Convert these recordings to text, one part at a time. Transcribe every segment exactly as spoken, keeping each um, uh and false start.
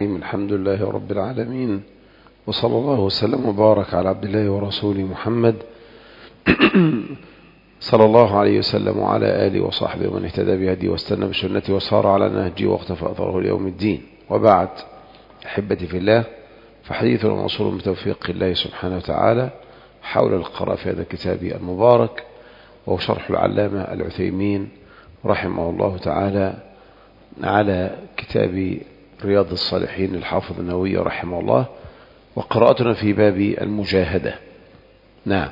الحمد لله رب العالمين، وصلى الله وسلم وبارك على عبد الله ورسوله محمد صلى الله عليه وسلم وعلى آله وصحبه ومن اهتدى بهديه واستنى بسنته وصار على نهجه واقتفى أثره ليوم الدين. وبعد، أحبتي في الله، فحديث موصول بتوفيق الله سبحانه وتعالى حول القراءة في هذا الكتاب المبارك، وهو شرح العلامة العثيمين رحمه الله تعالى على كتاب رياض الصالحين للحافظ النووي رحمه الله، وقراءتنا في باب المجاهدة. نعم.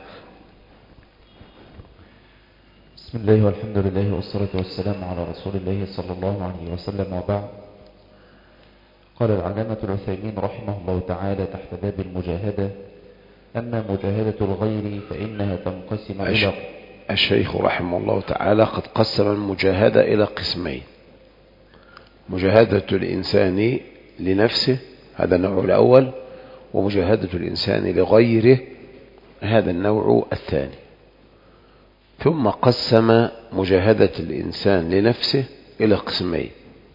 بسم الله والحمد لله والصلاة والسلام على رسول الله صلى الله عليه وسلم، وبعد. قال العلامة العثيمين رحمه الله تعالى تحت باب المجاهدة: أما مجاهدة الغير فإنها تنقسم إلى الشيخ رحمه الله تعالى قد قسم المجاهدة إلى قسمين: مجاهدة الإنسان لنفسه، هذا النوع الأول، ومجاهدة الإنسان لغيره، هذا النوع الثاني. ثم قسم مجاهدة الإنسان لنفسه إلى قسمين: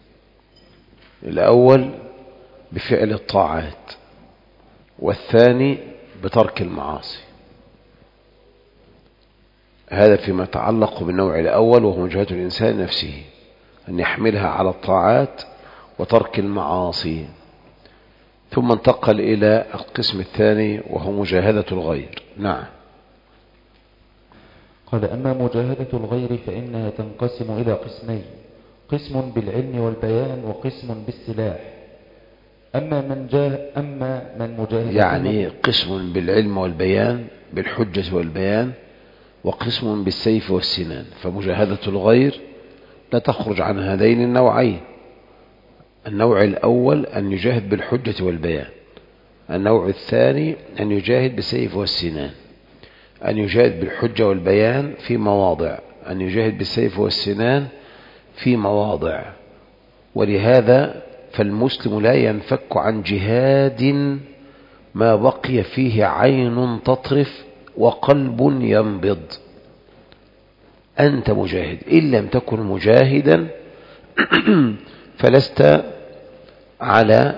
الأول بفعل الطاعات، والثاني بترك المعاصي. هذا فيما يتعلق بالنوع الأول، وهو مجاهدة الإنسان نفسه، أن يحملها على الطاعات وترك المعاصي. ثم انتقل إلى القسم الثاني وهو مجاهدة الغير. نعم. قال: أما مجاهدة الغير فإنها تنقسم إلى قسمين: قسم بالعلم والبيان، وقسم بالسلاح. أما من جاه أما من مجاهد يعني قسم بالعلم والبيان بالحجة والبيان، وقسم بالسيف والسنان. فمجاهدة الغير لا تخرج عن هذين النوعين: النوع الأول أن يجاهد بالحجة والبيان، النوع الثاني أن يجاهد بالسيف والسنان. أن يجاهد بالحجة والبيان في مواضع، أن يجاهد بالسيف والسنان في مواضع. ولهذا فالمسلم لا ينفك عن جهاد ما بقي فيه عين تطرف وقلب ينبض. أنت مجاهد، إن لم تكن مجاهدا فلست على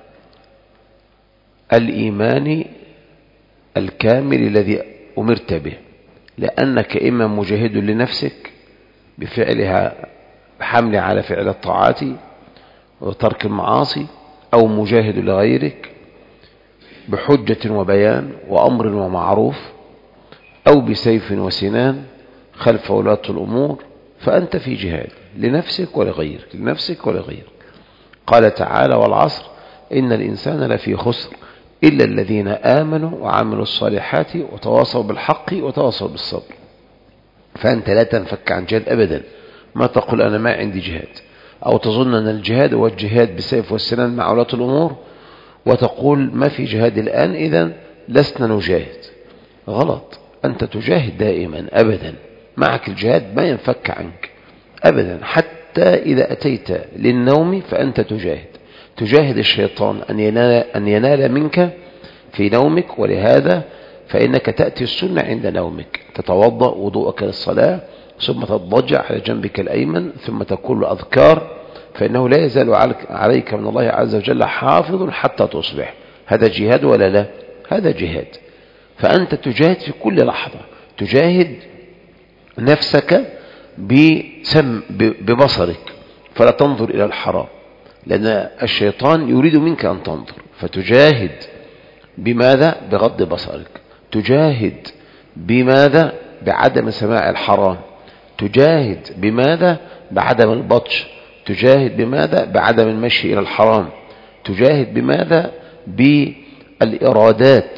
الإيمان الكامل الذي أمرت به، لأنك إما مجاهد لنفسك بفعلها بحمل على فعل الطاعات وترك المعاصي، أو مجاهد لغيرك بحجة وبيان وأمر ومعروف، أو بسيف وسنان خلف ولاة الأمور. فأنت في جهاد لنفسك ولغيرك، لنفسك ولغيرك. قال تعالى: والعصر إن الإنسان لفي خسر إلا الذين آمنوا وعملوا الصالحات وتواصوا بالحق وتواصوا بالصبر. فأنت لا تنفك عن جهاد أبدا. ما تقول أنا ما عندي جهاد، أو تظن أن الجهاد هو الجهاد بالسيف والسنان مع ولاة الأمور، وتقول ما في جهاد الآن إذن لسنا نجاهد. غلط. أنت تجاهد دائما أبدا، معك الجهاد ما ينفك عنك أبدا. حتى إذا أتيت للنوم فأنت تجاهد، تجاهد الشيطان أن ينال, أن ينال منك في نومك. ولهذا فإنك تأتي السنة عند نومك، تتوضأ وضوءك للصلاة، ثم تضجع على جنبك الأيمن، ثم تقول أذكار، فإنه لا يزال عليك من الله عز وجل حافظ حتى تصبح. هذا جهاد ولا لا؟ هذا جهاد. فأنت تجاهد في كل لحظة، تجاهد نفسك بسم ببصرك، فلا تنظر إلى الحرام، لأن الشيطان يريد منك أن تنظر. فتجاهد بماذا؟ بغض بصرك. تجاهد بماذا؟ بعدم سماع الحرام. تجاهد بماذا؟ بعدم البطش. تجاهد بماذا؟ بعدم المشي إلى الحرام. تجاهد بماذا؟ بالإرادات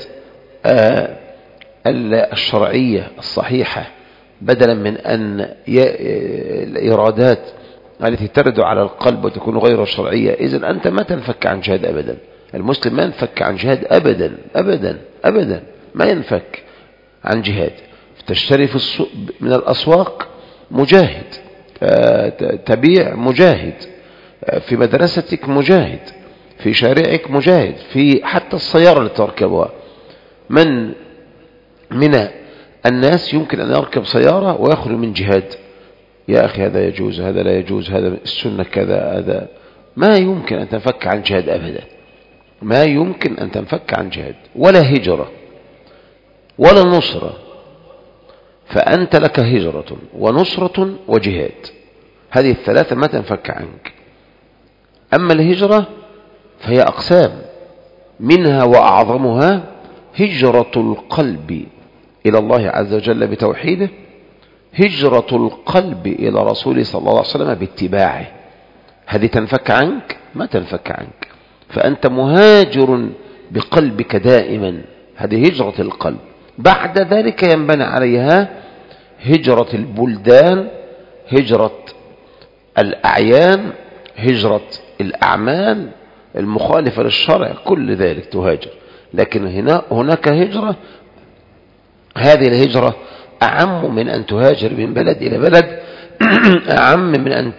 الشرعية الصحيحة، بدلا من أن الإرادات التي ترد على القلب وتكون غير شرعية. إذن أنت ما تنفك عن جهاد أبدا. المسلم ما ينفك عن جهاد أبدا أبدا أبدا، ما ينفك عن جهاد. تشتري في السوق من الأسواق مجاهد، تبيع مجاهد، في مدرستك مجاهد، في شارعك مجاهد، في حتى السيارة اللي تركبها. من من الناس يمكن أن يركب سيارة ويخلو من جهاد؟ يا أخي هذا يجوز، هذا لا يجوز، هذا السنة كذا، هذا ما يمكن أن تنفك عن جهاد أبدا، ما يمكن أن تنفك عن جهاد، ولا هجرة ولا نصرة. فأنت لك هجرة ونصرة وجهاد، هذه الثلاثة ما تنفك عنك. أما الهجرة فهي أقسام، منها وأعظمها هجرة القلب إلى الله عز وجل بتوحيده، هجرة القلب إلى رسوله صلى الله عليه وسلم باتباعه. هذه تنفك عنك؟ ما تنفك عنك. فأنت مهاجر بقلبك دائما، هذه هجرة القلب. بعد ذلك ينبني عليها هجرة البلدان، هجرة الأعيان، هجرة الأعمال المخالفة للشرع، كل ذلك تهاجر. لكن هنا هناك هجرة، هذه الهجرة أعم من أن تهاجر من بلد إلى بلد، أعم من أن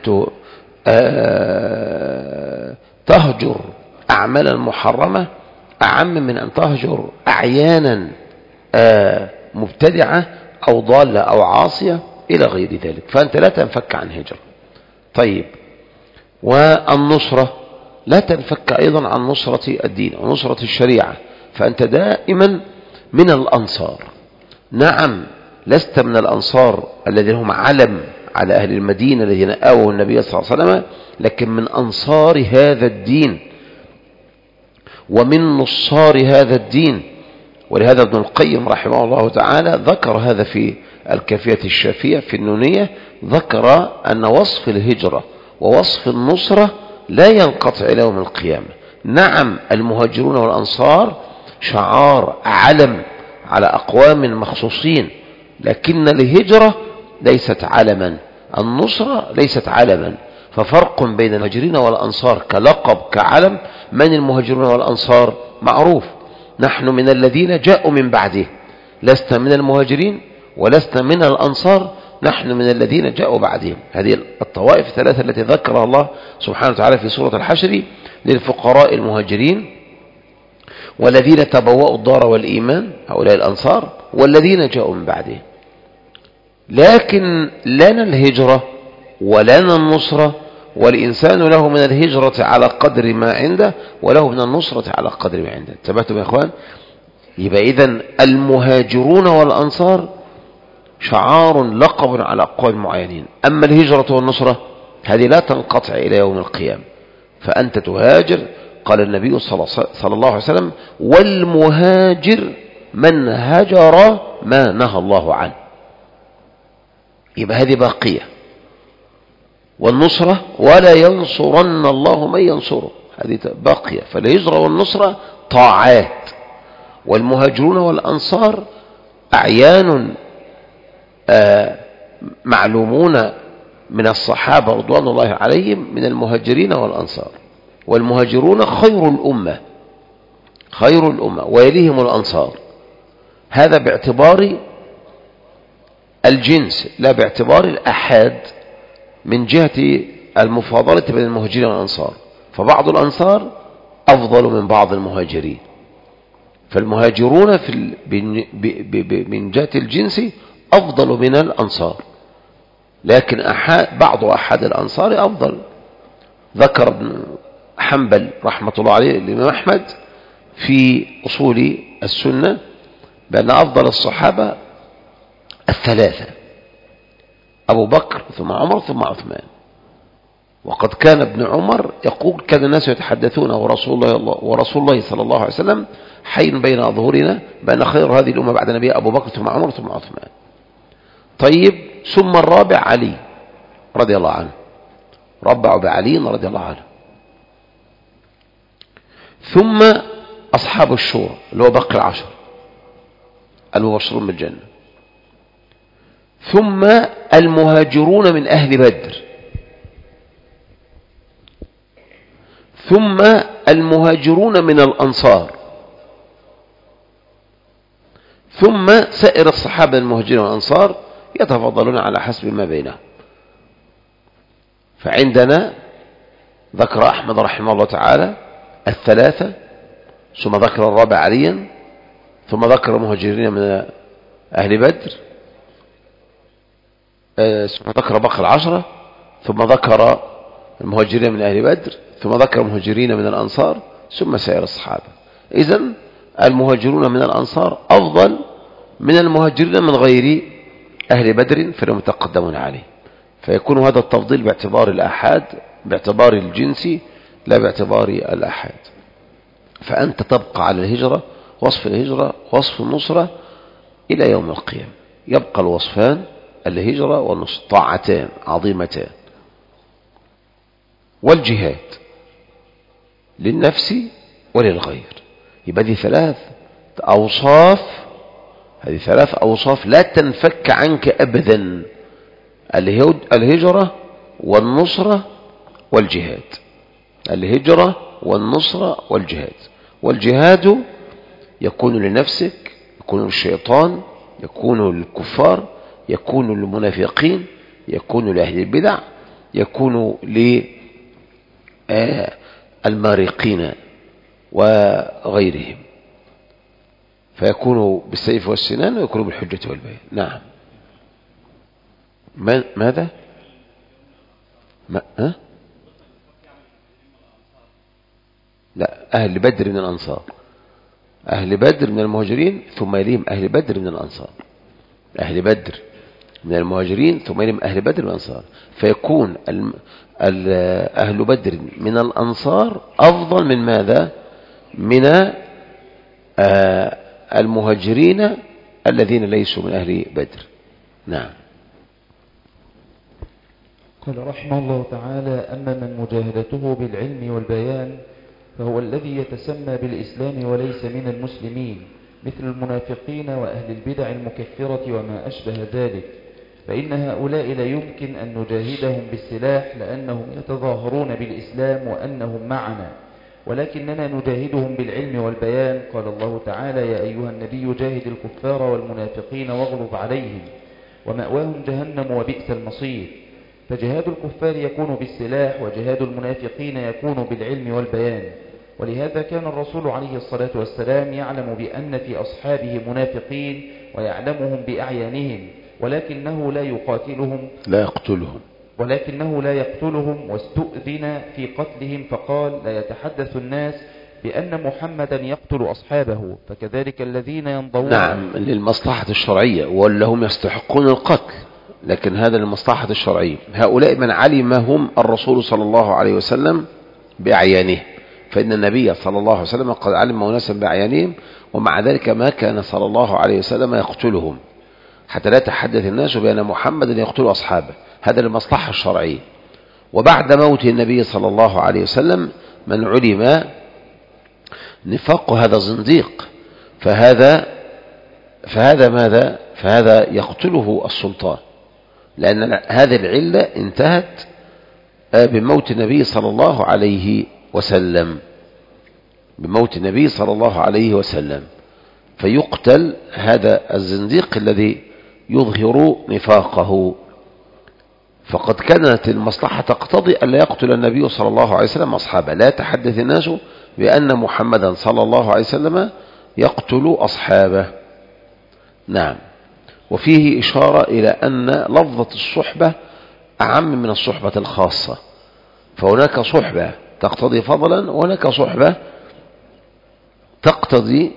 تهجر أعمالا محرمة، أعم من أن تهجر أعيانا مبتدعة أو ضالة أو عاصية إلى غير ذلك. فأنت لا تنفك عن هجرة. طيب، والنصرة لا تنفك أيضا عن نصرة الدين ونصرة الشريعة، فأنت دائما من الأنصار. نعم، لست من الأنصار الذين هم علم على أهل المدينة الذين آووا النبي صلى الله عليه وسلم، لكن من أنصار هذا الدين ومن نصار هذا الدين. ولهذا ابن القيم رحمه الله تعالى ذكر هذا في الكافية الشافية في النونية، ذكر أن وصف الهجرة ووصف النصرة لا ينقطع إلى يوم القيامة. نعم، المهاجرون والأنصار شعار علم على أقوام مخصوصين، لكن الهجرة ليست علما، النصرة ليست علما. ففرق بين المهاجرين والأنصار كلقب كعلم. من المهاجرون والأنصار؟ معروف، نحن من الذين جاءوا من بعده. لست من المهاجرين ولست من الأنصار، نحن من الذين جاءوا بعدهم. هذه الطوائف الثلاثة التي ذكرها الله سبحانه وتعالى في سورة الحشر للفقراء المهاجرين والذين تبوأوا الدار والإيمان، هؤلاء الأنصار، والذين جاءوا من بعدهم. لكن لنا الهجرة ولنا النصرة، والإنسان له من الهجرة على قدر ما عنده وله من النصرة على قدر ما عنده. انتبهتم يا إخوان؟ يبقى إذن المهاجرون والأنصار شعار لقب على أقوال معينين. أما الهجرة والنصرة هذه لا تنقطع إلى يوم القيامة، فأنت تهاجر. قال النبي صلى الله عليه وسلم: والمهاجر من هجر ما نهى الله عنه. يبقى هذه باقية. والنصرة: ولا ينصرن الله من ينصره، هذه باقية. فالهجرة والنصرة طاعات. والمهاجرون والأنصار أعيان آه معلومون من الصحابة رضوان الله عليهم من المهاجرين والأنصار. والمهاجرون خير الأمة، خير الأمة، ويليهم الأنصار. هذا باعتبار الجنس لا باعتبار الأحاد، من جهة المفاضلة بين المهاجرين والأنصار. فبعض الأنصار أفضل من بعض المهاجرين. فالمهاجرون في ال... ب... ب... ب... من جهة الجنس أفضل من الأنصار، لكن أحد... بعض أحد الأنصار أفضل. ذكر ابن حنبل رحمة الله عليه الإمام أحمد في أصول السنة بأن أفضل الصحابة الثلاثة: أبو بكر ثم عمر ثم عثمان. وقد كان ابن عمر يقول: كان الناس يتحدثون ورسول الله ورسول الله صلى الله عليه وسلم حي بين أظهرنا بأن خير هذه الأمة بعد نبي أبو بكر ثم عمر ثم عثمان. طيب، ثم الرابع علي رضي الله عنه، ربعوا بعلي رضي الله عنه. ثم أصحاب الشورى اللي هو باقي العشر المبشرون بالجنة. ثم المهاجرون من أهل بدر. ثم المهاجرون من الأنصار. ثم سائر الصحابة المهاجرين والأنصار يتفضلون على حسب ما بينهم. فعندنا ذكر أحمد رحمه الله تعالى الثلاثة، ثم ذكر الرابع عليا، ثم ذكر المهاجرين من أهل بدر، ثم ذكر باقي العشرة، ثم ذكر المهاجرين من أهل بدر، ثم ذكر المهاجرين من الأنصار، ثم سائر الصحابة. إذن المهاجرون من الأنصار أفضل من المهاجرين من غير أهل بدر، فهم متقدمون عليه، فيكون هذا التفضيل باعتبار الآحاد، باعتبار الجنسي لا باعتبار الآحاد. فأنت تبقى على الهجرة، وصف الهجرة وصف النصرة إلى يوم القيامة، يبقى الوصفان الهجرة والنصر، طاعتان عظيمتان. والجهاد للنفس وللغير، يبقى دي ثلاث أوصاف، هذه ثلاث أوصاف لا تنفك عنك أبدا: الهجرة والنصرة والجهاد. الهجرة والنصرة والجهاد. والجهاد يكون لنفسك، يكون للشيطان، يكون للكفار، يكون للمنافقين، يكون لأهل البدع، يكون للمارقين وغيرهم، فيكون بالسيف والسنان ويكون بالحجة والبيان. نعم. ماذا؟ ما أه؟ لا، أهل بدر من الأنصار. أهل بدر من المهاجرين، ثم يليهم أهل بدر من الأنصار. أهل بدر من المهاجرين، ثم يليهم أهل بدر من الأنصار، فيكون أهل بدر من الأنصار أفضل من ماذا؟ من المهاجرين الذين ليسوا من أهل بدر. نعم. قال رحمه الله تعالى: أما من مجاهدته بالعلم والبيان فهو الذي يتسمى بالإسلام وليس من المسلمين، مثل المنافقين وأهل البدع المكفرة وما أشبه ذلك، فإن هؤلاء لا يمكن أن نجاهدهم بالسلاح لأنهم يتظاهرون بالإسلام وأنهم معنا، ولكننا نجاهدهم بالعلم والبيان. قال الله تعالى: يا أيها النبي جاهد الكفار والمنافقين واغلظ عليهم ومأواهم جهنم وبئس المصير. فجهاد الكفار يكون بالسلاح، وجهاد المنافقين يكون بالعلم والبيان. ولهذا كان الرسول عليه الصلاة والسلام يعلم بأن في أصحابه منافقين ويعلمهم بأعيانهم، ولكنه لا يقاتلهم لا يقتلهم ولكنه لا يقتلهم واستؤذن في قتلهم، فقال: لا يتحدث الناس بأن محمدا يقتل أصحابه، فكذلك الذين ينضون. نعم، للمصلحة الشرعية، ولا هم يستحقون القتل، لكن هذا للمصلحة الشرعية. هؤلاء من علمهم الرسول صلى الله عليه وسلم بأعيانه، فإن النبي صلى الله عليه وسلم قد علم أناسا بأعيانهم، ومع ذلك ما كان صلى الله عليه وسلم يقتلهم حتى لا يتحدث الناس بأن محمدا يقتل أصحابه، هذا للمصلحة الشرعية. وبعد موت النبي صلى الله عليه وسلم من علم نفاق هذا زنديق، فهذا فهذا ماذا؟ فهذا يقتله السلطان، لأن هذه العلة انتهت بموت النبي صلى الله عليه وسلم، بموت النبي صلى الله عليه وسلم، فيقتل هذا الزنديق الذي يظهر نفاقه. فقد كانت المصلحة تقتضي أن لا يقتل النبي صلى الله عليه وسلم أصحابه، لا يتحدث الناس بأن محمدا صلى الله عليه وسلم يقتل أصحابه. نعم. وفيه إشارة إلى أن لفظة الصحبة أعم من الصحبة الخاصة، فهناك صحبة تقتضي فضلا، وهناك صحبة تقتضي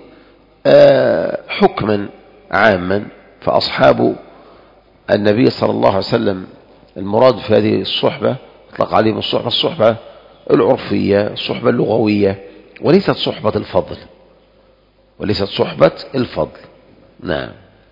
حكما عاما. فأصحاب النبي صلى الله عليه وسلم المراد في هذه الصحبة اطلق عليهم الصحبة الصحبة العرفية، الصحبة اللغوية، وليست صحبة الفضل، وليست صحبة الفضل. نعم.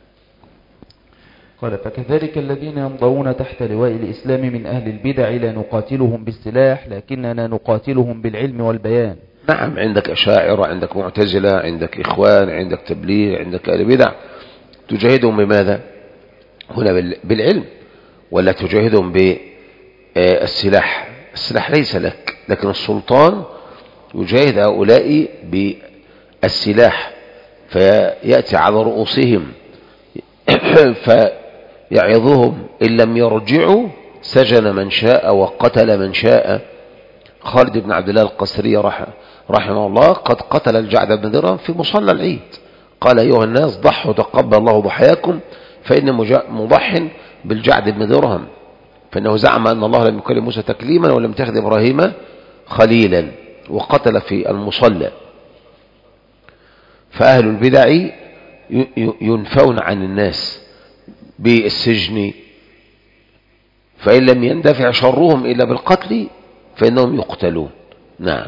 قال: فكذلك الذين ينضون تحت لواء الإسلام من أهل البدع لا نقاتلهم بالسلاح، لكننا نقاتلهم بالعلم والبيان. نعم، عندك أشاعرة، عندك معتزلة، عندك إخوان، عندك تبليغ، عندك أهل بدع، تجاهدهم بماذا؟ هنا بالعلم، ولا تجاهدهم بالسلاح؟ السلاح ليس لك، لكن السلطان يجاهد هؤلاء بالسلاح، فيأتي على رؤوسهم فيعظهم، إن لم يرجعوا سجن من شاء وقتل من شاء. خالد بن عبد الله القسري رحمه الله قد قتل الجعد بن درهم في مصلى العيد، قال: أيها الناس ضحوا تقبل الله ضحاياكم، فإن مضح بالجعد بن درهم فإنه زعم أن الله لم يكلم موسى تكليما ولم يتخذ إبراهيم خليلا، وقتل في المصلى. فأهل البدع ينفون عن الناس بالسجن، فإن لم يندفع شرهم إلا بالقتل فإنهم يقتلون. نعم.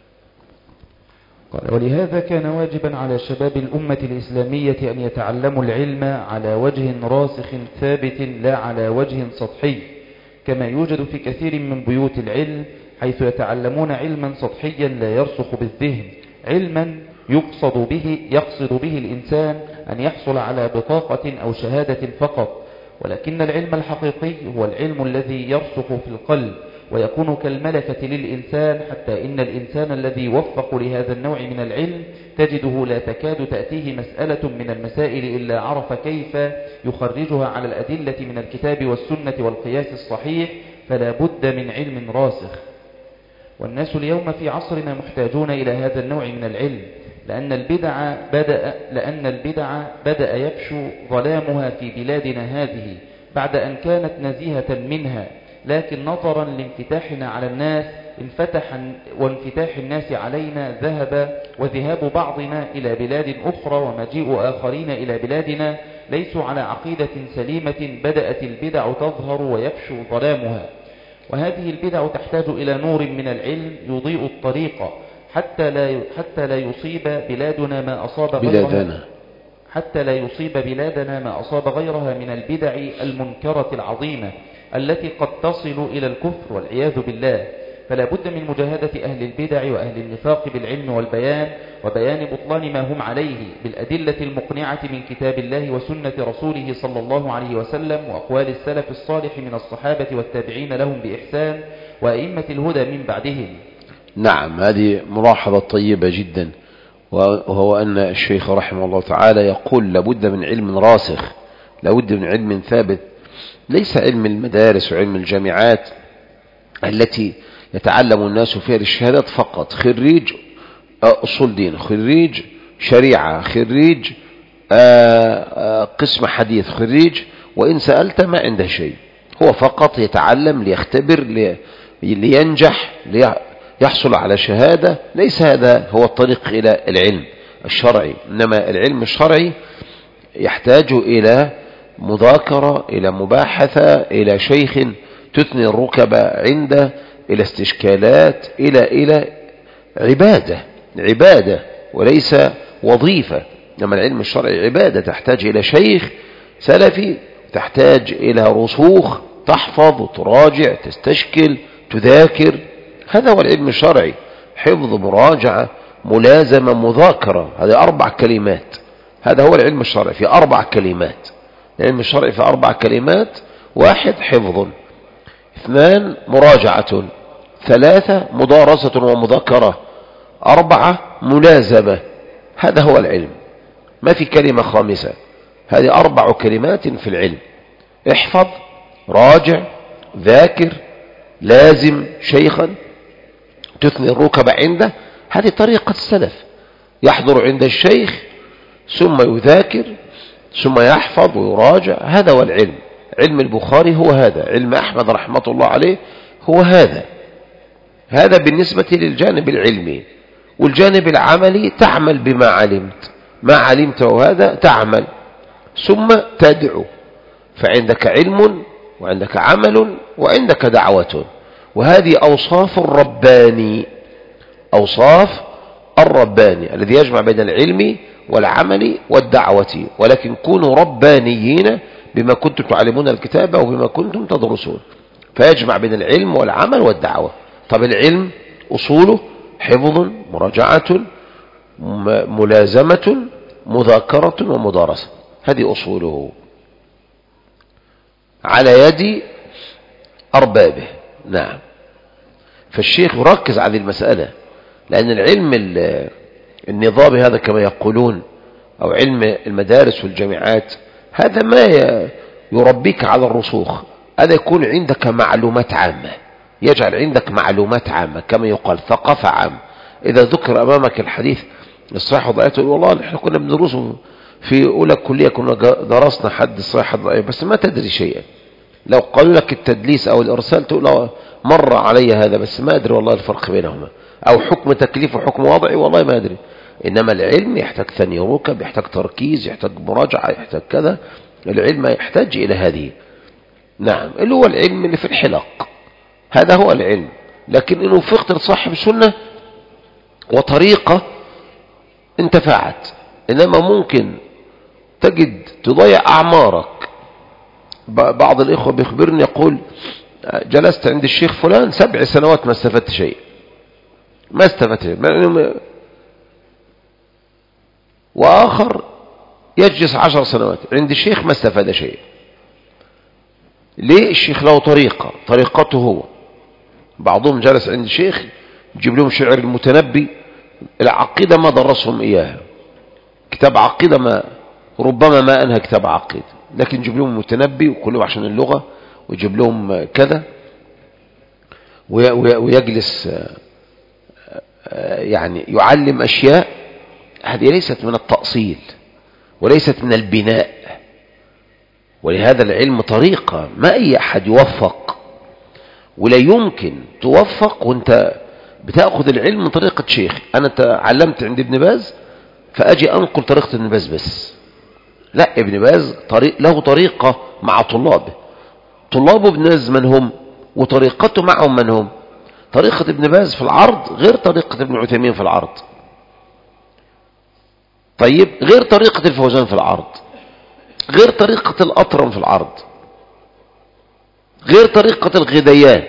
قال: ولهذا كان واجبا على شباب الأمة الإسلامية أن يتعلموا العلم على وجه راسخ ثابت لا على وجه سطحي، كما يوجد في كثير من بيوت العلم، حيث يتعلمون علما سطحيا لا يرسخ بالذهن، علما يقصد به, يقصد به الإنسان أن يحصل على بطاقة أو شهادة فقط. ولكن العلم الحقيقي هو العلم الذي يرسخ في القلب ويكون كالملكة للإنسان، حتى إن الإنسان الذي يوفق لهذا النوع من العلم تجده لا تكاد تأتيه مسألة من المسائل إلا عرف كيف يخرجها على الأدلة من الكتاب والسنة والقياس الصحيح، فلا بد من علم راسخ. والناس اليوم في عصرنا محتاجون إلى هذا النوع من العلم، لأن البدع بدأ, لأن البدع بدأ يفشو ظلامها في بلادنا هذه بعد أن كانت نزيهة منها، لكن نظرا لانفتاحنا على الناس انفتح وانفتاح الناس علينا ذهب وذهاب بعضنا إلى بلاد أخرى ومجيء آخرين إلى بلادنا ليسوا على عقيدة سليمة، بدأت البدع تظهر ويفشو ظلامها. وهذه البدع تحتاج إلى نور من العلم يضيء الطريق حتى لا حتى لا يصيب بلادنا ما أصاب غيرها حتى لا يصيب بلادنا ما أصاب غيرها من البدع المنكرة العظيمة التي قد تصل إلى الكفر والعياذ بالله. فلا بد من مجاهدة أهل البدع وأهل النفاق بالعلم والبيان وبيان بطلان ما هم عليه بالأدلة المقنعة من كتاب الله وسنة رسوله صلى الله عليه وسلم وأقوال السلف الصالح من الصحابة والتابعين لهم بإحسان وأئمة الهدى من بعدهم. نعم، هذه ملاحظة طيبة جدا، وهو أن الشيخ رحمه الله تعالى يقول لابد من علم راسخ، لابد من علم ثابت، ليس علم المدارس وعلم الجامعات التي يتعلم الناس فيها الشهادات فقط، خريج أصول دين، خريج شريعة، خريج قسم حديث، خريج وإن سألت ما عنده شيء، هو فقط يتعلم ليختبر لينجح ليحصل على شهادة. ليس هذا هو الطريق إلى العلم الشرعي، إنما العلم الشرعي يحتاج إلى مذاكرة، إلى مباحثة، إلى شيخ تثني الركب عنده، إلى استشكالات، إلى إلى عبادة عبادة وليس وظيفة. إنما العلم الشرعي عبادة تحتاج إلى شيخ سلفي، تحتاج إلى رسوخ، تحفظ وتراجع تستشكل تذاكر. هذا هو العلم الشرعي، حفظ، مراجعة، ملازمة، مذاكرة، هذه أربع كلمات. هذا هو العلم الشرعي في أربع كلمات. العلم الشرعي في أربع كلمات: واحد حفظ، اثنان مراجعة، ثلاثة مدارسة ومذاكرة، أربعة ملازمة. هذا هو العلم، ما في كلمة خامسة. هذه أربع كلمات في العلم: احفظ، راجع، ذاكر، لازم شيخا تثني الركب عنده. هذه طريقة السلف، يحضر عند الشيخ ثم يذاكر ثم يحفظ ويراجع. هذا هو العلم. علم البخاري هو هذا، علم أحمد رحمة الله عليه هو هذا. هذا بالنسبة للجانب العلمي. والجانب العملي تعمل بما علمت، ما علمت وهذا تعمل ثم تدعو. فعندك علم وعندك عمل وعندك دعوة، وهذه أوصاف الرباني، أوصاف الرباني الذي يجمع بين العلم والعمل والدعوة. ولكن كونوا ربانيين بما كنتم تعلمون الكتاب وبما كنتم تدرسون، فيجمع بين العلم والعمل والدعوة. طب العلم أصوله حفظ، مراجعة، ملازمة، مذاكرة ومدارسة، هذه أصوله على يد أربابه. نعم. فالشيخ يركز على المسألة، لأن العلم النظامي هذا كما يقولون، أو علم المدارس والجامعات، هذا ما يربيك على الرسوخ، هذا يكون عندك معلومات عامة، يجعل عندك معلومات عامة كما يقال ثقافة عامة. إذا ذكر أمامك الحديث الصحيح والضعيف تقول والله نحن كنا بندرسه في أولى كلية، كنا درسنا حد الصحيح والضعيف، بس ما تدري شيئا. لو قالوا لك التدليس أو الإرسال تقول له مر علي هذا بس ما أدري والله الفرق بينهما، أو حكم تكليف وحكم وضعي والله ما أدري. إنما العلم يحتاج ثاني ركب، يحتاج تركيز، يحتاج مراجعة، يحتاج كذا. العلم يحتاج إلى هذه. نعم، اللي هو العلم اللي في الحلق، هذا هو العلم. لكن إنه وفقت لصاحب سنة وطريقة انتفعت. إنما ممكن تجد تضيع أعمارك. بعض الإخوة بيخبرني يقول جلست عند الشيخ فلان سبع سنوات ما استفدت شيء، ما استفدت شيء. وآخر يجلس عشر سنوات عند الشيخ ما استفاد شيء. ليه؟ الشيخ له طريقة، طريقته هو. بعضهم جلس عند الشيخ يجيب لهم شعر المتنبي، العقيدة ما درسهم إياها، كتاب عقيدة ما ربما ما أنهى كتاب عقيدة، لكن يجيب لهم متنبي وكله عشان اللغة، ويجيب لهم كذا، ويجلس يعني يعلم أشياء. هذه ليست من التأصيل وليست من البناء. ولهذا العلم طريقة، ما أي أحد يوفق، ولا يمكن توفق وانت بتأخذ العلم من طريقة شيخ. أنا تعلمت عند ابن باز فأجي أنقل طريقة ابن باز بس، لا، ابن باز طريق له طريقة مع طلابه. طلابه ابن باز من هم؟ وطريقته معهم من هم؟ طريقة ابن باز في العرض غير طريقة ابن عثيمين في العرض. طيب، غير طريقة الفوزان في العرض، غير طريقة الأطرم في العرض، غير طريقة الغديان.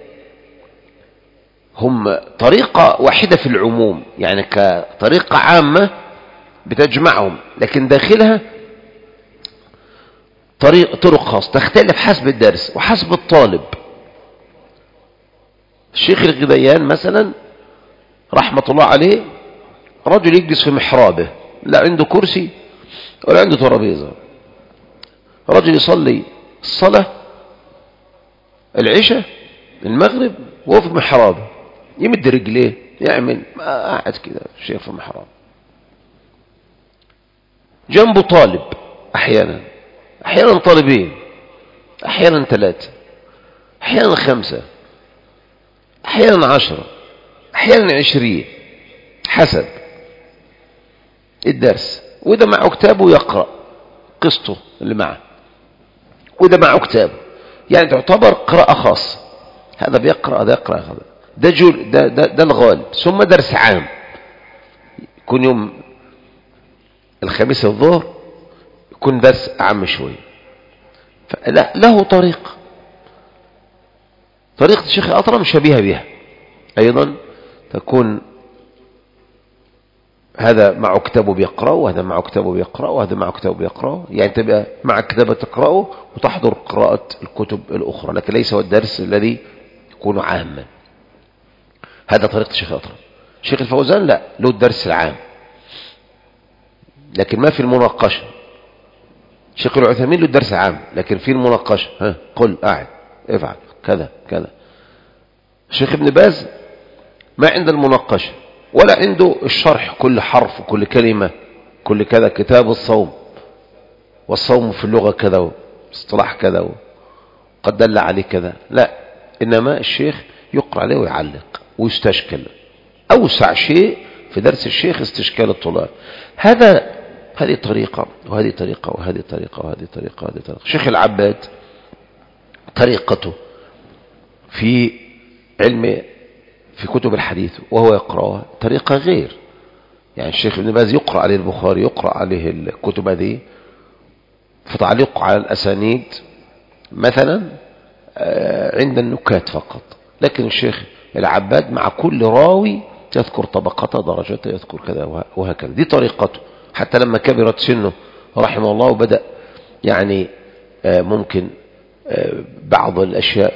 هم طريقة واحدة في العموم، يعني كطريقة عامة بتجمعهم، لكن داخلها طريق طرق خاص تختلف حسب الدرس وحسب الطالب. الشيخ الغديان مثلا رحمة الله عليه رجل يجلس في محرابه، لا عنده كرسي ولا عنده ترابيزة. رجل يصلي الصلاة العشاء المغرب وهو في محرابه، يمد رجليه يعمل قاعد كده الشيخ في محرابه. جنبه طالب، احيانا احيانا طالبين، احيانا ثلاثة، احيانا خمسة، احيانا عشرة، احيانا عشرين، حسب الدرس. وده معه كتابه يقرأ قسطه اللي معه، وده معه كتابه، يعني تعتبر قراءة خاصة. هذا بيقرأ، هذا يقرأ، هذا ده جول، ده, ده, ده الغالب. ثم درس عام يكون يوم الخميس الظهر، يكون درس عام شوي. فلا له طريقة، طريقة الشيخ الأطرم شبيهة بها أيضا، تكون هذا معه كتابه بيقرأه، وهذا معه كتابه بيقرأه، وهذا معه كتابه بيقرأه، يعني تبقى مع كتابة تقرأه وتحضر قراءة الكتب الأخرى، لكن ليس هو الدرس الذي يكون عاما. هذا طريقة الشيخ الأطرم. الشيخ الفوزان لا، له الدرس العام لكن ما في المناقشة. الشيخ العثيمين له الدرس عام لكن في المناقشة، ها قل، قاعد، افعل كذا كذا. الشيخ ابن باز ما عنده المناقشة ولا عنده الشرح، كل حرف وكل كلمة كل كذا. كتاب الصوم، والصوم في اللغة كذا واصطلاح كذا وقد دل عليه كذا، لا. إنما الشيخ يقرأ عليه ويعلق ويستشكل. أوسع شيء في درس الشيخ استشكال الطلاب. هذا هذه طريقة وهذه طريقة وهذه طريقة وهذه طريقة وهذه طريقة. الشيخ العباد طريقته في علم في كتب الحديث وهو يقرأها طريقة غير. يعني الشيخ ابن باز يقرأ عليه البخاري، يقرأ عليه الكتب هذه في تعليق على الأسانيد مثلا عند النكات فقط، لكن الشيخ العباد مع كل راوي يذكر طبقته درجته، يذكر كذا وهكذا. دي طريقته. حتى لما كبرت سنه رحمه الله وبدأ يعني ممكن بعض الأشياء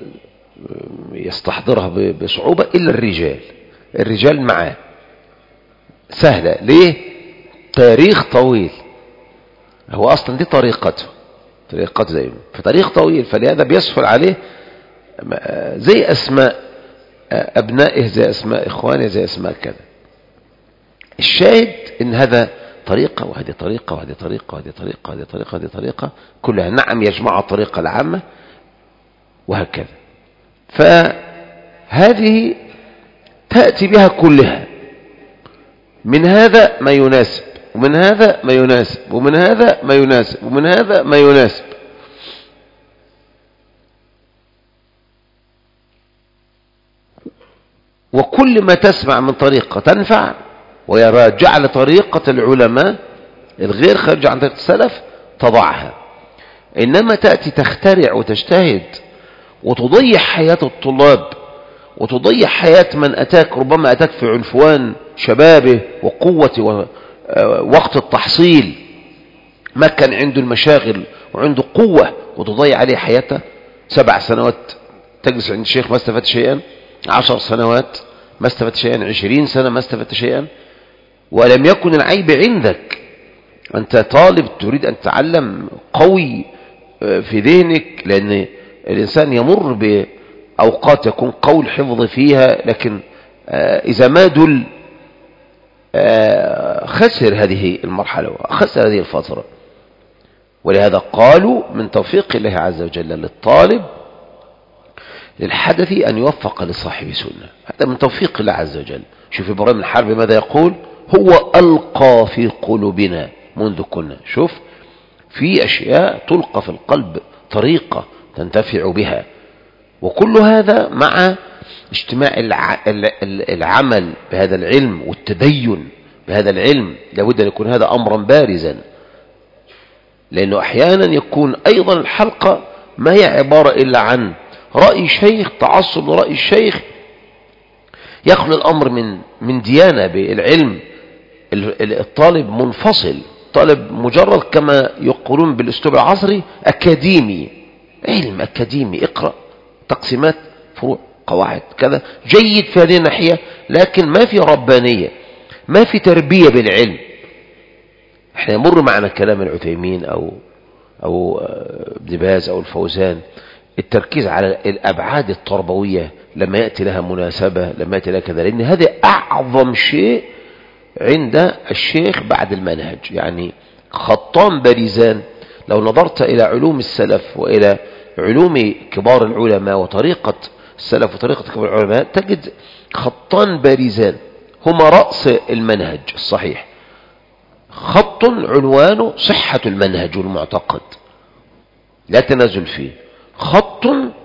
يستحضرها بصعوبة، إلا الرجال الرجال معاه سهلة. ليه؟ تاريخ طويل، هو أصلا دي طريقته طريقته زي في تاريخ طويل، فلهذا بيسهل عليه زي أسماء أبنائه، زي أسماء إخوانه، زي أسماء كذا. الشاهد إن هذا طريقة وهذه طريقة وهذه طريقة وهذه طريقة وهذه طريقة وهذه طريقة كلها. نعم يجمع الطريقة العامة، وهكذا. فهذه تأتي بها كلها، من هذا ما يناسب، ومن هذا ما يناسب، ومن هذا ما يناسب، ومن هذا ما يناسب. وكل ما تسمع من طريقة تنفع ويرى جعل طريقة العلماء الغير خارج عن طريقة السلف تضعها. إنما تأتي تخترع وتجتهد وتضيع حياة الطلاب وتضيع حياة من أتاك، ربما أتاك في عنفوان شبابه وقوة وقت التحصيل، ما كان عنده المشاغل وعنده قوة، وتضيع عليه حياته. سبع سنوات تجلس عند الشيخ ما استفدت شيئا، عشر سنوات ما استفدت شيئا، عشرين سنة ما استفدت شيئا. ولم يكن العيب عندك، أنت طالب تريد أن تتعلم قوي في ذهنك، لأن الإنسان يمر بأوقات يكون قوي الحفظ فيها، لكن إذا ما دل خسر هذه المرحلة وخسر هذه الفترة. ولهذا قالوا من توفيق الله عز وجل للطالب للحدث أن يوفق لصاحب سنة، هذا من توفيق الله عز وجل. شوف إبراهيم الحرب ماذا يقول؟ هو ألقى في قلوبنا منذ كنا. شوف في أشياء تلقى في القلب، طريقة تنتفع بها. وكل هذا مع اجتماع العمل بهذا العلم والتدين بهذا العلم. لابد أن يكون هذا أمرا بارزا، لأنه أحيانا يكون أيضا الحلقة ما هي عبارة إلا عن رأي شيخ، تعصب لرأي الشيخ، يخلو الأمر من من ديانة بالعلم. الطالب منفصل، طالب مجرد كما يقولون بالأسلوب العصري أكاديمي، علم أكاديمي، اقرأ تقسيمات فروع قواعد كذا، جيد في هذه الناحية، لكن ما في ربانية، ما في تربية بالعلم. احنا يمر معنا كلام العثيمين أو أو ابن باز أو الفوزان، التركيز على الأبعاد التربوية لما يأتي لها مناسبة، لما يأتي لها كذا، لأن هذا أعظم شيء عند الشيخ بعد المنهج. يعني خطان بارزان، لو نظرت إلى علوم السلف وإلى علوم كبار العلماء وطريقة السلف وطريقة كبار العلماء، تجد خطان بارزان هما رأس المنهج الصحيح. خط عنوانه صحة المنهج والمعتقد لا تنازل فيه، خط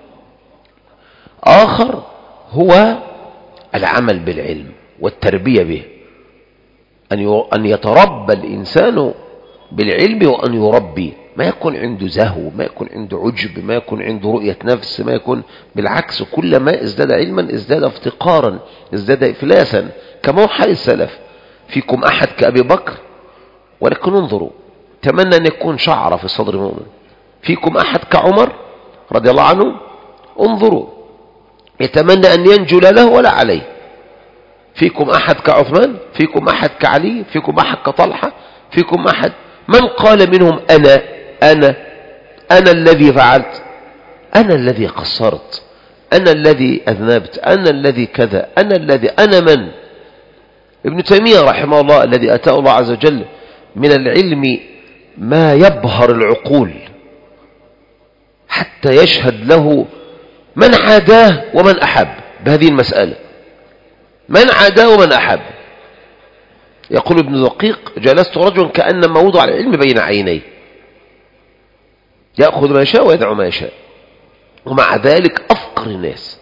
آخر هو العمل بالعلم والتربية به، أن يتربى الإنسان بالعلم وأن يربي، ما يكون عنده زهو، ما يكون عنده عجب، ما يكون عنده رؤية نفس، ما يكون بالعكس، كلما ازداد علما ازداد افتقارا، ازداد إفلاسا، كما هو حال السلف. فيكم أحد كأبي بكر، ولكن انظروا، تمنى أن يكون شعر في صدر مؤمن. فيكم أحد كعمر رضي الله عنه، انظروا، يتمنى أن ينجو لا له ولا عليه. فيكم أحد كعثمان، فيكم أحد كعلي، فيكم أحد كطلحة، فيكم أحد من قال منهم أنا أنا أنا الذي فعلت، أنا الذي قصرت، أنا الذي أذنبت، أنا الذي كذا، أنا الذي أنا من؟ ابن تيمية رحمه الله الذي أتاه الله عز وجل من العلم ما يبهر العقول، حتى يشهد له من عاداه ومن أحب بهذه المسألة، من عاداه ومن أحب. يقول ابن دقيق: جلست رجلا كأنما وضع العلم بين عينيه، يأخذ ما يشاء ويدع ما يشاء، ومع ذلك أفقر الناس.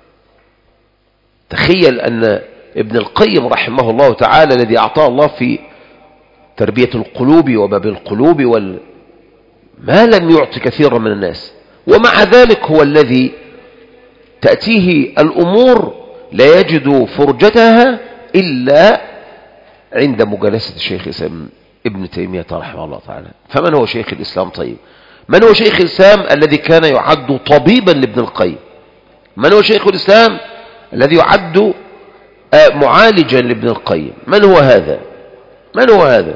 تخيل أن ابن القيم رحمه الله تعالى الذي أعطاه الله في تربية القلوب وباب القلوب وال... ما لم يعطي كثيرا من الناس، ومع ذلك هو الذي تأتيه الأمور لا يجد فرجتها إلا عند مجالسة الشيخ الإسلام ابن تيمية رحمه الله تعالى. فمن هو شيخ الإسلام؟ طيب، من هو شيخ الإسلام الذي كان يعد طبيبا لابن القيم؟ من هو شيخ الإسلام الذي يعد معالجا لابن القيم؟ من هو هذا؟ من هو هذا؟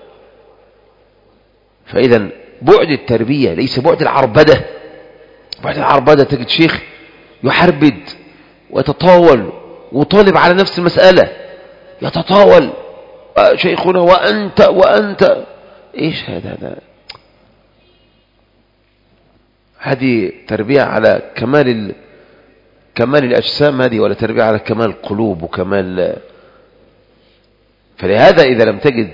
فإذا بعد التربية ليس بعد العربدة. بعد العربدة تجد شيخ يحربد ويتطاول وطالب على نفس المسألة، يتطاول شيخنا وأنت وأنت، إيش هذا؟ هذا هذه تربية على كمال ال... كمال الأجسام هذه، ولا تربية على كمال القلوب وكمال. فلهذا إذا لم تجد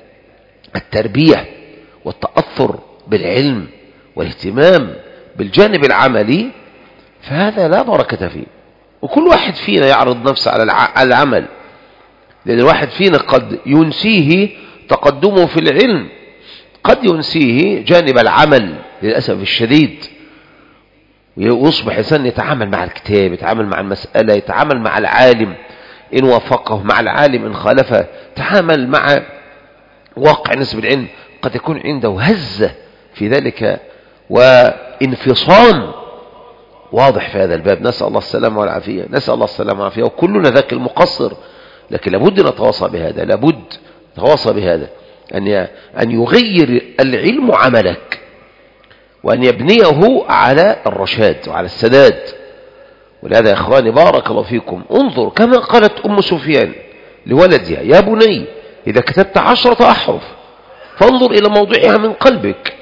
التربية والتأثر بالعلم والاهتمام بالجانب العملي فهذا لا بركة فيه. وكل واحد فينا يعرض نفسه على العمل، لأن الواحد فينا قد ينسيه تقدمه في العلم، قد ينسيه جانب العمل للأسف الشديد، ويصبح إنسان يتعامل مع الكتاب، يتعامل مع المسألة، يتعامل مع العالم إن وافقه، مع العالم إن خالفه، يتعامل مع واقع نسب العلم. قد يكون عنده هزة في ذلك وانفصام واضح في هذا الباب. نسأل الله السلامة والعافية، نسأل الله السلامة والعافية، وكلنا ذاك المقصر. لكن لابد نتواصى بهذا، لابد نتواصى بهذا، أن أن يغير العلم عملك، وأن يبنيه على الرشاد وعلى السداد. ولهذا يا إخواني بارك الله فيكم، انظر كما قالت أم سفيان لولدها: يا بني إذا كتبت عشرة أحرف فانظر إلى موضعها من قلبك،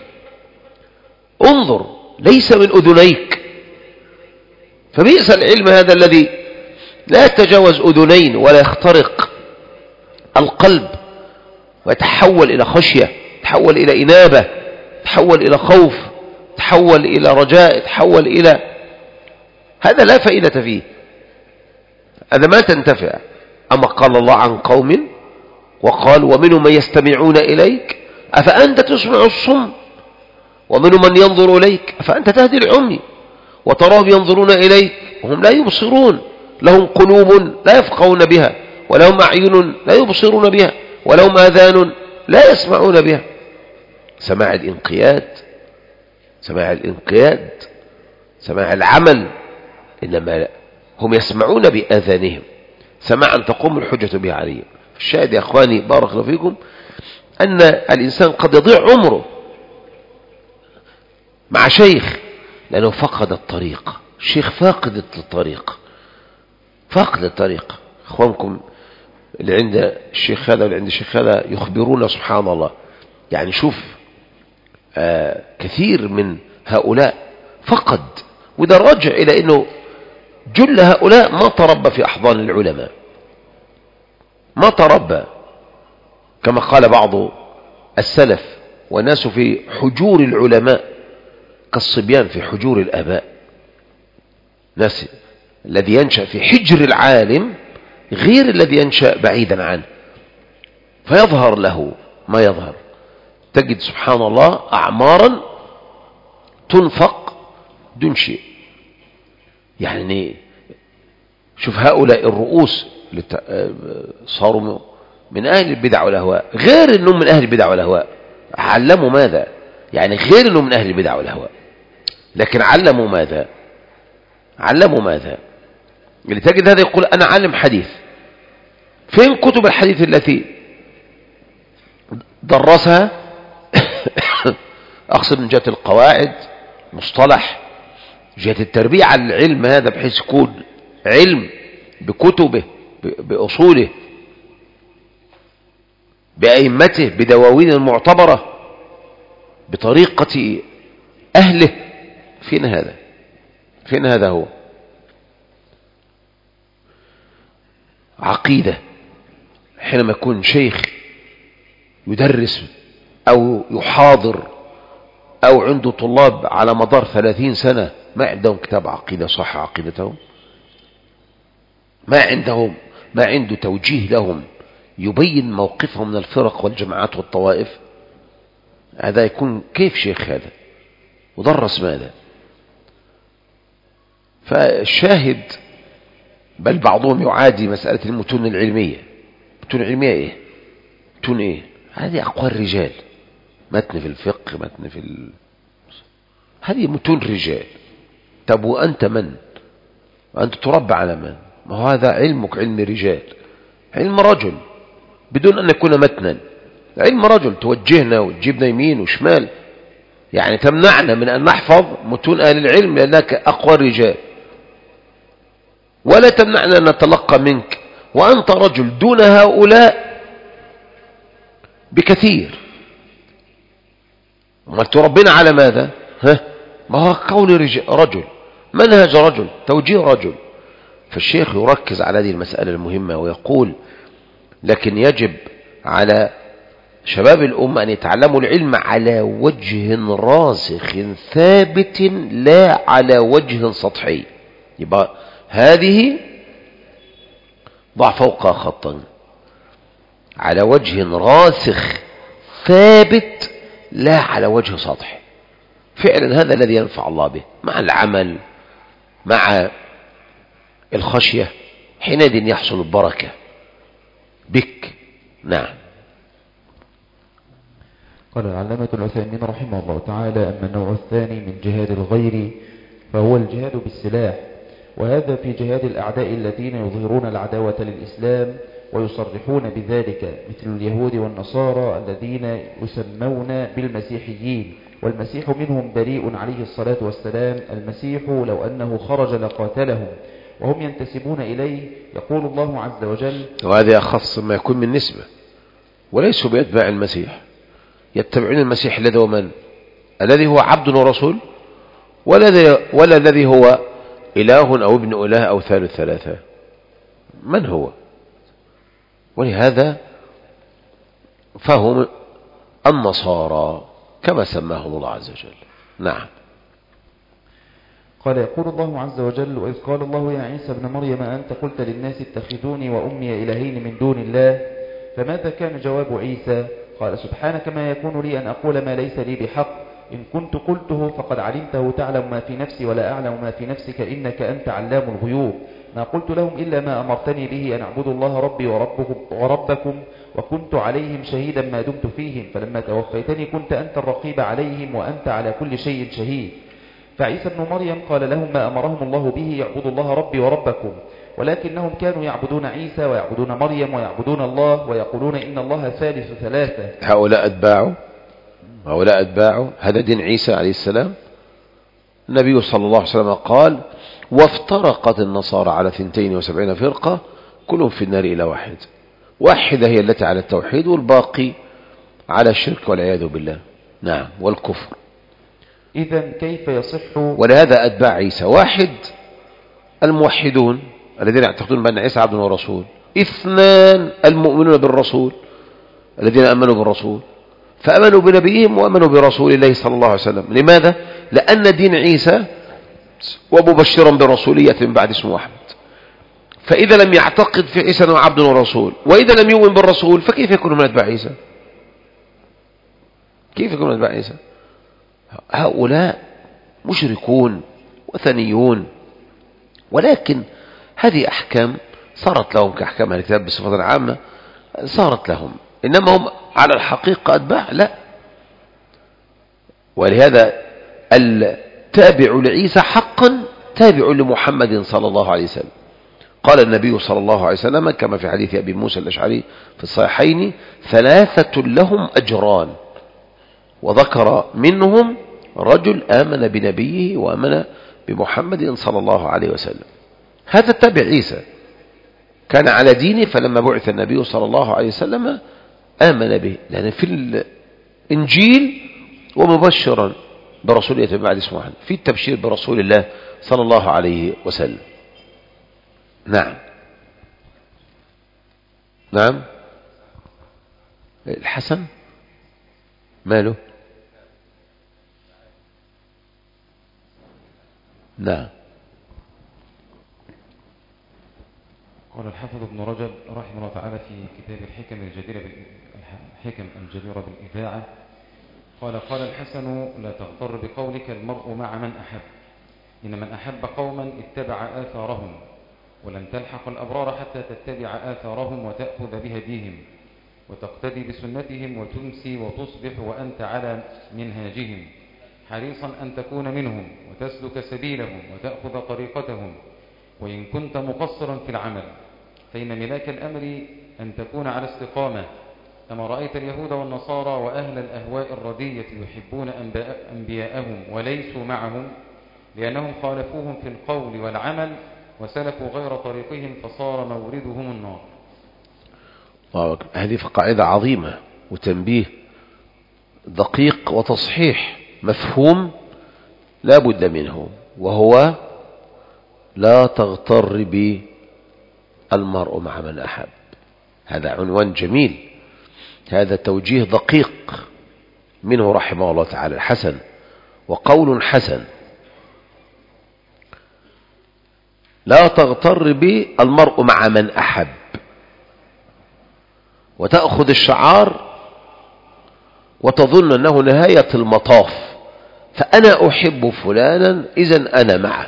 انظر ليس من أذنيك. فبئس العلم هذا الذي لا يتجاوز أذنين ولا يخترق القلب ويتحول إلى خشية، يتحول إلى إنابة، يتحول إلى خوف، يتحول إلى رجاء، يتحول إلى هذا لا فائدة فيه، هذا ما تنتفع. أما قال الله عن قوم وقال: ومنهم من يستمعون إليك أفأنت تسمع الصم، ومنهم من ينظر إليك أفأنت تهدي العمي، وتراهم ينظرون إليك وهم لا يبصرون، لهم قلوب لا يفقهون بها، ولهم أعين لا يبصرون بها، ولهم آذان لا يسمعون بها. سماع الانقياد، سماع الانقياد، سماع العمل، إنما هم يسمعون بآذانهم سماعا تقوم الحجة به عليهم. الشاهد يا أخواني بارك الله فيكم أن الإنسان قد يضيع عمره مع شيخ لأنه فقد الطريق. الشيخ فاقد الطريق، فاقد الطريق. أخوانكم اللي عند الشيخ هذا واللي عند الشيخ هذا يخبرون سبحان الله، يعني شوف آه كثير من هؤلاء فقد، وده راجع إلى أنه جل هؤلاء ما تربى في أحضان العلماء، ما تربى كما قال بعض السلف: والناس في حجور العلماء كالصبيان في حجور الآباء. ناس الذي ينشأ في حجر العالم غير الذي ينشأ بعيدا عنه، فيظهر له ما يظهر. تجد سبحان الله أعمارا تنفق دون شيء. يعني شوف هؤلاء الرؤوس اللي صاروا من أهل البدع والأهواء، غير أنهم من أهل البدع والأهواء، علموا ماذا؟ يعني غير أنهم من أهل البدع والأهواء، لكن علموا ماذا؟ علموا ماذا؟ اللي تجد هذا يقول: أنا علم حديث. فين كتب الحديث التي درسها؟ أقصد من جهة القواعد، مصطلح، جهة التربية على العلم هذا، بحيث يكون علم بكتبه بأصوله بأئمته بدواوين المعتبرة بطريقة أهله. فين هذا؟ فين هذا؟ هو عقيدة. حينما يكون شيخ يدرس أو يحاضر أو عنده طلاب على مدار ثلاثين سنة ما عندهم كتاب عقيدة صح عقيدتهم، ما عندهم ما عنده توجيه لهم يبين موقفهم من الفرق والجماعات والطوائف، هذا يكون كيف شيخ هذا؟ ودرس ماذا؟ فالشاهد، بل بعضهم يعادي مسألة المتون العلمية. المتون العلمية ايه؟ متون ايه؟ هذه أقوال الرجال، متن في الفقه، متن في ال... هذه متون رجال. طب وأنت من؟ وأنت تربى على من؟ ما هو هذا علمك علم رجال، علم رجل بدون أن يكون متنا، علم رجل توجهنا وتجيبنا يمين وشمال، يعني تمنعنا من أن نحفظ متون أهل العلم لأنك أقوى الرجال، ولا تمنعنا أن نتلقى منك وأنت رجل دون هؤلاء بكثير. وما تربينا على ماذا؟ ها؟ ما هو قول رجل، منهج رجل، توجيه رجل. فالشيخ يركز على هذه المسألة المهمة ويقول لكن يجب على شباب الأمة أن يتعلموا العلم على وجه راسخ ثابت لا على وجه سطحي. يبقى هذه ضع فوقها خطا، على وجه راسخ ثابت لا على وجه سطحي. فعلا هذا الذي ينفع الله به مع العمل مع الخشية، حينئذ يحصل البركة بك. نعم. قال العلامة العثيمين رحمه الله تعالى: أما النوع الثاني من جهاد الغير فهو الجهاد بالسلاح، وهذا في جهاد الأعداء الذين يظهرون العداوة للإسلام ويصرحون بذلك، مثل اليهود والنصارى الذين يسمون بالمسيحيين، والمسيح منهم بريء عليه الصلاة والسلام. المسيح لو أنه خرج لقاتلهم وهم ينتسبون إليه. يقول الله عز وجل: وهذا أخص ما يكون من نسبة، وليسوا بيتباع المسيح، يتبعون المسيح الذي هو من؟ الذي هو عبد ورسول، ولا الذي هو إله أو ابن إله أو ثالث ثلاثة. من هو؟ ولهذا فهم النصارى كما سماهم الله عز وجل. نعم. قال: يقول الله عز وجل: وإذ قال الله يا عيسى ابن مريم أنت قلت للناس اتخذوني وأمي إلهين من دون الله، فماذا كان جواب عيسى؟ قال: سبحانك ما يكون لي أن أقول ما ليس لي بحق، إن كنت قلته فقد علمته، تعلم ما في نفسي ولا أعلم ما في نفسك، إنك أنت علام الغيوب. ما قلت لهم إلا ما أمرتني به، أن اعبدوا الله ربي وربكم, وربكم وكنت عليهم شهيدا ما دمت فيهم، فلما توفيتني كنت أنت الرقيب عليهم وأنت على كل شيء شهيد. فعيسى ابن مريم قال لهم ما أمرهم الله به: يعبدوا الله ربي وربكم، ولكنهم كانوا يعبدون عيسى ويعبدون مريم ويعبدون الله ويقولون إن الله ثالث ثلاثة. هؤلاء أتباعوا هؤلاء أتباعوا هذا دين عيسى عليه السلام. النبي صلى الله عليه وسلم قال: وافترقت النصارى على ثنتين وسبعين فرقة كلهم في النار إلى واحد، واحدة هي التي على التوحيد والباقي على الشرك والعياذ بالله. نعم، والكفر. إذن كيف يصح؟ ولهذا أتباع عيسى: واحد الموحدون الذين يعتقدون بأن عيسى عبد ورسول، اثنان المؤمنون بالرسول الذين أمنوا بالرسول، فأمنوا بنبيهم وأمنوا برسول الله صلى الله عليه وسلم. لماذا؟ لأن دين عيسى ومبشرا برسولية من بعد اسمه أحمد. فإذا لم يعتقد في عيسى أنه عبد ورسول، وإذا لم يؤمن بالرسول، فكيف يكون من أتباع عيسى؟ كيف يكون من أتباع عيسى؟ هؤلاء مشركون وثنيون، ولكن هذه أحكام صارت لهم كأحكام الكتاب بصفة عامة، صارت لهم، إنما هم على الحقيقة أتباع لا. ولهذا التابع لعيسى حقا تابع لمحمد صلى الله عليه وسلم. قال النبي صلى الله عليه وسلم كما في حديث أبي موسى الأشعري في الصحيحين: ثلاثة لهم أجران، وذكر منهم رجل آمن بنبيه وآمن بمحمد صلى الله عليه وسلم. هذا التابع عيسى كان على دينه، فلما بعث النبي صلى الله عليه وسلم آمن به، لأن في الإنجيل ومبشرا برسولية بعد اسمه محمد، في التبشير برسول الله صلى الله عليه وسلم. نعم. نعم. الحسن ماله؟ نعم. قال الحافظ ابن رجب رحمه الله تعالى في كتاب الحكم الجديرة الحكم الجديرة بالإذاعة، قال: قال الحسن: لا تغتر بقولك المرء مع من أحب، إن من أحب قوما اتبع آثارهم، ولن تلحق الأبرار حتى تتبع آثارهم وتأخذ بهديهم وتقتدي بسنتهم وتمسي وتصبح وأنت على منهاجهم، حريصا أن تكون منهم وتسلك سبيلهم وتأخذ طريقتهم، وإن كنت مقصرا في العمل فإن ملاك الأمر أن تكون على استقامة. أما رأيت اليهود والنصارى وأهل الأهواء الردية يحبون أنبياءهم وليسوا معهم، لأنهم خالفوهم في القول والعمل وسلكوا غير طريقهم فصار موردهم النار. هذه قاعدة عظيمة وتنبيه دقيق وتصحيح مفهوم لا بد منه، وهو لا تغتر بالمرء مع من أحب. هذا عنوان جميل، هذا توجيه دقيق منه رحمه الله تعالى حسن، وقول حسن. لا تغتر بالمرء مع من أحب، وتأخذ الشعار وتظن أنه نهاية المطاف، فأنا أحب فلانا إذن أنا معه.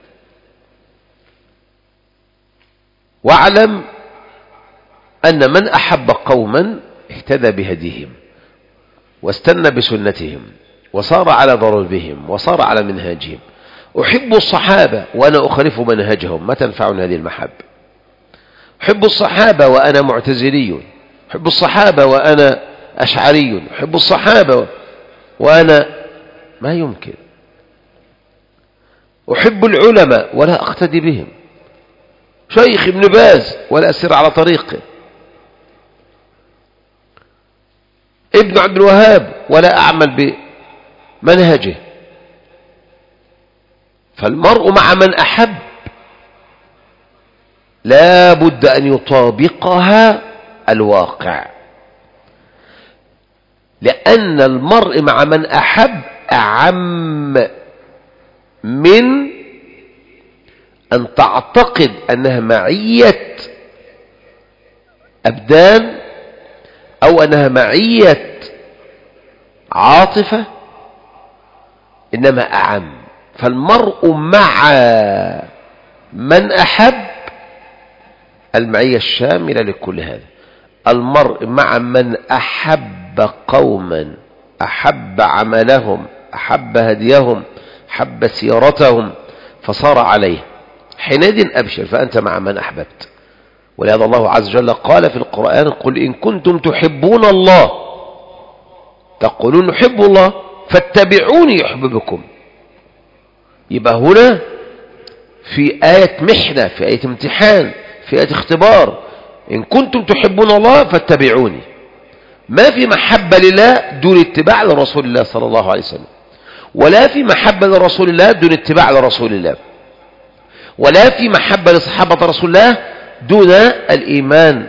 واعلم أن من أحب قوما اهتدى بهديهم واستنى بسنتهم وصار على ضربهم وصار على منهاجهم. أحب الصحابة وأنا أخالف منهجهم، ما تنفعني هذه المحبة. أحب الصحابة وأنا معتزلي، أحب الصحابة وأنا أشعري، أحب الصحابة وأنا ما يمكن. أحب العلماء ولا أقتدي بهم، شيخ ابن باز ولا أسير على طريقه، ابن عبد الوهاب ولا أعمل بمنهجه. فالمرء مع من أحب لا بد أن يطابقها الواقع، لأن المرء مع من أحب أعم من أن تعتقد أنها معية أبدان أو أنها معية عاطفة، إنما أعم. فالمرء مع من أحب المعية الشاملة لكل هذا. المرء مع من أحب قوما، أحب عملهم، أحب هديهم، أحب سيرتهم فصار عليه، حينئذ أبشر فأنت مع من أحببت. ولهذا الله عز وجل قال في القرآن: قل إن كنتم تحبون الله، تقولون نحب الله فاتبعوني يحببكم. يبقى هنا في آية محنة، في آية امتحان، في آية اختبار. إن كنتم تحبون الله فاتبعوني. ما في محبة لله دون اتباع لرسول الله صلى الله عليه وسلم، ولا في محبة لرسول الله دون اتباع لرسول الله، ولا في محبة لصحابة رسول الله دون الإيمان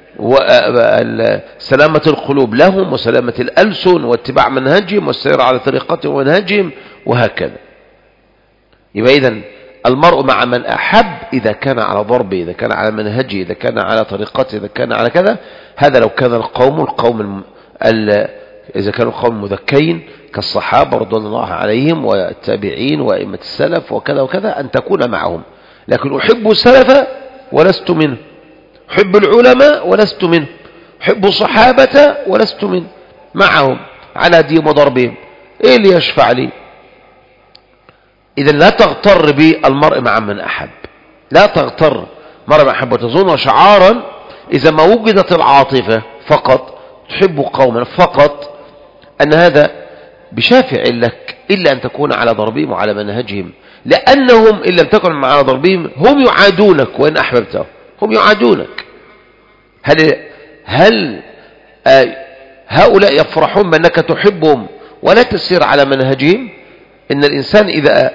وسلامة القلوب لهم وسلامة الألسن واتباع منهجهم والسير على طريقتهم ومنهجهم وهكذا. يبقى إذن المرء مع من أحب إذا كان على ضربه، إذا كان على منهجه، إذا كان على طريقته، إذا كان على كذا. هذا لو كان القوم القوم إذا كانوا قوم مذكين كالصحابة رضوان الله عليهم والتابعين وأئمة السلف وكذا وكذا، أن تكون معهم. لكن أحب السلف ولست منه، أحب العلماء ولست منه، أحب الصحابة ولست منه، معهم على دين وضربهم. إيه اللي يشفع لي؟ إذن لا تغتر بالمرء مع من أحب، لا تغتر مرء مع أحب وتظن شعارا إذا ما وجدت العاطفة فقط تحب قوما فقط أن هذا بشافع لك، إلا أن تكون على ضربهم وعلى منهجهم، لأنهم إن لم تكن على ضربهم هم يعادونك وإن أحببتهم، هم يعادونك. هل هل هؤلاء يفرحون بأنك تحبهم ولا تسير على منهجهم؟ إن الإنسان إذا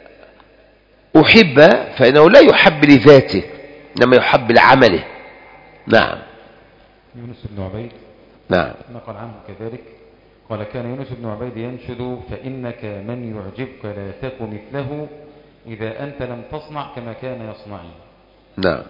أحب فإنه لا يحب لذاته، إنما يحب لعمله. نعم. يونس بن عبيد نعم نقل عنه كذلك قال: كان يونس بن عبيد ينشد: فإنك من يعجبك لا تك مثله، إذا أنت لم تصنع كما كان يصنعين. نعم.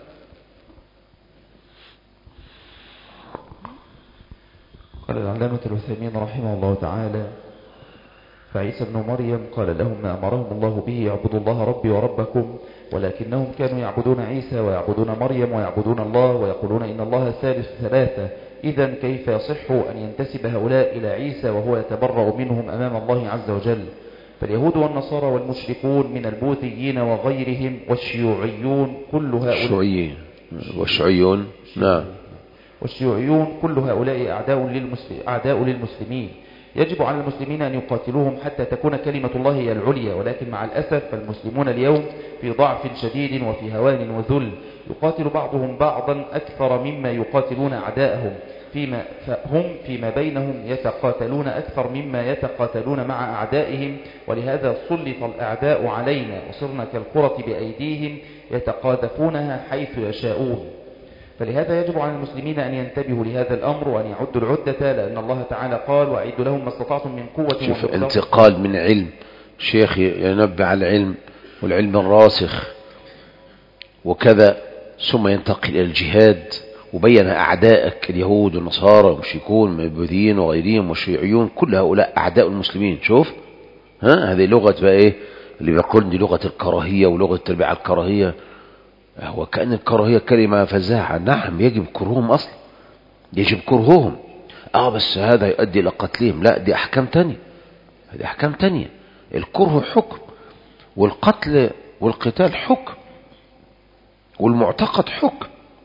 قال العلامة العثيمين رحمه الله تعالى: فعيسى بن مريم قال لهم ما أمرهم الله به: يعبدوا الله ربي وربكم، ولكنهم كانوا يعبدون عيسى ويعبدون مريم ويعبدون الله ويقولون إن الله ثالث ثلاثة. إذن كيف يصح أن ينتسب هؤلاء إلى عيسى وهو يتبرأ منهم أمام الله عز وجل؟ فاليهود والنصارى والمشركون من البوذيين وغيرهم والشيوعيون كل هؤلاء الشيوعيين والشيوعيون نعم والشيوعيون كل هؤلاء أعداء للمسلمين, أعداء للمسلمين يجب على المسلمين أن يقاتلوهم حتى تكون كلمة الله هي العليا. ولكن مع الأسف فالمسلمون اليوم في ضعف شديد وفي هوان وذل، يقاتل بعضهم بعضا أكثر مما يقاتلون أعداءهم. فيما فهم فيما بينهم يتقاتلون أكثر مما يتقاتلون مع أعدائهم، ولهذا سلط الأعداء علينا وصرنا كالقرة بأيديهم يتقاذفونها حيث يشاءون. فلهذا يجب على المسلمين أن ينتبهوا لهذا الأمر وأن يعدوا العدة، لأن الله تعالى قال وأعدوا لهم ما استطعتم من قوة. شوف انتقال من علم شيخ ينبه على العلم والعلم الراسخ وكذا، ثم ينتقل إلى الجهاد وبين أعدائك اليهود والنصارى والمشركون والمبوذيين وغيرهم والشيعيون، كل هؤلاء أعداء المسلمين. شوف ها هذه لغة بقى إيه اللي بيقول دي لغة الكراهية ولغة التربية على الكراهية، هو كأن الكراهية كلمة فزاعة. نعم يجب كرههم أصلا، يجب كرههم اه بس هذا يؤدي إلى قتلهم، لا دي أحكام تانية، هذه أحكام تانية. الكره حكم، والقتل والقتال حكم، والمعتقد حكم.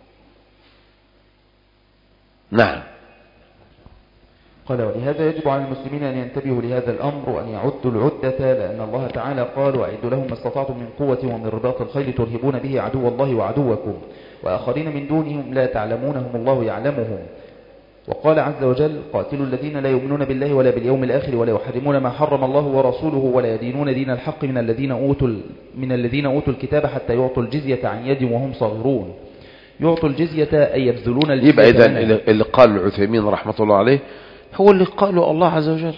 نعم. قال ولهذا يجب على المسلمين أن ينتبهوا لهذا الأمر وأن يعدوا العدة، لأن الله تعالى قال وأعدوا لهم ما استطعتم من قوة ومن رباط الخيل ترهبون به عدو الله وعدوكم وآخرين من دونهم لا تعلمونهم الله يعلمهم. وقال عز وجل قاتلوا الذين لا يؤمنون بالله ولا باليوم الآخر ولا يحرمون ما حرم الله ورسوله ولا يدينون دين الحق من الذين أوتوا من الذين أوتوا الكتاب حتى يعطوا الجزية عن يد وهم صاغرون. يعطوا الجزية أي يبذلون الجزية. يبقى إذن اللي قال العثيمين رحمة الله عليه هو اللي قاله الله عز وجل،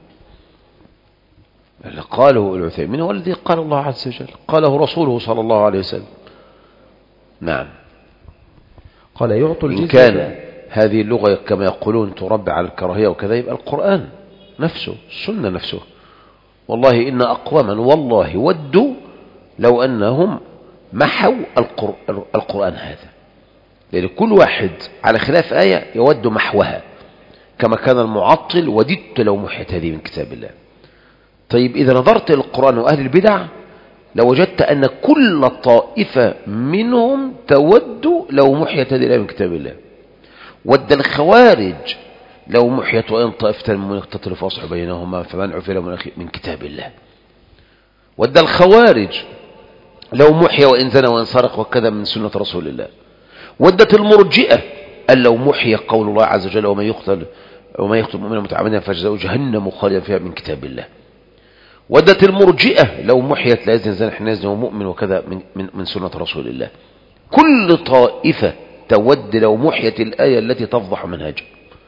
اللي قاله العثيمين هو الذي قال الله عز وجل، قاله رسوله صلى الله عليه وسلم. نعم. قال يعطوا الجزية. إن كان هذه اللغة كما يقولون تربى على الكراهية وكذا، يبقى القرآن نفسه السنة نفسه. والله إن أقواما والله ودوا لو أنهم محوا القرآن هذا، لأن كل واحد على خلاف آية يود محوها، كما كان المعطل وددت لو محيت هذه من كتاب الله. طيب إذا نظرت إلى القرآن وأهل البدع لوجدت أن كل طائفة منهم تود لو محيت هذه الآية من كتاب الله. ود الخوارج لو محيت وإن طائفة من اقتتلوا فاصلحوا بينهما فمن عفي له من كتاب الله. ود الخوارج لو محي وإن زنى وإن سرق وكذا من سنة رسول الله. ودت المرجئة أن لو محي قول الله عز وجل ومن يقتل ومن يقتل مؤمنا متعمدا فجزاؤه جهنم خالدا فيها من كتاب الله. ودت المرجئة لو محيت لا يزني زاني حين يزني ومؤمن وكذا من, من, من سنة رسول الله. كل طائفة تود لو محيت الآية التي تفضح منهجه،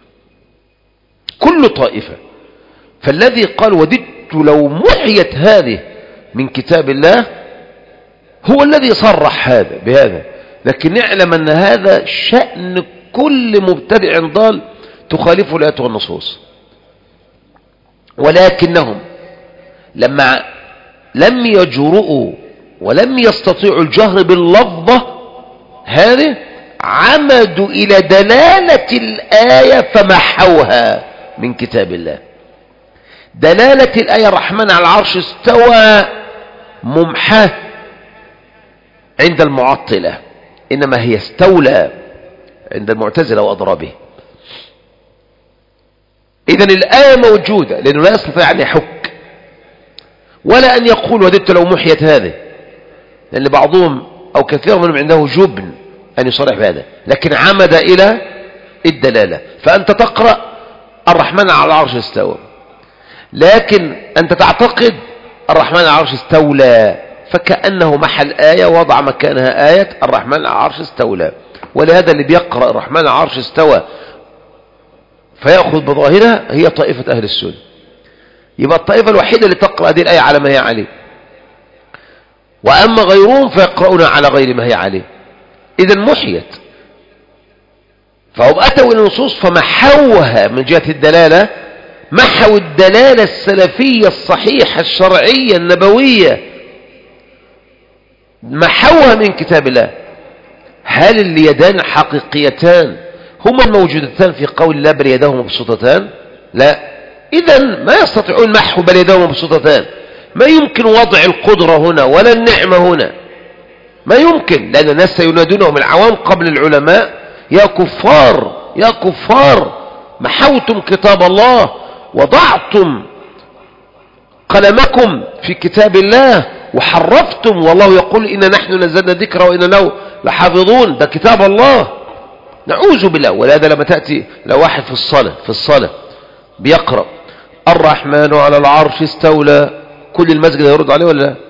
كل طائفة. فالذي قال وددت لو محيت هذه من كتاب الله هو الذي صرح هذا بهذا، لكن نعلم أن هذا شأن كل مبتدع ضال تخالفه الآيات والنصوص. ولكنهم لما لم يجرؤوا ولم يستطيعوا الجهر باللفظة هذه عمدوا إلى دلالة الآية فمحوها من كتاب الله. دلالة الآية الرحمن على العرش استوى ممحاه عند المعطلة، إنما هي استولى عند المعتزلة وأضرابه. إذن الآية موجودة لأنه لا يستطيع أن يحك ولا أن يقول وددت لو محيت هذه، لأن بعضهم أو كثير منهم عنده جبن أن يصرح بهذا، لكن عمد إلى الدلالة. فأنت تقرأ الرحمن على العرش استوى، لكن أنت تعتقد الرحمن على العرش استولى، فكأنه محل آية وضع مكانها آية الرحمن على العرش استولى. ولهذا اللي بيقرأ الرحمن على العرش استوى فيأخذ بظاهرها هي طائفة أهل السنة. يبقى الطائفة الوحيدة اللي تقرأ هذه الآية على ما هي عليه، وأما غيرهم فيقرؤون على غير ما هي عليه. إذن محيت، فهم أتوا إلى النصوص فمحوها من جهة الدلالة، محوا الدلالة السلفية الصحيحة الشرعية النبوية، محوها من كتاب الله. هل اليدان حقيقيتان هما الموجودتان في قول الله بل يداه مبسوطتان؟ لا. إذن ما يستطيعون محو بل يداه مبسوطتان، ما يمكن وضع القدرة هنا ولا النعمة هنا، ما يمكن، لأن الناس سينادونهم العوام قبل العلماء يا كفار يا كفار محوتم كتاب الله وضعتم قلمكم في كتاب الله وحرفتم، والله يقول إن نحن نزلنا ذكر وإن له لحافظون، ده كتاب الله. نعوذ بالله. ولهذا لما تأتي لو واحد في الصلاة في الصلاة بيقرأ الرحمن على العرش استولى، كل المسجد هيرد عليه ولا لا؟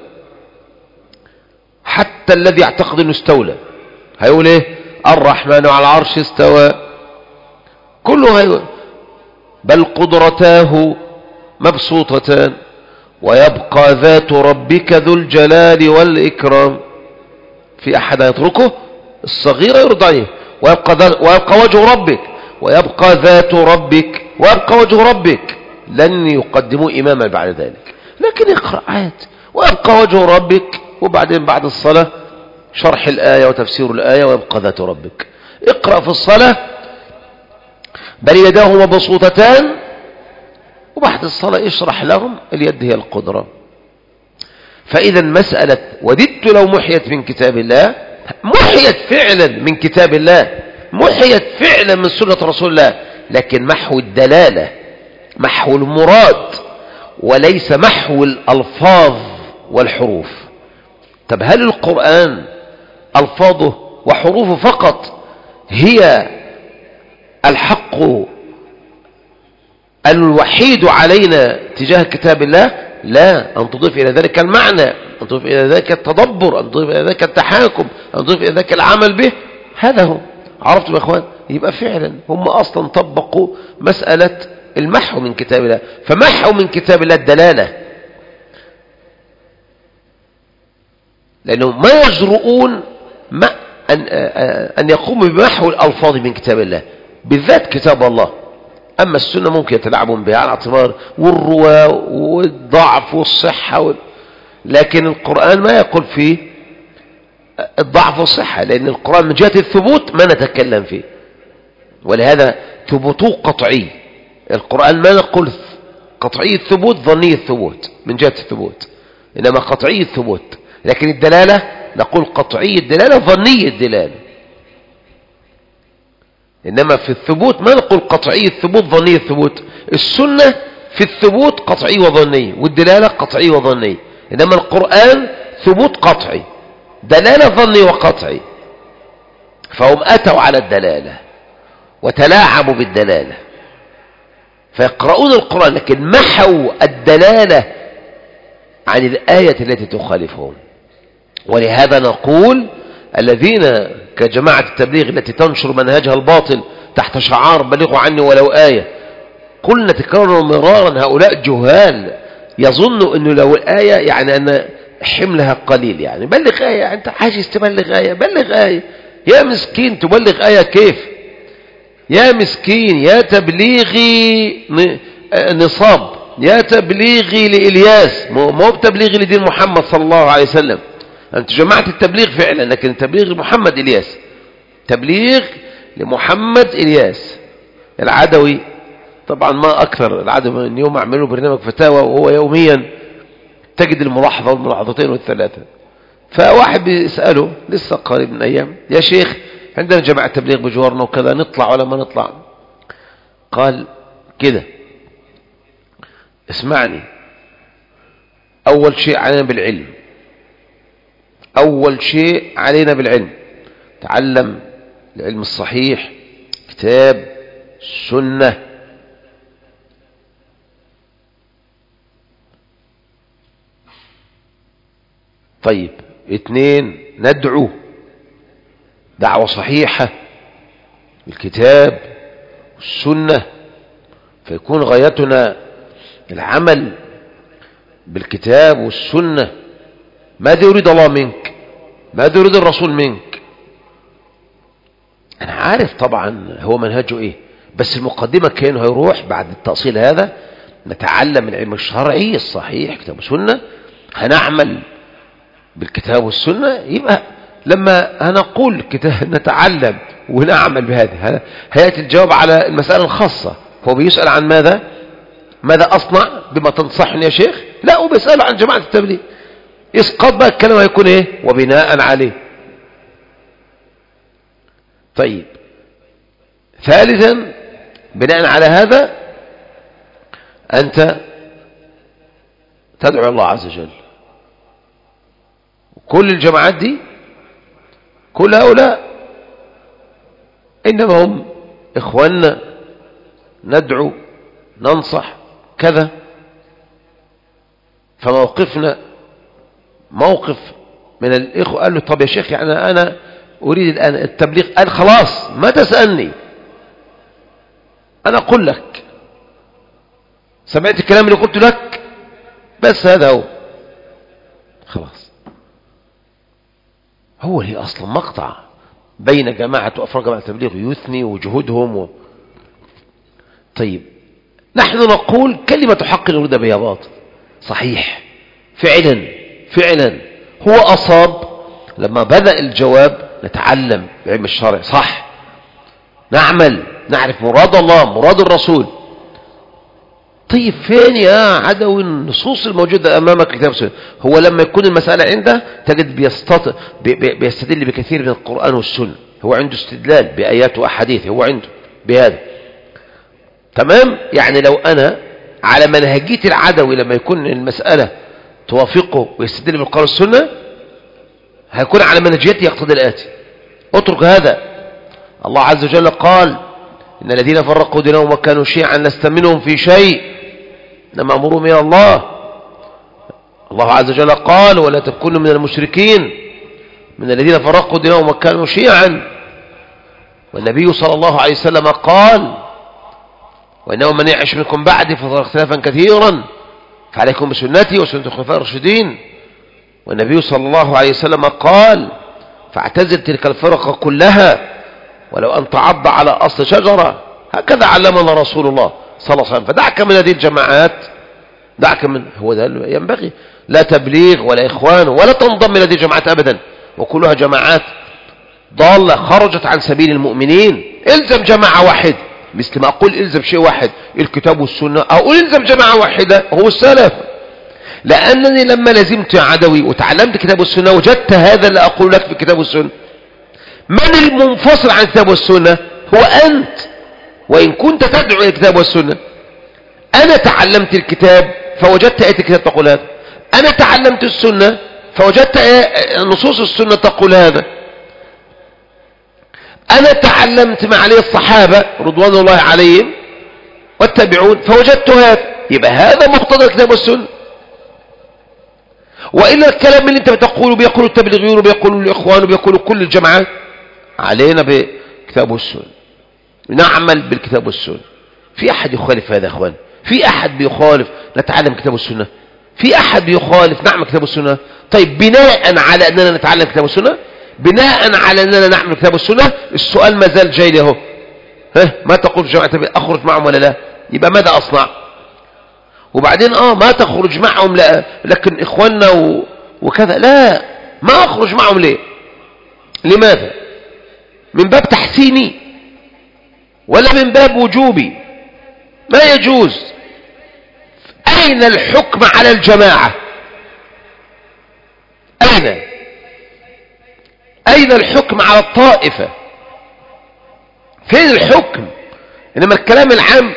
حتى الذي يعتقد انه استولى هيقول ايه؟ الرحمن على العرش استوى، كله هيقول. بل قدرتاه مبسوطتان ويبقى ذات ربك ذو الجلال والإكرام. في أحد يتركه؟ الصغير يرد عليه. ويبقى, ويبقى وجه ربك، ويبقى ذات ربك، ويبقى وجه ربك، لن يقدموا إماما بعد ذلك. لكن اقرأ عاد ويبقى وجه ربك، وبعدين بعد الصلاة شرح الآية وتفسير الآية ويبقى ذات ربك. اقرأ في الصلاة بل يداه مبسوطتان، وبعد الصلاة اشرح لهم اليد هي القدرة. فإذا مسألة وددت لو محيت من كتاب الله، محيت فعلا من كتاب الله، محيت فعلا من سنة رسول الله، لكن محو الدلالة، محو المراد، وليس محو الألفاظ والحروف. طب هل القرآن ألفاظه وحروفه فقط هي الحق الوحيد علينا تجاه كتاب الله؟ لا، أن تضيف إلى ذلك المعنى، أن تضيف إلى ذلك التدبر، أن تضيف إلى ذلك التحاكم، أن تضيف إلى ذلك العمل به. هذا هو. عرفتم يا إخوان؟ يبقى فعلا هم أصلا طبقوا مسألة المحو من كتاب الله. فمحوا من كتاب الله الدلالة، لأنهم ما يجرؤون ما أن, أن يقوموا بمحو الألفاظ من كتاب الله، بالذات كتاب الله. أما السنة ممكن يتلاعبون بها على اعتبار والرواة والضعف والصحة وال... لكن القرآن ما يقول فيه الضعف والصحة، لأن القرآن من جهة الثبوت ما نتكلم فيه، ولهذا ثبوته قطعي. القرآن ما نقول قطعي الثبوت ظني الثبوت من جهة الثبوت، إنما قطعي الثبوت. لكن الدلالة نقول قطعي الدلالة ظني الدلالة، إنما في الثبوت ما نقول قطعي الثبوت ظني الثبوت. السنة في الثبوت قطعي وظني، والدلالة قطعي وظني، إنما القرآن ثبوت قطعي، دلالة ظني وقطعي. فهم أتوا على الدلالة وتلاعبوا بالدلالة فيقرؤون القرآن، لكن محوا الدلالة عن الآية التي تخالفهم. ولهذا نقول الذين كجماعة التبليغ التي تنشر منهجها الباطل تحت شعار بلغوا عني ولو آية، قلنا تكرروا مرارا هؤلاء جهال يظنوا أنه لو الآية يعني أن حملها قليل، يعني بلغ آية، أنت عاجز تبلغ آية، بلغ آية. يا مسكين تبلغ آية كيف؟ يا مسكين، يا تبليغي نصاب، يا تبليغي لإلياس، مو بتبليغي لدين محمد صلى الله عليه وسلم. أنت جمعت التبليغ فعلا، لكن التبليغ لمحمد إلياس، تبليغ لمحمد إلياس العدوي. طبعا ما أكثر العدوي من يوم أعمله برنامج فتاوى، وهو يوميا تجد الملاحظة والملاحظتين والثلاثة. فواحد بيسأله لسه قريب من أيام، يا شيخ عندنا جماعة تبليغ بجوارنا وكذا، نطلع ولا ما نطلع؟ قال كده، اسمعني، أول شيء علينا بالعلم، أول شيء علينا بالعلم، تعلم العلم الصحيح، كتاب السنة. طيب اثنين، ندعو دعوة صحيحة الكتاب والسنة، فيكون غايتنا العمل بالكتاب والسنة. ماذا يريد الله منك؟ ماذا يريد الرسول منك؟ أنا عارف طبعا هو منهجه إيه، بس المقدمة كان هيروح بعد التأصيل هذا نتعلم العلم الشرعي الصحيح كتاب والسنة، هنعمل بالكتاب والسنة. يبقى لما هنقول كتاب نتعلم ونعمل بهذا، هيأتي الجواب على المسألة الخاصة. هو بيسأل عن ماذا؟ ماذا أصنع بما تنصحني يا شيخ؟ لا، هو بيسأل عن جماعة التبليغ. اسقاط بقى الكلام هيكون ايه؟ وبناء عليه. طيب ثالثا، بناء على هذا أنت تدعو الله عز وجل. كل الجماعات دي، كل هؤلاء إنما هم إخواننا ندعو ننصح كذا. فموقفنا موقف من الإخوة. قال له طب يا شيخ يعني أنا أريد الآن التبليغ. قال خلاص ما تسألني، أنا أقول لك، سمعت الكلام اللي قلت لك بس هذا هو خلاص. هو هي أصلا مقطع بين جماعة وأفراد جماعة التبليغ يثني وجهودهم و... طيب نحن نقول كلمة حق نريد بها باطل. صحيح فعلا فعلا هو أصاب لما بدأ الجواب نتعلم بعلم الشرع صح، نعمل نعرف مراد الله مراد الرسول. طيب فين يا عدوي النصوص الموجودة أمامك كتاب السنة؟ هو لما يكون المسألة عنده تجد بيستطع بي بي بيستدل بكثير من القرآن والسنة، هو عنده استدلال بآيات وأحاديث، هو عنده بهذا تمام. يعني لو أنا على منهجية العدوي لما يكون المسألة توافقه ويستدل بالقرآن والسنة هيكون على منهجيته يقتضي الآتي. اترك هذا. الله عز وجل قال إن الذين فرقوا دينهم وكانوا شيعا لست منهم في شيء إنما أمرهم من الله. الله عز وجل قال ولا تكونوا من المشركين من الذين فرقوا دينهم وكانوا شيعا. والنبي صلى الله عليه وسلم قال وإنه من يعش منكم بعدي فصار اختلافا كثيرا فعليكم بسنتي وسنة الخلفاء الراشدين. والنبي صلى الله عليه وسلم قال فاعتزل تلك الفرق كلها ولو أن تعض على أصل شجرة. هكذا علمنا رسول الله صلى الله عليه وسلم. فدعك من هذه الجماعات، دعك من هو ده ينبغي لا تبليغ ولا إخوان ولا تنضم إلى هذه الجماعات أبدا، وكلها جماعات ضالة خرجت عن سبيل المؤمنين. الزم جماعة واحدة مثل ما أقول الزم شيء واحد الكتاب والسنة، أقول الزم جماعة واحدة هو السلف. لأنني لما لزمت يا عدوي وتعلمت كتاب والسنة وجدت هذا اللي أقول لك في الكتاب والسنة. من المنفصل عن الكتاب والسنة؟ هو أنت، وإن كنت تدعو إلى الكتاب والسنة. أنا تعلمت الكتاب فوجدت آية الكتاب تقول هذا، أنا تعلمت السنة فوجدت نصوص السنة تقول هذا، أنا تعلمت مع عليه الصحابة رضوان الله عليهم والتابعون فوجدت هذا. يبقى هذا مقتضى الكتاب والسنة. وإلا الكلام اللي انت بتقوله بيقولوا التبليغيون وبيقولوا الإخوان وبيقولوا كل الجماعات. علينا بكتاب والسنة، نعمل بالكتاب والسنة. في أحد يخالف هذا يا أخوان؟ في أحد بيخالف نتعلم كتاب والسنة؟ في أحد بيخالف نعمل كتاب والسنة؟ طيب بناء على أننا نتعلم كتاب والسنة، بناء على أننا نعمل كتاب والسنة، السؤال ما زال جاي له. ها ما تقول في جماعة أخرج معهم ولا لا؟ يبقى ماذا أصنع؟ وبعدين آه ما تخرج معهم لا لكن إخواننا و... وكذا لا، ما أخرج معهم ليه؟ لماذا؟ من باب تحسيني ولا من باب وجوبي؟ ما يجوز. أين الحكم على الجماعة؟ أين أين الحكم على الطائفة؟ فين الحكم؟ إنما الكلام العام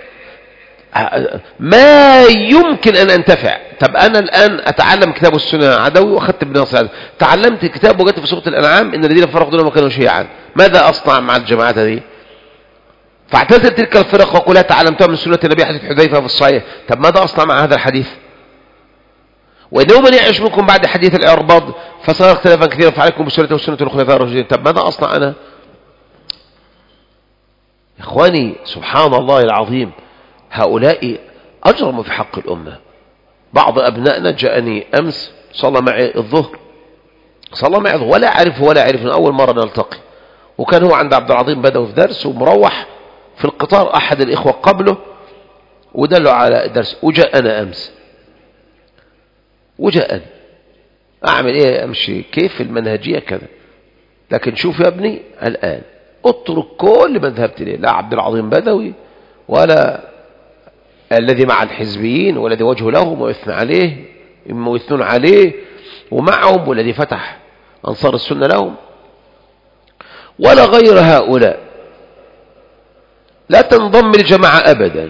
ما يمكن أن أنتفع. طب أنا الآن أتعلم كتاب السنة عدوي وأخذت بنص هذا، تعلمت الكتاب وجدت في سورة الأنعام إن الذين فرقوا دينهم وكانوا شيعا، ماذا أصنع مع الجماعات هذه؟ فاعتزل تلك الفرق وقلها تعلمتها من سنة النبي حديث حذيفة في الصحيح. طب ماذا أصنع مع هذا الحديث؟ وإنه من يعيش منكم بعد حديث الإعرباض فصار اختلافا كثيرا فعليكم بسنة وسنة الخلفاء الراشدين. طب ماذا أصنع أنا؟ إخواني سبحان الله العظيم، هؤلاء أجرموا في حق الأمة. بعض أبنائنا جاءني أمس صلى معي الظهر، صلى معي الظهر ولا أعرفه ولا أعرف من أول مرة نلتقي، وكان هو عند عبد العظيم بدوي في درس ومروح في القطار أحد الإخوة قبله ودلوا على الدرس، وجاءنا أمس وجاءني أعمل إيه؟ أمشي كيف المنهجية كذا. لكن شوف يا ابني الآن اترك كل ما ذهبت إليه، لا عبد العظيم بدوي ولا الذي مع الحزبيين والذي وجه لهم ويثنى عليه إما ويثنون عليه ومعهم، والذي فتح أنصار السنة لهم، ولا غير هؤلاء. لا تنضم لجماعة أبدا،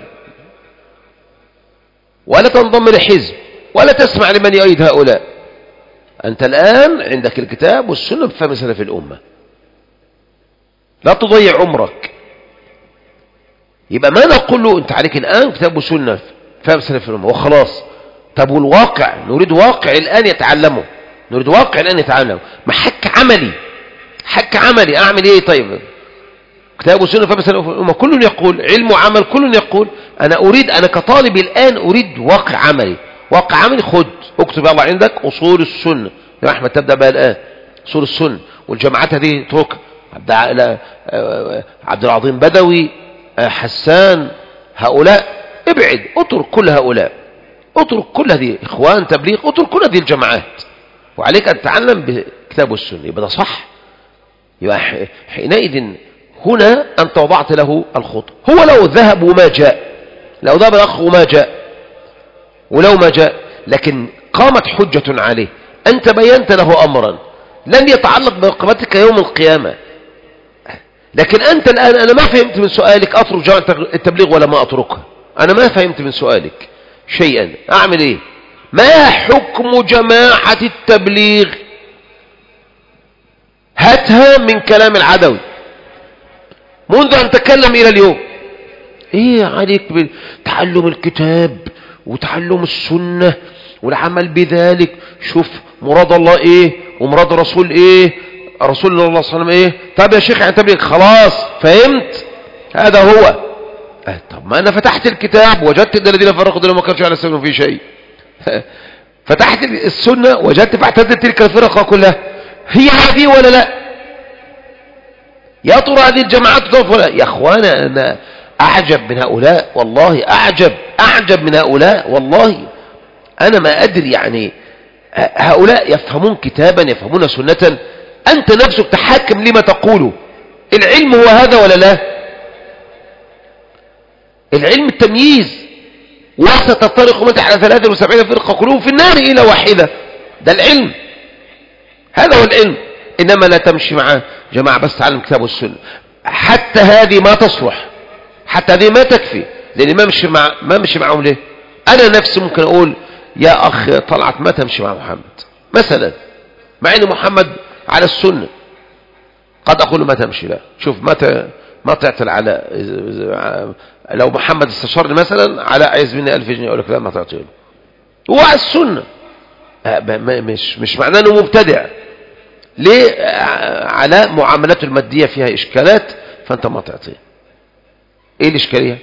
ولا تنضم لحزب، ولا تسمع لمن يؤيد هؤلاء. أنت الآن عندك الكتاب والسنة بفهم سلف الأمة، لا تضيع عمرك. يبقى ما نقول له انت عليك الآن كتاب وسنة فهم سلف الأمة وخلاص. طب والواقع، نريد واقع الآن يتعلمه، نريد واقع الآن يتعلمه، ما حك عملي، حك عملي أعمل إيه؟ طيب كتاب وسنة فهم سلف الأمة كل يقول، علم وعمل كل يقول. أنا أريد، أنا كطالب الآن أريد واقع عملي. واقع عملي خد اكتب يلا عندك أصول السنة يا أحمد، تبدأ بها الآن أصول السنة، والجماعات هذه اترك عبد العظيم بدوي، حسان، هؤلاء ابعد، اترك كل هؤلاء، اترك كل هذه اخوان تبليغ، اترك كل هذه الجماعات، وعليك ان تتعلم بكتاب السنه. يبقى ده صح. يبقى حينئذ هنا انت وضعت له الخطوه. هو لو ذهب وما جاء، لو ذهب الاخ وما جاء، ولو ما جاء لكن قامت حجه عليه، انت بينت له امرا لن يتعلق برقبتك يوم القيامه. لكن أنت الآن أنا ما فهمت من سؤالك أترك جماعة التبليغ ولا ما أتركها. أنا ما فهمت من سؤالك شيئا، أعمل إيه؟ ما حكم جماعة التبليغ؟ هاتها من كلام العدوي منذ أن تكلم إلى اليوم. إيه عليك بتعلم الكتاب وتعلم السنة والعمل بذلك؟ شوف مراد الله إيه ومراد الرسول إيه، رسول الله صلى الله عليه وسلم ايه. طب يا شيخ يعني تبليغ خلاص فهمت، هذا هو. اه طب ما انا فتحت الكتاب وجدت ان الذين فرقوا دينهم ما كانش على سبيل في شيء. فتحت السنه وجدت فاعتزلت تلك الفرقه كلها، هي هذه ولا لا؟ يا ترى هذه الجماعات تضاف ولا؟ يا اخوانا انا اعجب من هؤلاء والله، اعجب اعجب من هؤلاء والله. انا ما ادري يعني هؤلاء يفهمون كتابا يفهمون سنه، أنت نفسك تحكم لما تقوله. العلم هو هذا ولا لا؟ العلم التمييز. وستفترق أمتي على ثلاثة وسبعين فرقة كلهم في النار إلى واحدة. ده العلم، هذا هو العلم. إنما لا تمشي مع جماعة بس تعلم كتاب والسنة. حتى هذه ما تصلح، حتى هذه ما تكفي، لأن ما مشي مع ما مشي معهم ليه؟ أنا نفسي ممكن أقول يا أخ طلعت ما تمشي مع محمد مثلا، مع أن محمد على السنة، قد أقول ما تمشي. لا شوف ما ما تعطي على، لو محمد استشارني مثلا على عايز مني ألف جنيه أقول لك لا ما تعطيه له، هو على السنة. مش مش معناه أنه مبتدع. ليه؟ على معاملاته المادية فيها إشكالات فأنت ما تعطيه. إيه الإشكالية؟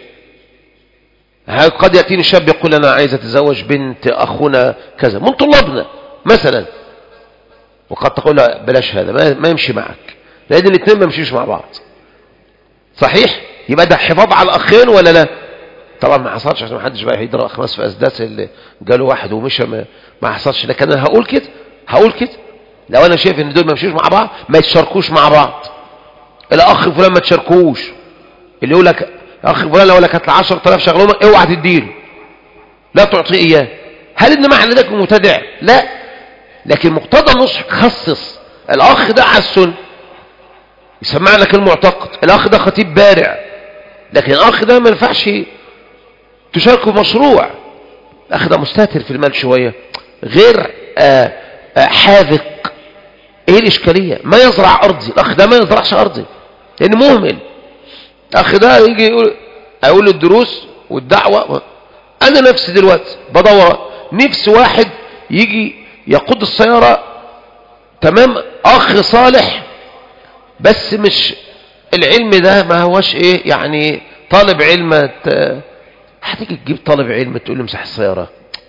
قد يأتيني شاب يقول أنا عايز أتزوج بنت أخونا كذا من طلابنا مثلا، وقد تقول لا بلاش هذا ما, ما يمشي معك، لأن الاثنين ما يمشيش مع بعض. صحيح؟ يبقى ده حفاظ على الأخين ولا لا؟ طبعا ما حصلش عشان ما حدش بقى يضرب أخماس في أسداس اللي قالوا واحد ومشى، ما, ما حصلش. لكن أنا هقول كده، هقول كده لو أنا شايف إن دول ما يمشيش مع بعض ما يتشاركوش مع بعض. الأخ فلان ما تشاركوش، اللي يقول لك أخ فلان لو لك هات له عشرة آلاف شغلهم اوعى تديله، لا تعطيه إياه. هل إن معنى ذلك مبتدع؟ لا، لكن مقتضى النصح خصص. الأخ ده على السنة يسمع لك المعتقد، الأخ ده خطيب بارع، لكن الأخ ده ما ينفعش تشاركه في مشروع. الأخ ده مستهتر في المال شوية، غير آآ آآ حاذق. ايه الإشكالية؟ ما يزرع أرضي، الأخ ده ما يزرعش أرضي لأنه مهمل. الأخ ده يجي يقول أقول الدروس والدعوة. أنا نفسي دلوقتي بدور نفس واحد يجي يقود السيارة، تمام، أخ صالح، بس مش العلم ده ما هوش ايه يعني طالب علم. هتيجي تجيب طالب علم تقول له امسح السيارة؟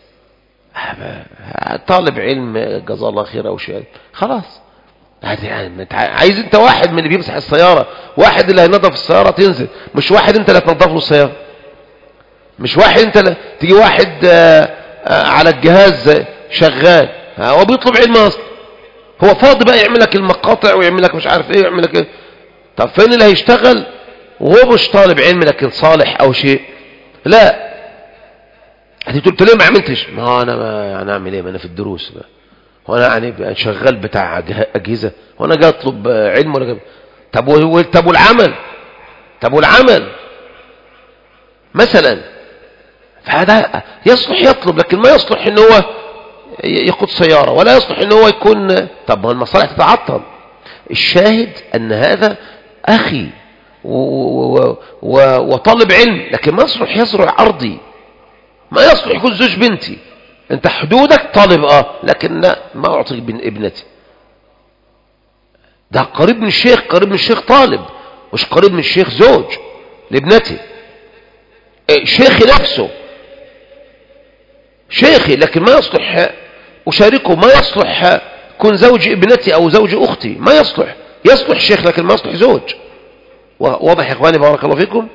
طالب علم جزاه الله خير او شيء خلاص. عايز انت واحد من اللي بيمسح السيارة، واحد اللي هينظف السيارة تنزل، مش واحد انت اللي هتنظف له السيارة، مش واحد انت اللي تيجي واحد على الجهاز شغال هو بيطلب علم اصلا، هو فاضي بقى يعمل لك المقاطع ويعمل لك مش عارف ايه ويعمل لك ايه. طب فين اللي هيشتغل وهو مش طالب علم لكن صالح او شيء؟ لا. هتقول ليه ما عملتش؟ ما انا ما يعني اعمل ايه، ما انا في الدروس بقى، هو انا يعني شغال بتاع اجهزه، هو انا جاي اطلب علم ولا جاي؟ طب و... طب والعمل، طب والعمل مثلا، فهذا يصلح يطلب، لكن ما يصلح ان هو يقود سياره، ولا يصلح ان هو يكون. طب ما المصالح تتعطل. الشاهد ان هذا أخي وطالب علم، لكن ما يصلح يزرع أرضي، ما يصلح يكون زوج بنتي. أنت حدودك طالب آه لكن لا، ما أعطيك ابنتي. ده قريب من الشيخ، قريب من الشيخ طالب، مش قريب من الشيخ زوج لابنتي. شيخي نفسه شيخي، لكن ما يصلح أشاركه، ما يصلح كن زوج ابنتي أو زوج أختي، ما يصلح. يصلح شيخ لكن ما يصلح زوج. واضح يا إخواني بارك الله فيكم؟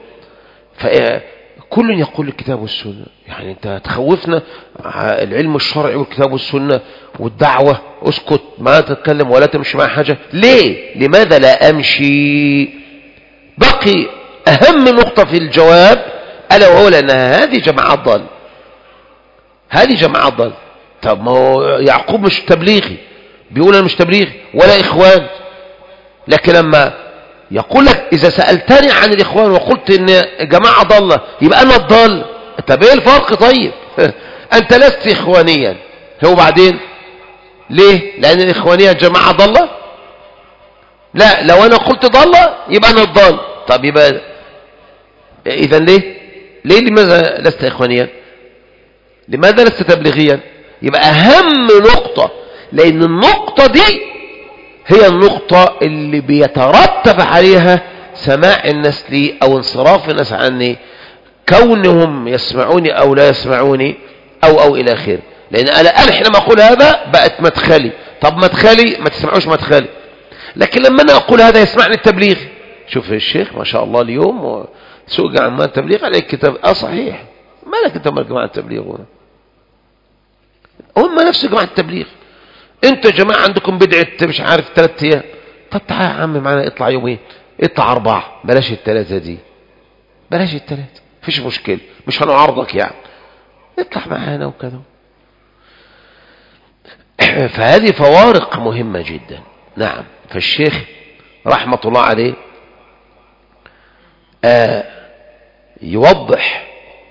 فكل يقول الكتاب والسنة. يعني أنت تخوفنا العلم الشرعي والكتاب والسنة والدعوة، اسكت ما تتكلم ولا تمشي مع حاجة. ليه؟ لماذا لا أمشي؟ بقي أهم نقطة في الجواب ألا وهو لأن هذه جماعات ضال، هذه جماعات ضال. طب ما هو يعقوب مش تبليغي، بيقول أنا مش تبليغي ولا إخوان، لكن لما يقول لك إذا سألتني عن الإخوان وقلت إن جماعة ضالة يبقى أنا الضال. طب إيه الفرق؟ طيب أنت لست إخوانيا، هو بعدين ليه؟ لأن الإخوانية جماعة ضالة؟ لا، لو أنا قلت ضالة يبقى أنا الضال. طب يبقى إذن ليه؟ ليه لماذا لست إخوانيا؟ لماذا لست تبليغيا؟ يبقى أهم نقطة، لأن النقطة دي هي النقطة اللي بيترتب عليها سماع الناس لي أو انصراف الناس عني، كونهم يسمعوني أو لا يسمعوني أو أو إلى آخره. لأن أنا أنا حينما أقول هذا بقت مدخلي. طب مدخلي ما تسمعوش مدخلي، لكن لما أنا أقول هذا يسمعني التبليغ. شوف الشيخ ما شاء الله اليوم سوق جماعة التبليغ عليك كتاب. أه صحيح، مالك أنت مالك جماعة التبليغ؟ هم نفس جماعة التبليغ. انت جماعة عندكم بدعة مش عارف ثلاث ايام، طب تعال يا عم معنا اطلع يومين، اطلع اربعة، بلاش الثلاثة دي، بلاش الثلاثة، مفيش مشكلة، مش هنعارضك يعني، اطلع معانا وكذا. فهذه فوارق مهمة جدا. نعم. فالشيخ رحمة الله عليه آه يوضح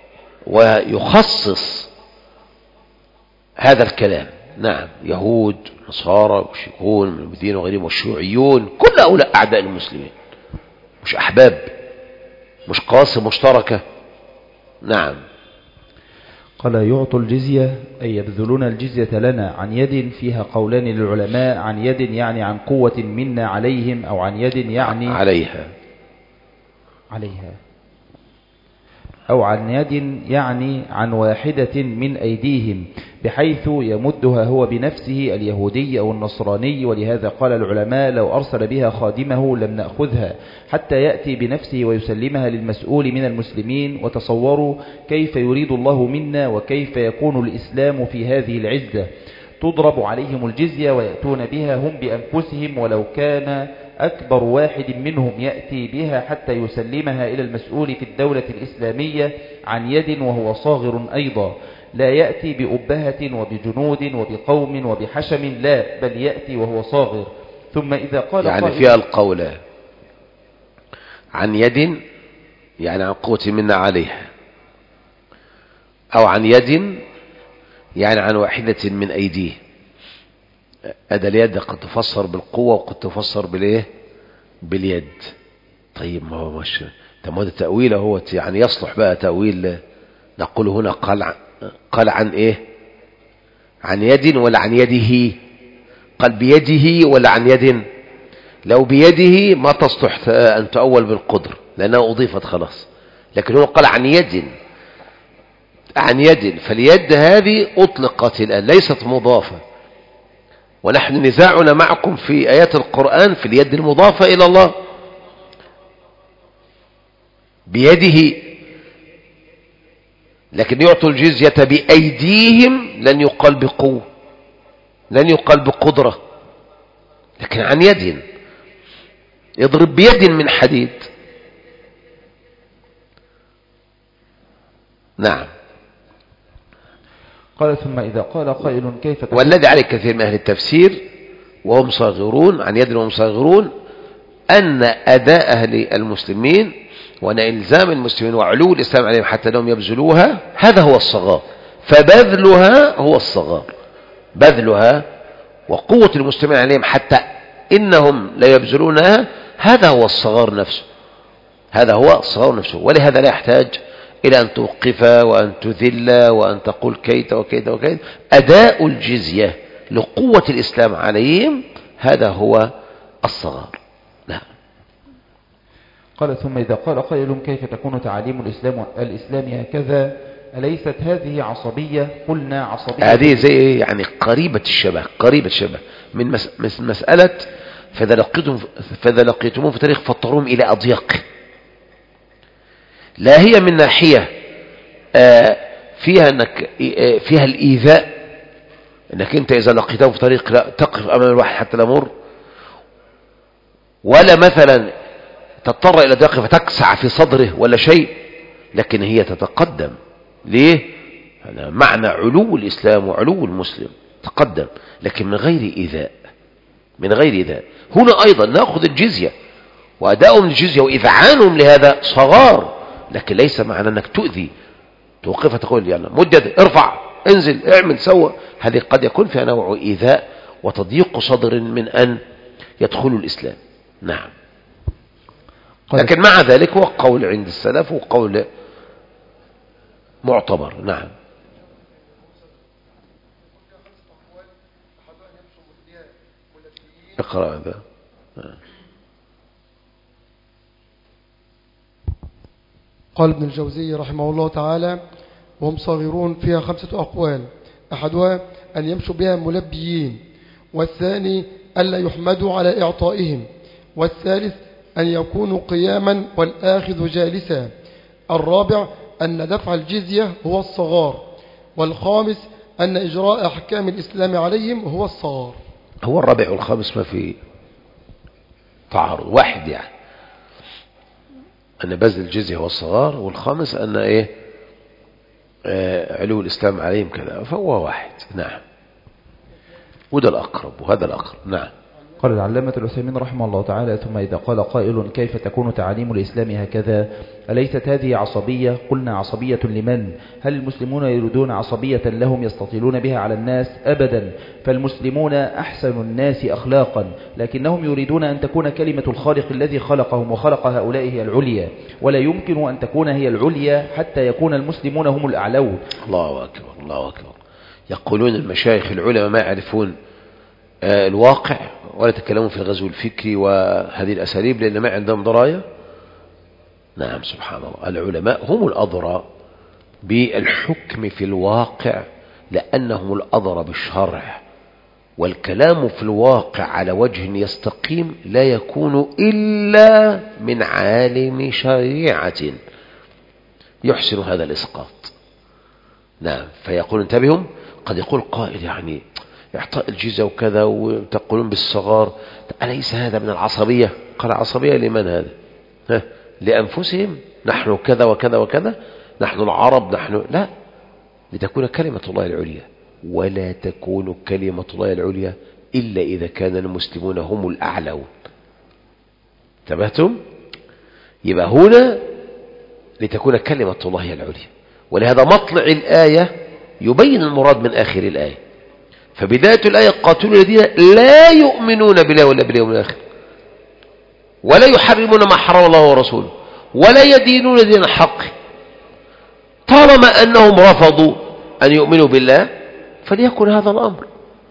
ويخصص هذا الكلام. نعم. يهود نصارى والشيوعيون من المدين وغيرهم والشيوعيون كل هؤلاء أعداء المسلمين، مش أحباب، مش قواسم مشتركة. نعم. قال يعطوا الجزية أي يبذلون الجزية لنا عن يد، فيها قولان للعلماء، عن يد يعني عن قوة منا عليهم، أو عن يد يعني عليها عليها أو عن يد يعني عن واحدة من أيديهم، بحيث يمدها هو بنفسه اليهودي أو النصراني. ولهذا قال العلماء لو أرسل بها خادمه لم نأخذها حتى يأتي بنفسه ويسلمها للمسؤول من المسلمين. وتصوروا كيف يريد الله منا وكيف يكون الإسلام في هذه العزة. تضرب عليهم الجزية ويأتون بها هم بأنفسهم، ولو كان أكبر واحد منهم يأتي بها حتى يسلمها إلى المسؤول في الدولة الإسلامية عن يد وهو صاغر أيضا، لا يأتي بأبهة وبجنود وبقوم وبحشم، لا، بل يأتي وهو صاغر. ثم إذا قال يعني فيها القول عن يد يعني عن قوة منا عليها، أو عن يد يعني عن واحدة من أيديه. هذا اليد قد تفسر بالقوة وقد تفسر بالإيه؟ باليد. طيب ما هو مش طب هذا تأويل هو يعني يصلح بقى تأويل. نقول هنا قال عن قال عن إيه؟ عن يد ولا عن يده؟ قال بيده ولا عن يد؟ لو بيده ما تصلح أن تؤول بالقدر لأنها أضيفت خلاص، لكن هو قال عن يد، عن يد، فاليد هذه أطلقت الآن ليست مضافة. ونحن نزاعنا معكم في آيات القرآن في اليد المضافة إلى الله بيده، لكن يعطوا الجزية بأيديهم لن يقال بقوة، لن يقال بقدرة، لكن عن يد، يضرب بيد من حديد. نعم. قال ثم إذا قال قائل كيف تكون، والذي عليه كثير من أهل التفسير وهم صاغرون عن يد وهم صاغرون أن أداء أهل المسلمين وأن إلزام المسلمين وعلو الإسلام عليهم حتى لهم يبذلوها هذا هو الصغار، فبذلها هو الصغار، بذلها وقوة المسلمين عليهم حتى إنهم لا يبذلونها هذا هو الصغار نفسه، هذا هو الصغار نفسه. ولهذا لا يحتاج إلى أن توقف وأن تذل وأن تقول كيت وكيت وكيت. أداء الجزية لقوة الإسلام عليهم هذا هو الصغار. نعم. قال ثم إذا قال قائل كيف تكون تعاليم الإسلام, الإسلام هكذا أليست هذه عصبية؟ قلنا عصبية. هذه زي يعني قريبة الشبه، قريبة الشبه من مس مسألة فإذا لقيتم فإذا لقيتموهم في طريق فاضطروهم إلى أضيق. لا هي من ناحية فيها أنك فيها الإيذاء، أنك أنت إذا لقيتهم في طريق لا تقف أمام الواحد حتى لا يمر، ولا مثلا تضطر إلى ضيق فتكسع في صدره ولا شيء، لكن هي تتقدم. ليه؟ هذا معنى علو الإسلام وعلو المسلم، تقدم لكن من غير إيذاء، من غير إيذاء. هنا أيضا نأخذ الجزية وأداؤهم الجزية وإذعانهم لهذا صغار، لكن ليس معنى أنك تؤذي توقف تقول يعني مدد ارفع انزل اعمل سوى. هذه قد يكون فيها نوع إيذاء وتضييق صدر من أن يدخلوا الإسلام. نعم. لكن مع ذلك هو قول عند السلف وقول معتبر. نعم. اقرأ هذا. قال ابن الجوزي رحمه الله تعالى وهم صاغرون فيها خمسة أقوال، أحدها أن يمشوا بها ملبيين، والثاني ألا يحمدوا على إعطائهم، والثالث أن يكونوا قياما والآخذ جالسا، الرابع أن دفع الجزية هو الصغار، والخامس أن إجراء أحكام الإسلام عليهم هو الصغار. هو الرابع والخامس ما في تعارض، واحد يعني أن بذل الجزية هو الصغار، والخامس أن إيه آه علو الإسلام عليهم كذا، فهو واحد. نعم. وده الأقرب وهذا الأقرب. نعم. قال العلامة العثيمين رحمه الله تعالى ثم إذا قال قائل كيف تكون تعاليم الإسلام هكذا أليست هذه عصبية؟ قلنا عصبية لمن؟ هل المسلمون يريدون عصبية لهم يستطيلون بها على الناس؟ أبدا، فالمسلمون أحسن الناس أخلاقا، لكنهم يريدون أن تكون كلمة الخالق الذي خلقهم وخلق هؤلاء هي العليا، ولا يمكن أن تكون هي العليا حتى يكون المسلمون هم الأعلون. الله أكبر الله أكبر. يقولون المشايخ العلماء ما يعرفون الواقع ولا يتكلمون في الغزو الفكري وهذه الأساليب لأن ما عندهم دراية. نعم سبحان الله. العلماء هم الأضرى بالحكم في الواقع لأنهم الأضرى بالشرع، والكلام في الواقع على وجه يستقيم لا يكون إلا من عالم شريعة يحسن هذا الإسقاط. نعم. فيقول انتبهوا، قد يقول قائل يعني إعطاء الجزية وكذا وتقولون بالصغار، أليس هذا من العصبية؟ قال عصبية لمن هذا؟ ها؟ لأنفسهم، نحن كذا وكذا وكذا، نحن العرب، نحن لا، لتكون كلمة الله العليا، ولا تكون كلمة الله العليا إلا إذا كان المسلمون هم الأعلون. انتبهتم؟ يبقى هنا لتكون كلمة الله العليا، ولهذا مطلع الآية يبين المراد من آخر الآية. فبداية الآية قاتلوا الذين لا يؤمنون بالله ولا باليوم الآخر ولا يحرمون ما حرم الله ورسوله ولا يدينون دين الحق. طالما أنهم رفضوا أن يؤمنوا بالله فليكن هذا الأمر.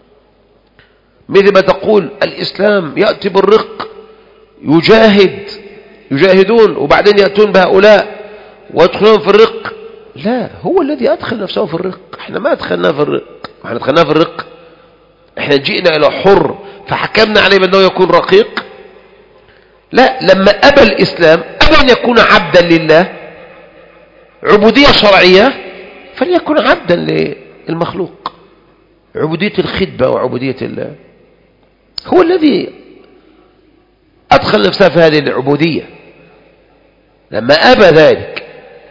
مثل ما تقول الإسلام يأتي بالرق يجاهد يجاهدون وبعدين يأتون بهؤلاء ويدخلون في الرق. لا، هو الذي أدخل نفسه في الرق، احنا ما أدخلنا في الرق، احنا أدخلنا في الرق، احنا جئنا إلى حر فحكمنا عليه بأنه يكون رقيق. لا، لما أبى الإسلام أبى أن يكون عبدا لله عبودية شرعية فليكن عبدا للمخلوق، عبودية الخدمة وعبودية الله. هو الذي أدخل نفسه في هذه العبودية لما أبى ذلك.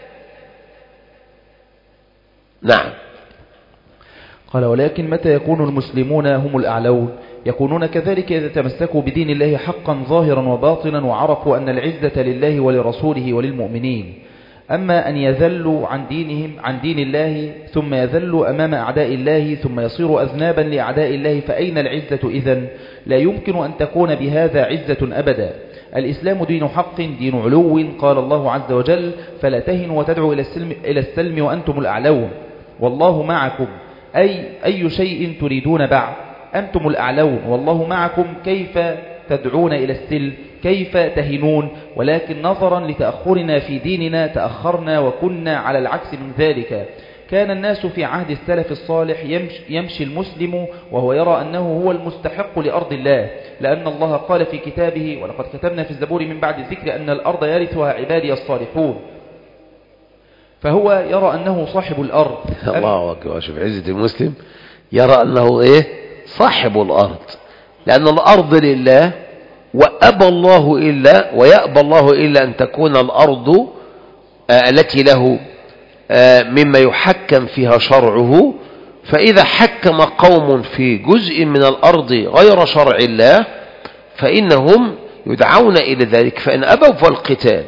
نعم. قال ولكن متى يكون المسلمون هم الأعلون؟ يكونون كذلك إذا تمسكوا بدين الله حقا ظاهرا وباطنا وعرفوا أن العزة لله ولرسوله وللمؤمنين. أما أن يذلوا عن دينهم عن دين الله ثم يذلوا أمام أعداء الله ثم يصيروا أذنابا لأعداء الله فأين العزة إذن؟ لا يمكن أن تكون بهذا عزة أبدا. الإسلام دين حق دين علو، قال الله عز وجل فلا تهنوا وتدعوا إلى السلم, إلى السلم وأنتم الأعلون والله معكم، أي أي شيء تريدون بعد أنتم الأعلون والله معكم، كيف تدعون إلى السلم، كيف تهنون؟ ولكن نظرا لتأخرنا في ديننا تأخرنا وكنا على العكس من ذلك. كان الناس في عهد السلف الصالح يمشي, يمشي المسلم وهو يرى أنه هو المستحق لأرض الله، لأن الله قال في كتابه ولقد كتبنا في الزبور من بعد الذكر أن الأرض يرثها عبادي الصالحون، فهو يرى أنه صاحب الأرض. الله أكبر. شوف عزة المسلم، يرى أنه إيه؟ صاحب الأرض، لأن الأرض لله وأبى الله إلا ويأبى الله إلا أن تكون الأرض آه التي له آه مما يحكم فيها شرعه. فإذا حكم قوم في جزء من الأرض غير شرع الله فإنهم يدعون إلى ذلك، فإن أبوا فالقتال،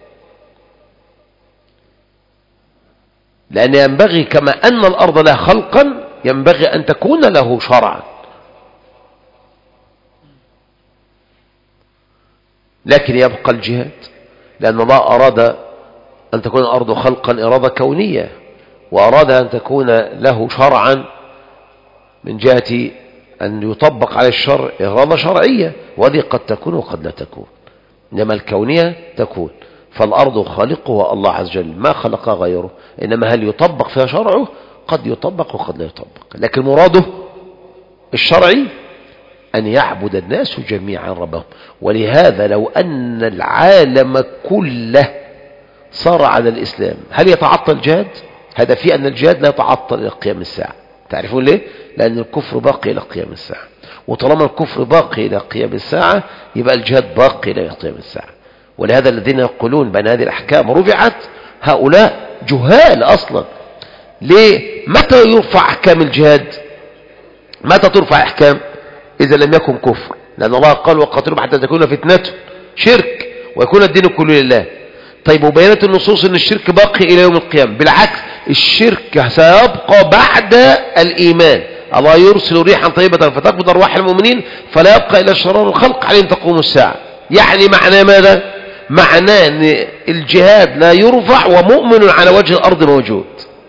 لأن ينبغي كما أن الأرض لها خلقا ينبغي أن تكون له شرعا. لكن يبقى الجهاد، لأن الله أراد أن تكون الأرض خلقا إرادة كونية، وأراد أن تكون له شرعا من جهة أن يطبق على الشرع إرادة شرعية، وهذه قد تكون وقد لا تكون، إنما الكونية تكون. فالأرض خالقها الله عز وجل، ما خلق غيره، إنما هل يطبق فيها شرعه؟ قد يطبق وقد لا يطبق، لكن مراده الشرعي أن يعبد الناس جميعا ربهم. ولهذا لو أن العالم كله صار على الإسلام هل يتعطل الجهاد؟ هذا في أن الجهاد لا يتعطل إلى قيام الساعة. تعرفون ليه؟ لأن الكفر باقي إلى قيام الساعة، وطالما الكفر باقي إلى قيام الساعة يبقى الجهاد باقي إلى قيام الساعة. ولهذا الذين يقولون بأن هذه الأحكام رفعت هؤلاء جهال أصلا. ليه؟ متى يرفع أحكام الجهاد؟ متى ترفع أحكام؟ إذا لم يكن كفر، لأن الله قال وقاتلوا حتى تكون فتنة شرك ويكون الدين كله لله. طيب وبينت النصوص أن الشرك باقي إلى يوم القيامة، بالعكس الشرك سيبقى بعد الإيمان. الله يرسل ريحا طيبة فتقبض أرواح المؤمنين فلا يبقى إلا شرار الخلق عليهم تقوم الساعة. يعني معناه ماذا؟ معناه أن الجهاد لا يرفع ومؤمن على وجه الأرض موجود،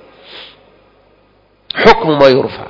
حكم ما يرفع،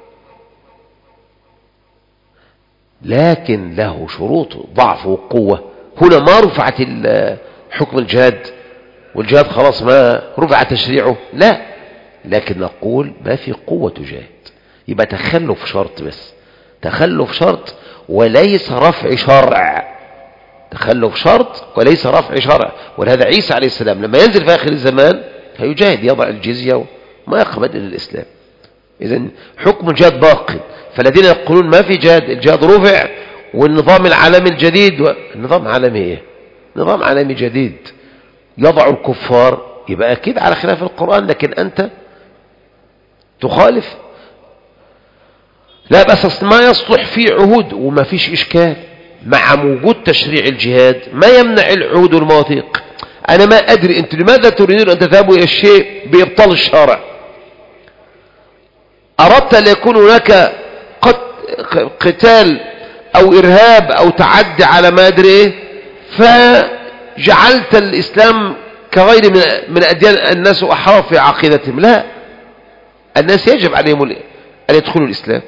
لكن له شروط ضعف وقوة. هنا ما رفعت حكم الجهاد والجهاد خلاص ما رفع تشريعه، لا، لكن نقول ما في قوة جهاد، يبقى تخلف شرط، بس تخلف شرط وليس رفع شرع، تخلف شرط وليس رفع شرع. ولهذا عيسى عليه السلام لما ينزل في آخر الزمان هيجاهد، يضع الجزية وما يقبل إلى الإسلام. إذن حكم الجهاد باق. فالذين يقولون ما في جهاد، الجهاد رفع والنظام العالمي الجديد و... النظام عالمي ايه؟ نظام عالمي جديد يضع الكفار، يبقى أكيد على خلاف القرآن، لكن أنت تخالف. لا بس ما يصلح فيه عهود وما فيش إشكال مع وجود تشريع الجهاد، ما يمنع العهود والمواثيق. أنا ما أدري أنتم لماذا تريدون أن تذهبوا إلى الشيء بإبطال الشرع؟ أردت أن يكون هناك قتال أو إرهاب أو تعدي على ما أدري إيه، فجعلت الإسلام كغير من من أديان الناس أحرار في عقيدتهم. لا، الناس يجب عليهم أن يدخلوا الإسلام،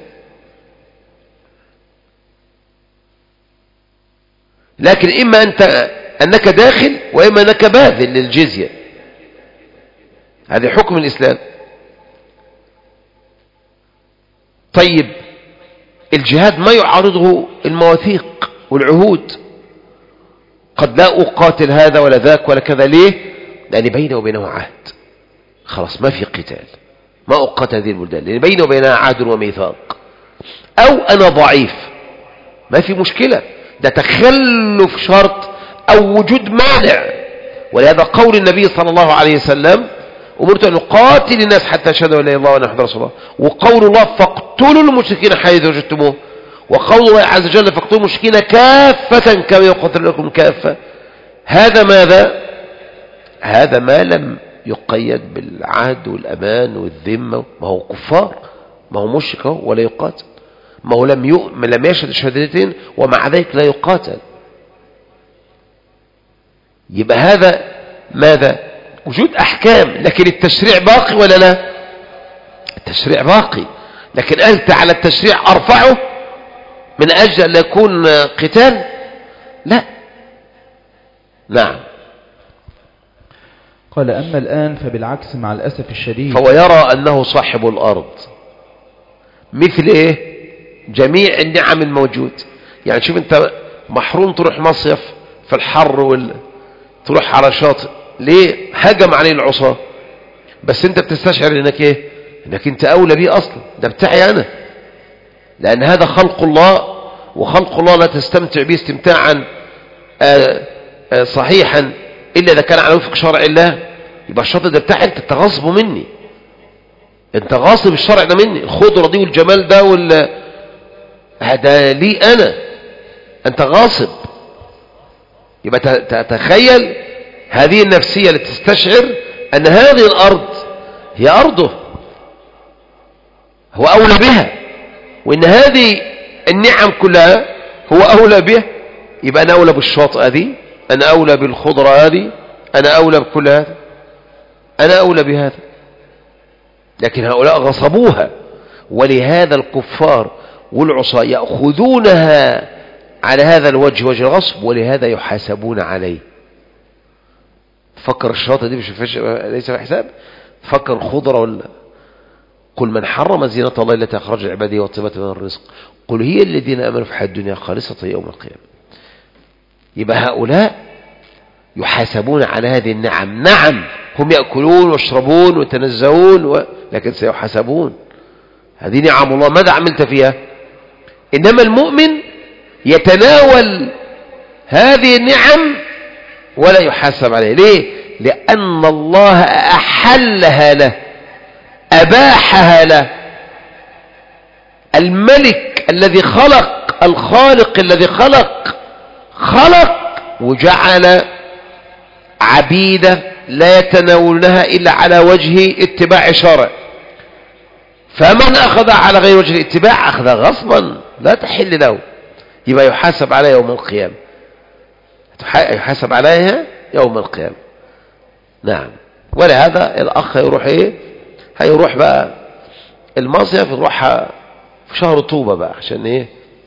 لكن إما أنت أنك داخل وإما أنك باذل للجزية. هذا حكم الإسلام. طيب الجهاد ما يعارضه المواثيق والعهود، قد لا أقاتل هذا ولا ذاك ولا كذا. ليه؟ لأن بينه وبينه عهد، خلاص ما في قتال، ما أقاتل هذه البلدان لأن بينه وبينها عهد وميثاق. أو أنا ضعيف، ما في مشكلة، ده تخلف شرط أو وجود مانع. ولهذا قول النبي صلى الله عليه وسلم أمرت أن أقاتل الناس حتى يشهدوا أن لا إله إلا الله وأن محمدا رسول الله، وقول الله فاقتلوا المشركين حيث وجدتموه، وقول الله عز وجل فاقتلوا المشركين كافة كما يقاتلونكم كافة. هذا ماذا؟ هذا ما لم يقيد بالعهد والأمان والذمة. ما هو كفار، ما هو مشرك ولا يقاتل، ما هو لم يؤمن لم يشهد الشهادتين ومع ذلك لا يقاتل. يبقى هذا ماذا؟ وجود أحكام، لكن التشريع باقي ولا لا؟ التشريع باقي، لكن أنت على التشريع أرفعه من أجل أن يكون قتال؟ لا. نعم. قال أما الآن فبالعكس مع الأسف الشديد، فهو يرى أنه صاحب الأرض مثل إيه؟ جميع النعم الموجود. يعني شوف أنت محروم تروح مصيف في الحر وال... تروح على شاطئ، ليه؟ هجم عليه العصاة، بس أنت بتستشعر أنك إيه؟ أنك أنت أولى بيه أصلا، ده بتاعي أنا، لأن هذا خلق الله، وخلق الله لا تستمتع به استمتاعا آآ آآ صحيحا إلا إذا كان على وفق شرع الله. يبقى الشاطئ ده بتاعي أنت، أنت غاصبه مني، أنت غاصب الشرع ده مني، الخضرة دي والجمال ده وال هذا لي أنا، أنت غاصب. يبقى تتخيل هذه النفسية اللي تستشعر أن هذه الأرض هي أرضه، هو أولى بها، وإن هذه النعم كلها هو أولى بها. يبقى أنا أولى بالشاطئ هذه، أنا أولى بالخضرة هذه، أنا أولى بكل هذا، أنا أولى بهذا. لكن هؤلاء غصبوها، ولهذا الكفار والعصاة يأخذونها على هذا الوجه، وجه الغصب، ولهذا يحاسبون عليه. فكر الشاطئ دي مش ليس بحساب، فكر الخضرة ولا. قل من حرم زينة الله التي أخرج لعباده والطيبات من الرزق قل هي الذين آمنوا في الحياة الدنيا خالصة يوم القيامة. يبقى هؤلاء يحاسبون على هذه النعم. نعم هم يأكلون ويشربون ويتنزهون و... لكن سيحاسبون. هذه نعم الله، ماذا عملت فيها؟ إنما المؤمن يتناول هذه النعم ولا يحاسب عليه. ليه؟ لأن الله أحلها له، أباحها له. الملك الذي خلق، الخالق الذي خلق، خلق وجعل عبيده لا يتناولونها إلا على وجه اتباع شرع. فمن أخذ على غير وجه الاتباع أخذ غصبا لا تحل له، يبقى يحاسب عليها يوم القيامة، يحاسب عليها يوم القيامة. نعم. ولهذا الأخ يروح إيه؟ هيروح بقى المصيف، يروحها في شهر طوبة بقى عشان إيه؟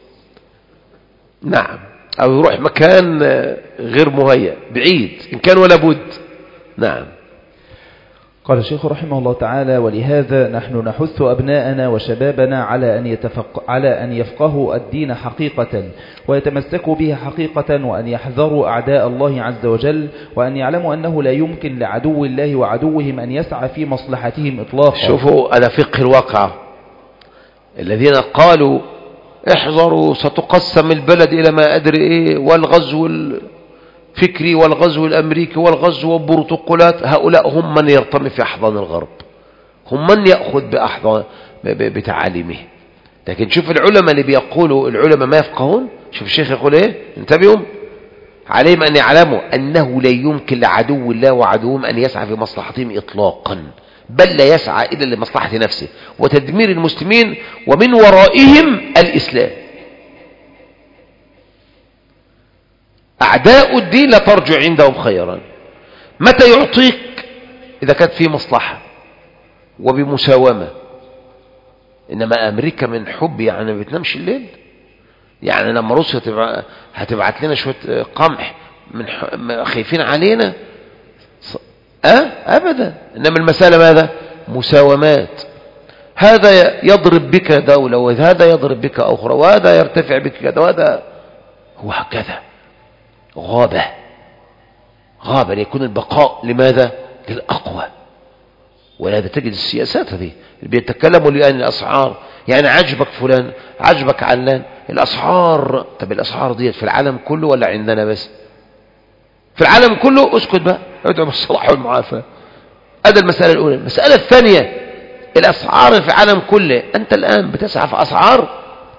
نعم. أو يروح مكان غير مهيأ بعيد إن كان ولا بد. نعم. قال الشيخ رحمه الله تعالى: ولهذا نحن نحث أبناءنا وشبابنا على أن, يتفق... على أن يفقهوا الدين حقيقة ويتمسكوا به حقيقة، وأن يحذروا أعداء الله عز وجل، وأن يعلموا أنه لا يمكن لعدو الله وعدوهم أن يسعى في مصلحتهم إطلاقا. شوفوا على فقه الواقع الذين قالوا احذروا ستقسم البلد إلى ما أدري إيه، والغزو الفكري والغزو الأمريكي والغزو والبروتوقولات، هؤلاء هم من يرتمي في أحضان الغرب، هم من يأخذ بأحضان بتعاليمه. لكن شوف العلماء اللي بيقولوا العلماء ما يفقهون، شوف الشيخ يقول ايه، انتبهوا، عليهم أن يعلموا أنه لا يمكن لعدو الله وعدوهم أن يسعى في مصلحتهم إطلاقا، بل لا يسعى إلا لمصلحة نفسه وتدمير المسلمين، ومن ورائهم الإسلام. أعداء الدين لا ترجع عندهم خيرا. متى يعطيك؟ إذا كانت فيه مصلحة وبمساومة. إنما أمريكا من حب يعني ما بتنامش الليل، يعني لما روسيا هتبعت لنا شوية قمح من خايفين علينا؟ أه؟ أبدا. إنما المسألة ماذا؟ مساومات. هذا يضرب بك دولة، وهذا يضرب بك أخرى، وهذا يرتفع بك كذا، وهذا هو هكذا. غابة غابة ليكون البقاء لماذا؟ للأقوى. ولهذا تجد السياسات هذه اللي بيتكلموا لأن الأسعار، يعني عجبك فلان، عجبك علان، الأسعار. طب الأسعار دي في العالم كله ولا عندنا بس؟ في العالم كله. اسكت بقى، ادعو بالصلاح والمعافاة. هذا المسألة الأولى. المسألة الثانية، الأسعار في العالم كله، أنت الآن بتسعى في أسعار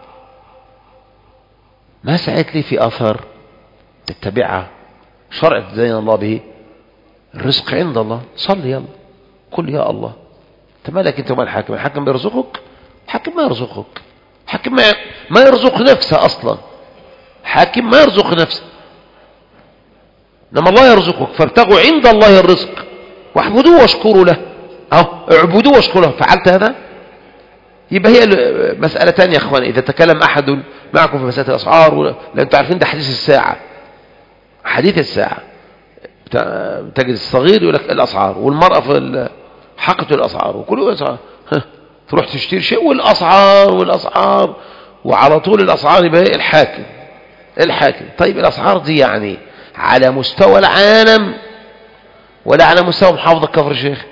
ما سعيت لي في آثار تتبعها، شرع تدين الله به. الرزق عند الله، صلي يلا، قل يا الله. انت مالك انت ومال الحاكم؟ الحاكم بيرزقك؟ الحاكم ما يرزقك، الحاكم ما ما يرزق نفسه اصلا، الحاكم ما يرزق نفسه. إنما الله يرزقك فابتغوا عند الله الرزق واعبدوه واشكروا له. أهو اعبدوه واشكروا له. فعلت هذا يبقى هي مسألة تانية يا أخواني. إذا تكلم أحد معكم في مسألة الأسعار، لأن أنتم عارفين ده حديث الساعة، حديث الساعة. تجد الصغير يقول لك الأسعار، والمرأة في حقة الأسعار، وكل أسعار تروح تشتري شيء والأسعار والأسعار، وعلى طول الأسعار يبقى الحاكم الحاكم. طيب الأسعار دي يعني على مستوى العالم ولا على مستوى محافظة كفر الشيخ؟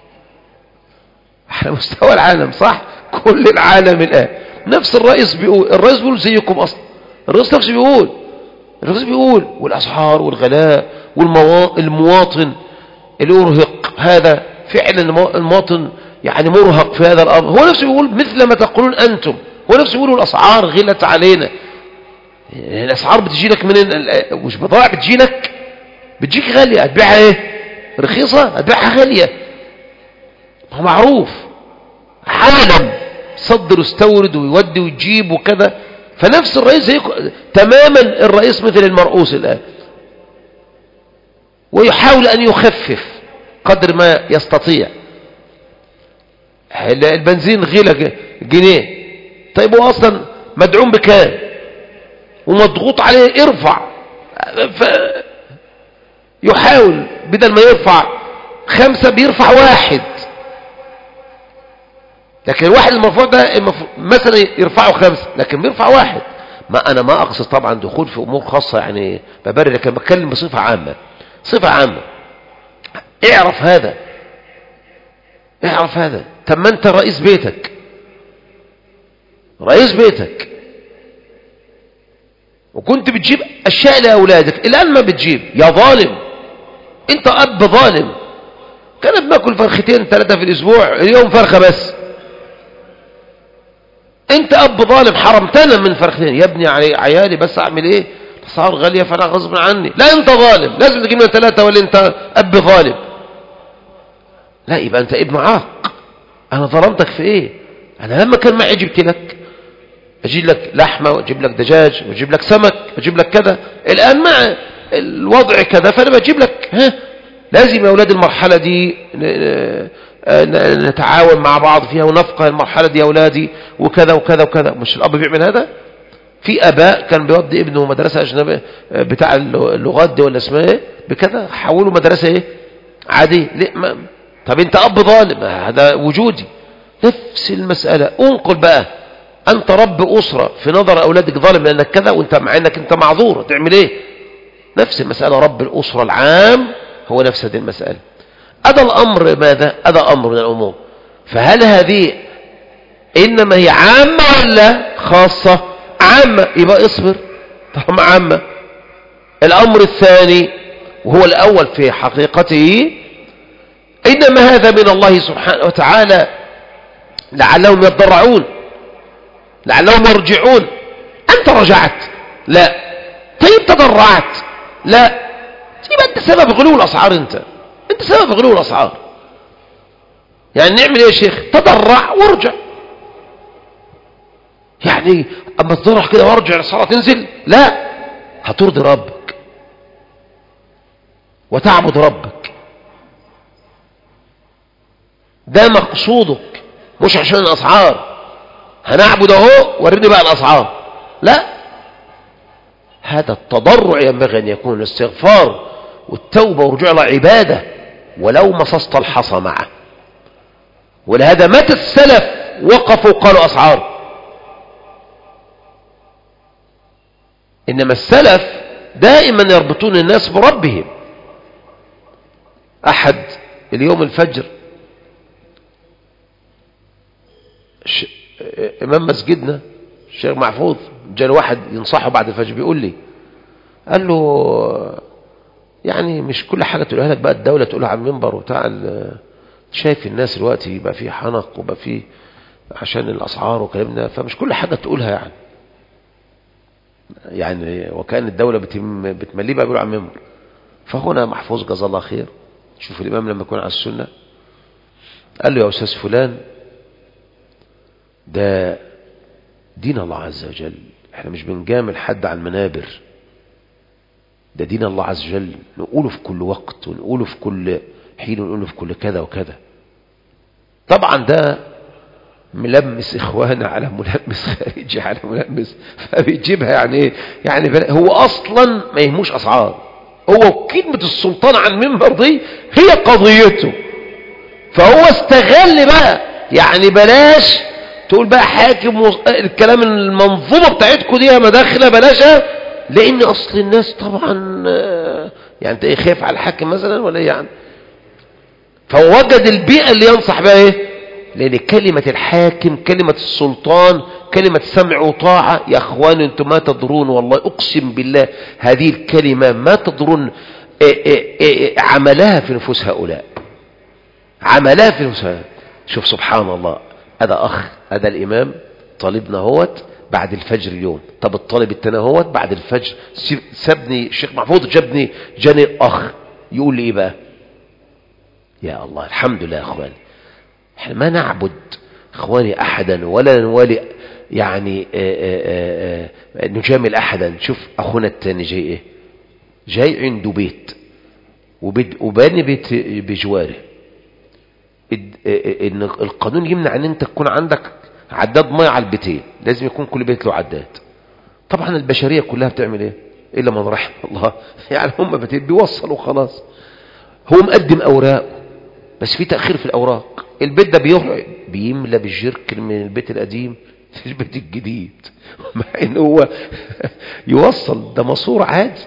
على مستوى العالم، صح؟ كل العالم الآن نفس الرئيس بيقول، الرئيس بيقول زيكم أصلا، الرئيس نفسه بيقول الرئيس بيقول والأسعار والغلاء والمواطن الأرهق هذا فعلا المواطن يعني مرهق في هذا الأمر. هو نفسه بيقول مثل ما تقولون أنتم، هو نفسه بيقول الأسعار غلت علينا. الأسعار بتجي لك من مش بضاعة، بتجي لك بتجيك غالية، هتبيعها ايه؟ رخيصة، هتبيعها غالية. هو معروف عالم صدر واستورد ويودي ويجيب وكذا. فنفس الرئيس زي تماما، الرئيس مثل المرؤوس الآن، ويحاول أن يخفف قدر ما يستطيع. البنزين غير جنيه، طيب هو أصلا مدعوم بكام ومضغوط عليه ارفع، يحاول بدل ما يرفع خمسة بيرفع واحد، لكن الواحد المرفوع ده مثلا يرفعه خمسة لكن بيرفع واحد. ما أنا ما أقصد طبعا دخول في أمور خاصة يعني ببرر، لكن بتكلم بصفة عامة، صفة عامة. اعرف هذا، اعرف هذا. طب ما أنت رئيس بيتك، رئيس بيتك وكنت بتجيب أشياء لأولادك، الآن ما بتجيب، يا ظالم أنت أب ظالم. كانت باكل فرختين ثلاثة في الأسبوع، اليوم فرخة بس. أنت أب ظالم، حرمتنا من فرختين. يا ابني عيالي بس أعمل إيه؟ الأسعار غالية فأنا غصب عني. لا أنت ظالم، لازم تجيب لنا ثلاثة ولا أنت أب ظالم. لا، يبقى أنت ابن عاق. أنا ظلمتك في إيه؟ أنا لما كان معي جبت لك، أجيب لك لحمة وأجيب لك دجاج وأجيب لك سمك وأجيب لك كذا. الآن مع الوضع كذا فأنا بجيب لك. ها، لازم يا أولاد المرحلة دي نتعاون مع بعض فيها ونفقه المرحلة دي يا أولادي وكذا وكذا وكذا. مش الأب بيعمل هذا؟ في أباء كان بيودي ابنه مدرسة أجنبية بتاع اللغات دي ولا اسمها ايه بكذا، حولوا مدرسة ايه عادي. ما... طب انت أب ظالم، هذا وجودي. نفس المسألة. انقل بقى، أنت رب أسرة في نظر أولادك ظالم لأنك كذا، وانت مع أنك انت معذور، تعمل ايه؟ نفس المسألة. رب الأسرة العام هو نفس هذه المسألة. هذا الأمر ماذا؟ هذا أمر من الأمور. فهل هذه إنما هي عامة ولا خاصة؟ عامة، يبقى اصبر طالما عامة. الأمر الثاني وهو الأول في حقيقته، إنما هذا من الله سبحانه وتعالى لعلهم يتضرعون، لعلهم يرجعون. أنت رجعت؟ لا. طيب تضرعت؟ لا. يبقى أنت سبب غلو الأسعار. أنت أنت سبب غلو الأسعار. يعني نعمل إيه يا شيخ؟ تضرع وارجع. يعني أما تضرع كده وارجع الأسعار تنزل؟ لا، هترضي ربك وتعبد ربك. ده مقصودك، مش عشان الأسعار. هنعبد اهو وريني بقى الأسعار. لا، هذا التضرع ينبغي أن يكون الاستغفار والتوبة ورجوع الله عبادة، ولو مصصت الحصى معه. ولهذا متى السلف وقفوا قالوا أسعار؟ إنما السلف دائما يربطون الناس بربهم. أحد اليوم الفجر ش... إمام مسجدنا الشيخ محفوظ جاء واحد ينصحه بعد الفجر، بيقول لي، قال له يعني مش كل حاجة تقولها لك بقى الدولة تقولها على المنبر وبتاع. شايف الناس دلوقتي يبقى فيه حنق وبقى فيه عشان الأسعار وكلامنا، فمش كل حاجة تقولها يعني يعني وكأن الدولة بتم بتمليه بقى بيقولوا على المنبر. فهنا محفوظ جزاه الله خير، شوف الإمام لما يكون على السنة، قال له يا أستاذ فلان، ده دين الله عز وجل، احنا مش بنجامل حد على المنابر. ده دين الله عز وجل، نقوله في كل وقت ونقوله في كل حين ونقوله في كل كذا وكذا. طبعا ده ملمس إخوانا على ملمس خارجي على ملمس، فبيجيبها يعني إيه؟ يعني هو أصلا ما يهموش أسعار، هو كلمة السلطان عن المنبر دي هي قضيته، فهو استغل بقى. يعني بلاش تقول بقى حاكم و... الكلام المنظومة بتاعتكم دي يا مداخلة بلاشها، لأن أصل الناس طبعا يعني أنت إيه خايف على الحاكم مثلا ولا يعني؟ فهو وجد البيئة اللي ينصح بها إيه؟ لأن كلمة الحاكم، كلمة السلطان، كلمة سمع وطاعة يا أخوان أنتم ما تدرون، والله أقسم بالله هذه الكلمة ما تدرون إيه إيه إيه عملها في نفوس هؤلاء، عملها في نفوس هؤلاء. شوف سبحان الله، هذا أخ، هذا الإمام طالبنا هوت بعد الفجر اليوم، طب الطالب التاني هوت بعد الفجر سابني الشيخ محفوظ جابني جاني أخ يقول لي إيه بقى؟ يا الله الحمد لله يا أخواني، احنا ما نعبد اخواني احدا ولا نوالي يعني آآ آآ نجامل احدا. شوف اخونا التاني جاي ايه؟ جاي عنده بيت وباني بيت بجواره، ان القانون يمنع ان انت تكون عندك عداد ميه على البيتين، لازم يكون كل بيت له عداد. طبعا البشريه كلها بتعمل ايه الا من رحم الله، يعني هم بيوصلوا خلاص. هو مقدم اوراق بس في تاخير في الاوراق، البيت ده بيروح بيملى بالجركن من البيت القديم في البيت الجديد، مع ان هو يوصل ده ماسور عادي،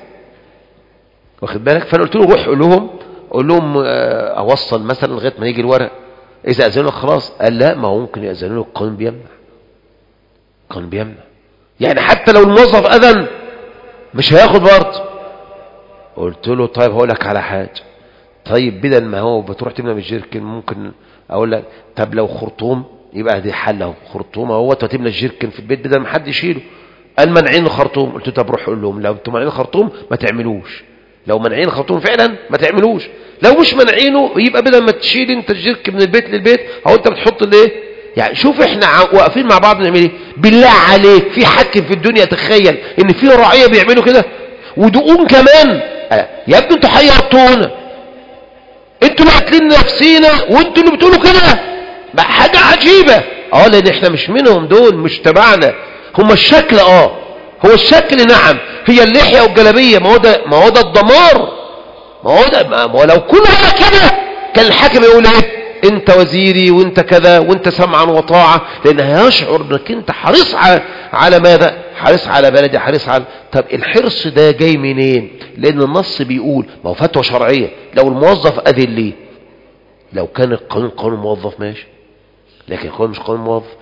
واخد بالك؟ فانا قلت له روح قول لهم قول لهم اوصل مثلا لغايه ما يجي الورق، اذا اذنوا خلاص. قال لا، ما هو ممكن ياذنوا له، القانون بيمنع، القانون بيمنع. يعني حتى لو الموظف اذن مش هياخد برضه. قلت له طيب هقول لك على حاجه، طيب بدل ما هو بتروح تملى بالجركن ممكن اقول لك طب لو خرطوم يبقى دي حل اهو، خرطوم اهوت وتملى الجركن في البيت بدل ما حد يشيله. قال منعين الخرطوم. قلت له طب روح قول لهم لو انتم منعين الخرطوم ما تعملوش، لو منعين الخرطوم فعلا ما تعملوش، لو مش منعينه يبقى بدل ما تشيل انت الجركن من البيت للبيت او انت بتحط الايه. يعني شوف احنا واقفين مع بعض نعمل ايه؟ بالله عليك في حاكم في الدنيا تخيل ان في رعيه بيعملوا كده؟ ودقون كمان يا ابني انتوا حيرتونا، انتوا اللي قاتلين نفسينا وانتوا اللي بتقولوا كده، بقى حاجه عجيبه. اه لان احنا مش منهم، دول مش تبعنا، هم الشكل. اه هو الشكل نعم، هي اللحيه والجلابيه، ما هو ده ما هو ده الدمار، ما هو ده ما هو لو كل هذا كده كان الحاكم يقول ايه؟ انت وزيري وانت كذا وانت سمعا وطاعه، لان هيشعر انك انت حريص على ماذا؟ حريص على بلدي، حريص على. طب الحرص ده جاي منين؟ لان النص بيقول ما هو فتوى شرعيه، لو الموظف اذن ليه، لو كان القانون قانون موظف ماشي، لكن القانون مش قانون موظف،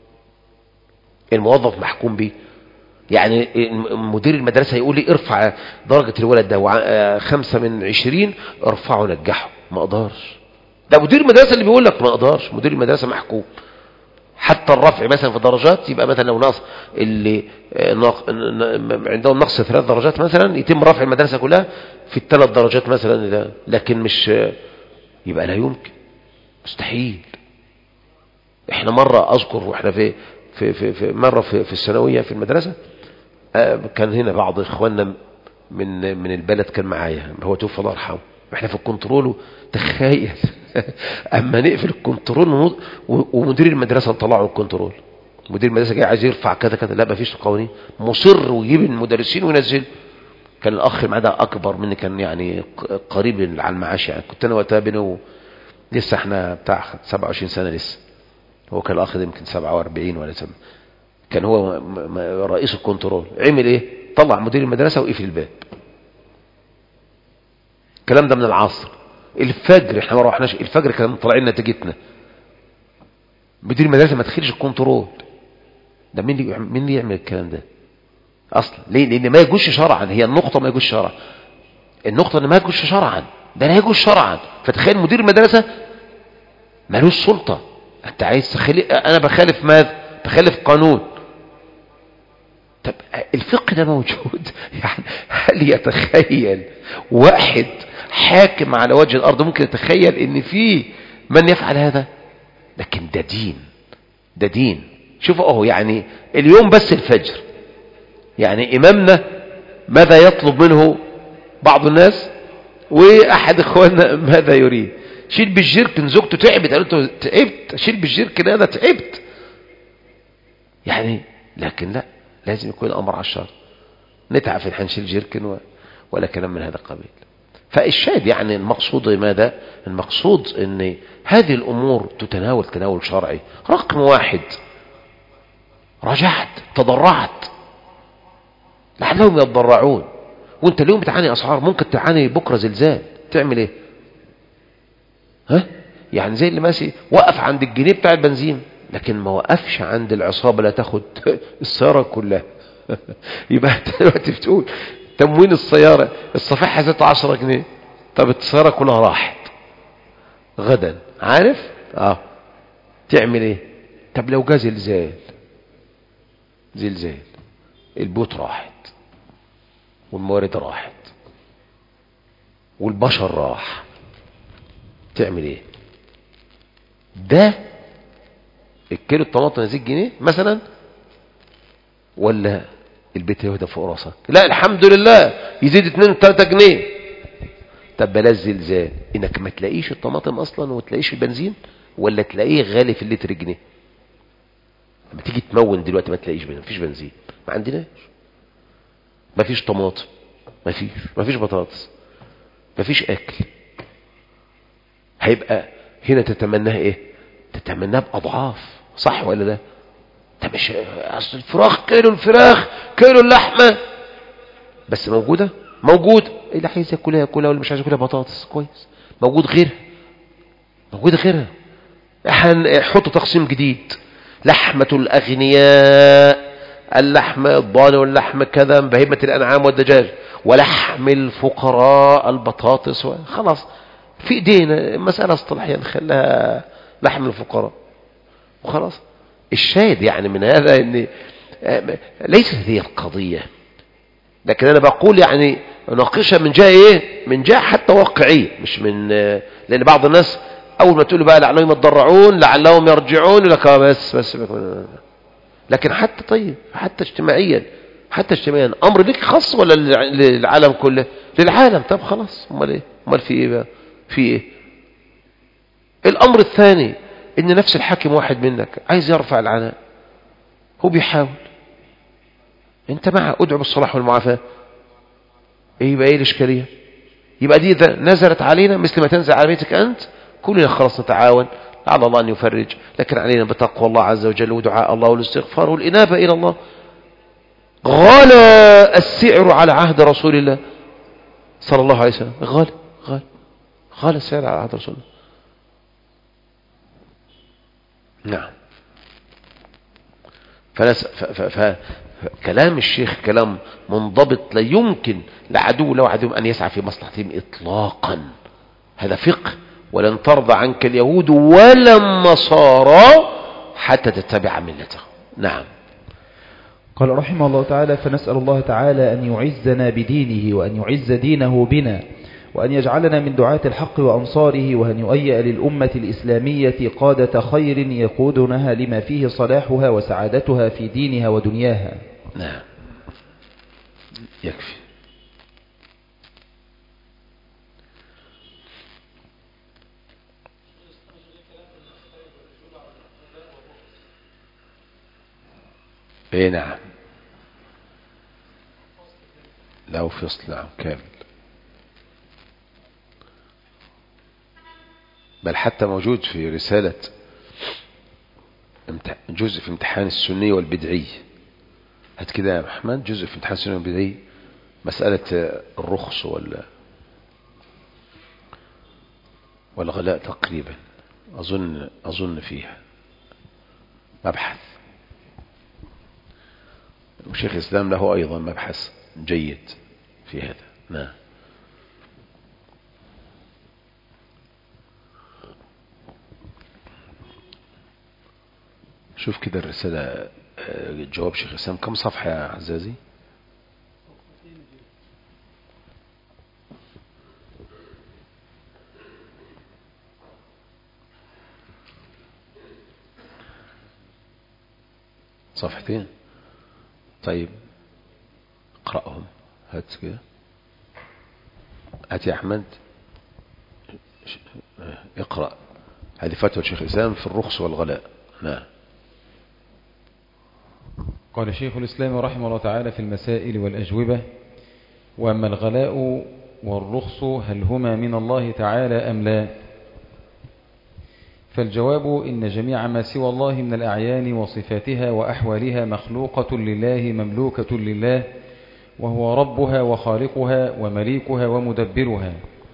الموظف محكوم بيه. يعني مدير المدرسه يقول لي ارفع درجه الولد ده خمسة من عشرين، ارفعه نجحه، ما اقدرش. ده مدير المدرسه اللي بيقول لك ما اقدرش، مدير المدرسه محكوم. حتى الرفع مثلا في درجات يبقى مثلا لو نقص اللي عندهم نقص ثلاث درجات مثلا يتم رفع المدرسه كلها في الثلاث درجات مثلا ده. لكن مش يبقى لا يمكن، مستحيل. احنا مره اذكر واحنا في في في, في مره في, في الثانويه في المدرسه، كان هنا بعض اخواننا من من البلد كان معايا، هو توفى الله يرحمه، احنا في الكنترول. تخيل اما نقفل الكنترول ومدير المدرسه نطلعه الكنترول، مدير المدرسه جاي عايز يرفع كذا كذا، لا مفيش قوانين، مصر ويجيب المدرسين وينزل. كان الاخ معاه ده اكبر مني، كان يعني قريب على المعاش، يعني كنت انا وقتها بينه لسه احنا بتاع سبعة وعشرين سنه لسه، هو كان الاخ ده يمكن سبعة وأربعين ولا سبعة. كان هو رئيس الكنترول. عمل ايه؟ طلع مدير المدرسه وقفل الباب. الكلام ده من العصر، الفجر احنا ما روحناش، الفجر كان طالعين نتيجتنا. مدير المدرسه ما تدخلش الكنترول ده. مين اللي مين اللي يعمل الكلام ده اصلا؟ ليه؟ لان ما يجوش شرعا، هي النقطه ما يجوش شرعا، النقطه ان ما يجوش شرعا، ده لا يجوز شرعا. فتخيل مدير المدرسه مالوش سلطه، انت عايز تخلي انا بخالف ماذا؟ بخالف قانون. طب الفقه ده موجود يعني هل يتخيل واحد حاكم على وجه الارض ممكن يتخيل ان في من يفعل هذا؟ لكن ده دين، ده دين. شوفوا اهو يعني اليوم بس الفجر، يعني امامنا ماذا يطلب منه بعض الناس. واحد اخواننا ماذا يريد؟ شيل بالجيركن، زوجته تعبت، قالت له تعبت، شيل بالجيركن انا تعبت يعني. لكن لا، لازم يكون الامر على الشرط. نتعب في حنشيل جيركن و... ولا كلام من هذا القبيل. فالشاهد يعني المقصود ماذا؟ المقصود ان هذه الامور تتناول تناول شرعي. رقم واحد، رجعت تضرعت لعلهم يتضرعون. وانت اليوم بتعاني اسعار، ممكن تعاني بكره زلزال، تعمل ايه؟ ها يعني زي اللي ماشي وقف عند الجنيه بتاع البنزين، لكن ما وقفش عند العصابه لا تاخد السياره كلها. يبقى انت دلوقتي بتقول تموين السياره الصفيحه زادت عشرة جنيه، طب السياره كلها راحت غدا، عارف؟ اه تعمل ايه؟ طب لو جا زلزال، زلزال البيوت راحت والموارد راحت والبشر راح، تعمل ايه؟ ده الكيلو الطماطم يزيد جنيه مثلا، ولا البيت يهدى فوق راسك؟ لا الحمد لله يزيد اتنين تلاتة جنيه. طب بلاش زلزال، انك ما تلاقيش الطماطم اصلا وتلاقيش البنزين، ولا تلاقيه غالي في اللتر جنيه. لما تيجي تمون دلوقتي ما تلاقيش بنزين، مفيش بنزين، ما عندناش، مفيش طماطم، مفيش مفيش بطاطس، مفيش اكل. هيبقى هنا تتمناه ايه؟ تتمناه باضعاف، صح ولا لا؟ انت مش اصل الفراخ كيلو، الفراخ كيلو اللحمه بس موجوده موجود، اللي عايز ياكلها ياكلها، واللي مش عايز ياكلها بطاطس كويس موجود غيرها، موجود غيرها. حطوا تقسيم جديد، لحمه الاغنياء اللحم الضاني واللحم كذا، بهيمه الانعام والدجاج، ولحم الفقراء البطاطس، خلاص في ايدينا مساله اصطلاحيه نخليها لحم الفقراء وخلاص. الشاهد يعني من هذا ان ليست هذه القضيه، لكن انا بقول يعني ناقشها من جهه ايه؟ من جهه حتى واقعيه، مش من، لان بعض الناس اول ما تقول بقى لعلهم يتضرعون لعلهم يرجعون لك بس بس لكن حتى طيب حتى اجتماعيا، حتى اجتماعيا امر ليك خاص ولا للعالم كله؟ للعالم. طب خلاص، امال ايه؟ امال في ايه بقى؟ في ايه؟ الامر الثاني ان نفس الحاكم واحد منك عايز يرفع العناء، هو بيحاول، انت معه، ادعو بالصلاح والمعافاه، ايه يبقى ايه الاشكاليه؟ يبقى دي اذا نزلت علينا مثل ما تنزل على بيتك انت، كلنا خلاص نتعاون لعل الله ان يفرج، لكن علينا بتقوى الله عز وجل ودعاء الله والاستغفار والانابه الى الله. غلى السعر على عهد رسول الله صلى الله عليه وسلم، غلى غلى غلى السعر على عهد رسول الله. نعم. فنس ف... ف... ف... كلام الشيخ كلام منضبط، لا يمكن لعدو لو عدو أن يسعى في مصلحتهم إطلاقا. هذا فقه. ولن ترضى عنك اليهود ولا النصارى حتى تتبع ملتهم. نعم. قال رحمه الله تعالى: فنسأل الله تعالى أن يعزنا بدينه وأن يعز دينه بنا، وأن يجعلنا من دعاة الحق وأنصاره، وأن يؤيئ للأمة الإسلامية قادة خير يقودونها لما فيه صلاحها وسعادتها في دينها ودنياها. نعم يكفي. ايه نعم، له فصل، نعم كامل، بل حتى موجود في رسالة جزء في امتحان السنية والبدعي. هات كده يا محمد، جزء في امتحان السنية والبدعي، مسألة الرخص ولا والغلاء تقريبا، أظن أظن فيها مبحث، وشيخ الإسلام له أيضا مبحث جيد في هذا. نعم. شوف كده الرسالة، جواب شيخ الإسلام كم صفحة يا عزازي؟ صفحتين. طيب اقرأهم، هات كده. هات يا أحمد اقرأ هذه فتوى الشيخ الإسلام في الرخص والغلاء. نعم. قال شيخ الإسلام رحمه الله تعالى في المسائل والأجوبة: وأما الغلاء والرخص هل هما من الله تعالى أم لا؟ فالجواب إن جميع ما سوى الله من الأعيان وصفاتها وأحوالها مخلوقة لله مملوكة لله، وهو ربها وخالقها ومليكها ومدبرها،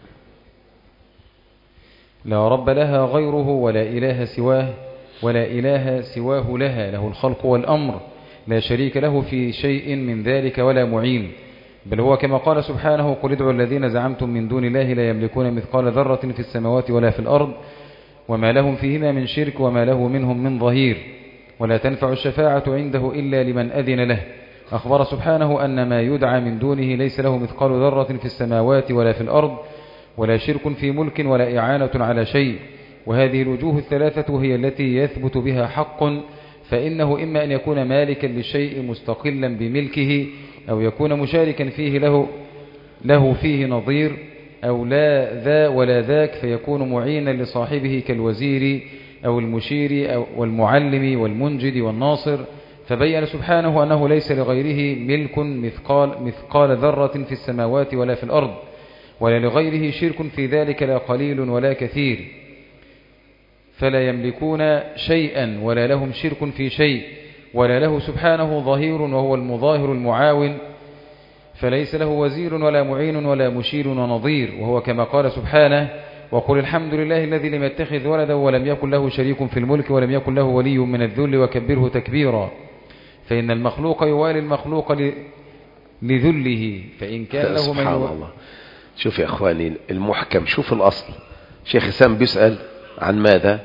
لا رب لها غيره ولا إله سواه ولا إله سواه لها، له الخلق والأمر، لا شريك له في شيء من ذلك ولا معين، بل هو كما قال سبحانه: قل ادعوا الذين زعمتم من دون الله لا يملكون مثقال ذرة في السماوات ولا في الأرض وما لهم فيهما من شرك وما له منهم من ظهير، ولا تنفع الشفاعة عنده إلا لمن أذن له. أخبر سبحانه أن ما يدعى من دونه ليس له مثقال ذرة في السماوات ولا في الأرض ولا شرك في ملك ولا إعانة على شيء. وهذه الوجوه الثلاثة هي التي يثبت بها حق، فإنه إما أن يكون مالكا للشيء مستقلا بملكه، أو يكون مشاركا فيه له له فيه نظير، أو لا ذا ولا ذاك، فيكون معينا لصاحبه كالوزير أو المشير أو والمعلم والمنجد والناصر. فبين سبحانه أنه ليس لغيره ملك مثقال, مثقال ذرة في السماوات ولا في الأرض، ولا لغيره شرك في ذلك لا قليل ولا كثير، فلا يملكون شيئا ولا لهم شرك في شيء، ولا له سبحانه ظهير وهو المظاهر المعاون، فليس له وزير ولا معين ولا مشير ونظير، وهو كما قال سبحانه: وقل الحمد لله الذي لم يتخذ ولدا ولم يكن له شريك في الملك ولم يكن له ولي من الذل وكبره تكبيرا. فإن المخلوق يوالي المخلوق لذله، فإن كان له سبحان من الله. شوف يا أخواني المحكم، شوف الأصل. شيخ سام بيسأل عن ماذا؟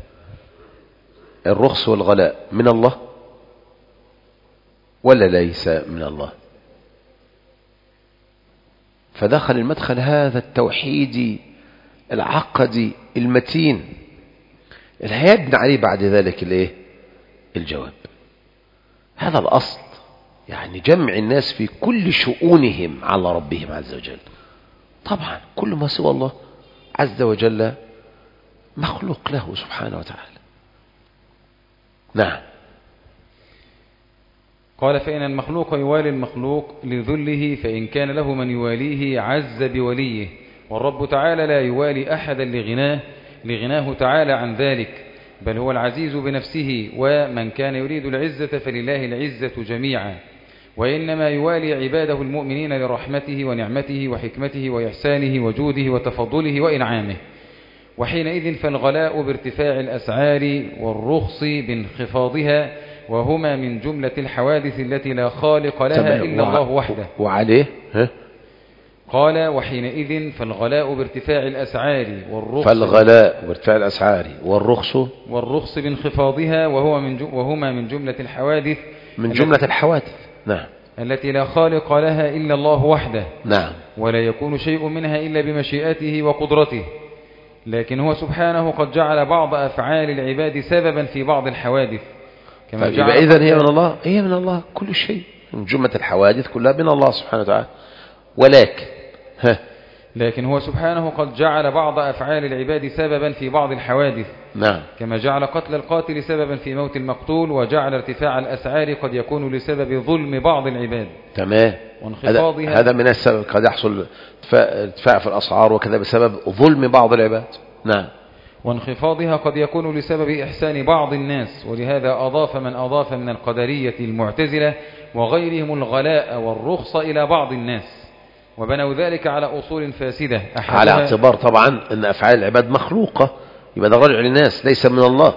الرخص والغلاء من الله ولا ليس من الله؟ فدخل المدخل هذا التوحيدي العقدي المتين اللي هيبنى عليه بعد ذلك الايه؟ الجواب. هذا الأصل، يعني جمع الناس في كل شؤونهم على ربهم عز وجل. طبعا كل ما سوى الله عز وجل مخلوق له سبحانه وتعالى. نعم. قال: فإن المخلوق يوالي المخلوق لذله، فإن كان له من يواليه عز بوليه، والرب تعالى لا يوالي أحدا لغناه لغناه تعالى عن ذلك، بل هو العزيز بنفسه، ومن كان يريد العزة فلله العزة جميعا، وإنما يوالي عباده المؤمنين لرحمته ونعمته وحكمته وإحسانه وجوده وتفضله وإنعامه. وحينئذ فالغلاء بارتفاع الأسعار والرخص بانخفاضها، وهما من جملة الحوادث التي لا خالق لها إلا الله وحده. وعليه ها؟ قال: وحينئذ فالغلاء بارتفاع الأسعار والرخص فالغلاء بارتفاع الأسعار والرخص والرخص بانخفاضها، وهو من وهما من جملة الحوادث من جملة الحوادث. نعم. التي لا خالق لها إلا الله وحده. نعم. ولا يكون شيء منها إلا بمشيئته وقدرته، لكن هو سبحانه قد جعل بعض أفعال العباد سببا في بعض الحوادث، كما يبقى إذن هي من الله، هي من الله كل شيء، من جملة الحوادث كلها من الله سبحانه وتعالى. ولكن ها لكن هو سبحانه قد جعل بعض أفعال العباد سببا في بعض الحوادث. نعم. كما جعل قتل القاتل سببا في موت المقتول، وجعل ارتفاع الأسعار قد يكون لسبب ظلم بعض العباد. تمام. وانخفاضها هذا من السبب، قد يحصل ارتفاع في الأسعار وكذا بسبب ظلم بعض العباد. نعم. وانخفاضها قد يكون لسبب إحسان بعض الناس، ولهذا أضاف من أضاف من القدرية المعتزلة وغيرهم الغلاء والرخص إلى بعض الناس، وبنوا ذلك على أصول فاسدة. على اعتبار طبعا أن أفعال العباد مخلوقة، يبقى ده رجع للناس ليس من الله.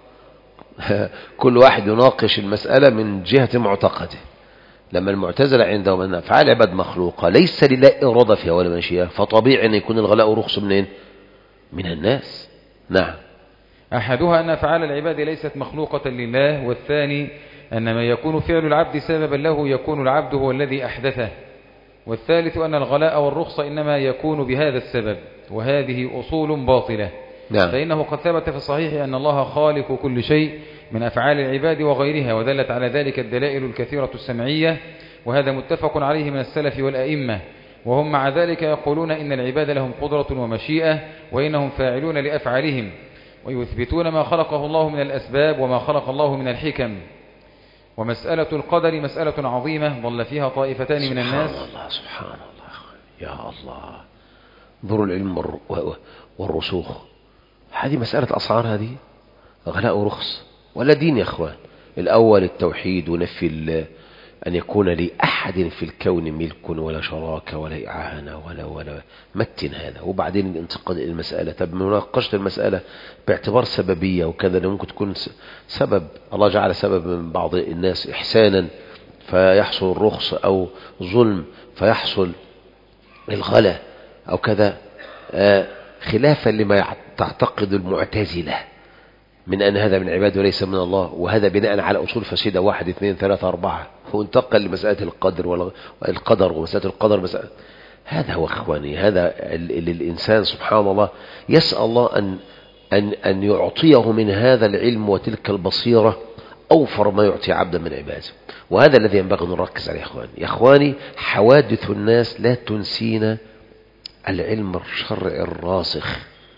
كل واحد يناقش المسألة من جهة معتقده. لما المعتزلة عندهم أن أفعال العباد مخلوقة ليس لله إرادة فيها ولا مشيئة، فطبيعي أن يكون الغلاء والرخص منين؟ من الناس. نعم. أحدها أن أفعال العباد ليست مخلوقة لله، والثاني أن ما يكون فعل العبد سببا له يكون العبد هو الذي أحدثه، والثالث أن الغلاء والرخص إنما يكون بهذا السبب، وهذه أصول باطلة. نعم. فإنه قد ثبت في الصحيح أن الله خالق كل شيء من أفعال العباد وغيرها، ودلت على ذلك الدلائل الكثيرة السمعية، وهذا متفق عليه من السلف والأئمة. وهم مع ذلك يقولون إن العباد لهم قدرة ومشيئة وإنهم فاعلون لأفعالهم، ويثبتون ما خلقه الله من الأسباب وما خلق الله من الحكم. ومسألة القدر مسألة عظيمة ضل فيها طائفتان من الناس. سبحان الله سبحان الله يا الله. انظروا العلم والرسوخ، هذه مسألة أسعار، هذه غلاء ورخص ولا دين يا أخوان. الأول التوحيد ونفي أن يكون لأحد في الكون ملك ولا شراكة ولا إعانة ولا ولا متن هذا. وبعدين الانتقاد إلى المسألة، طب مناقشة المسألة باعتبار سببية وكذا، ممكن تكون سبب الله جعل سبب من بعض الناس إحسانا فيحصل الرخص، أو ظلم فيحصل الغلا أو كذا، خلافا لما تعتقد المعتزلة من أن هذا من عباد وليس من الله، وهذا بناء على أصول فاسدة واحد اثنين ثلاثة أربعة. هو انتقل لمسألة القدر والقدر ومسألة القدر مسألة. هذا هو أخواني، هذا اللي الإنسان سبحان الله يسأل الله أن, أن, أن يعطيه من هذا العلم وتلك البصيرة أوفر ما يعطي عبدا من عباده. وهذا الذي ينبغي أن نركز عليه يا أخواني. يا أخواني حوادث الناس لا تنسينا العلم الشرعي الراسخ.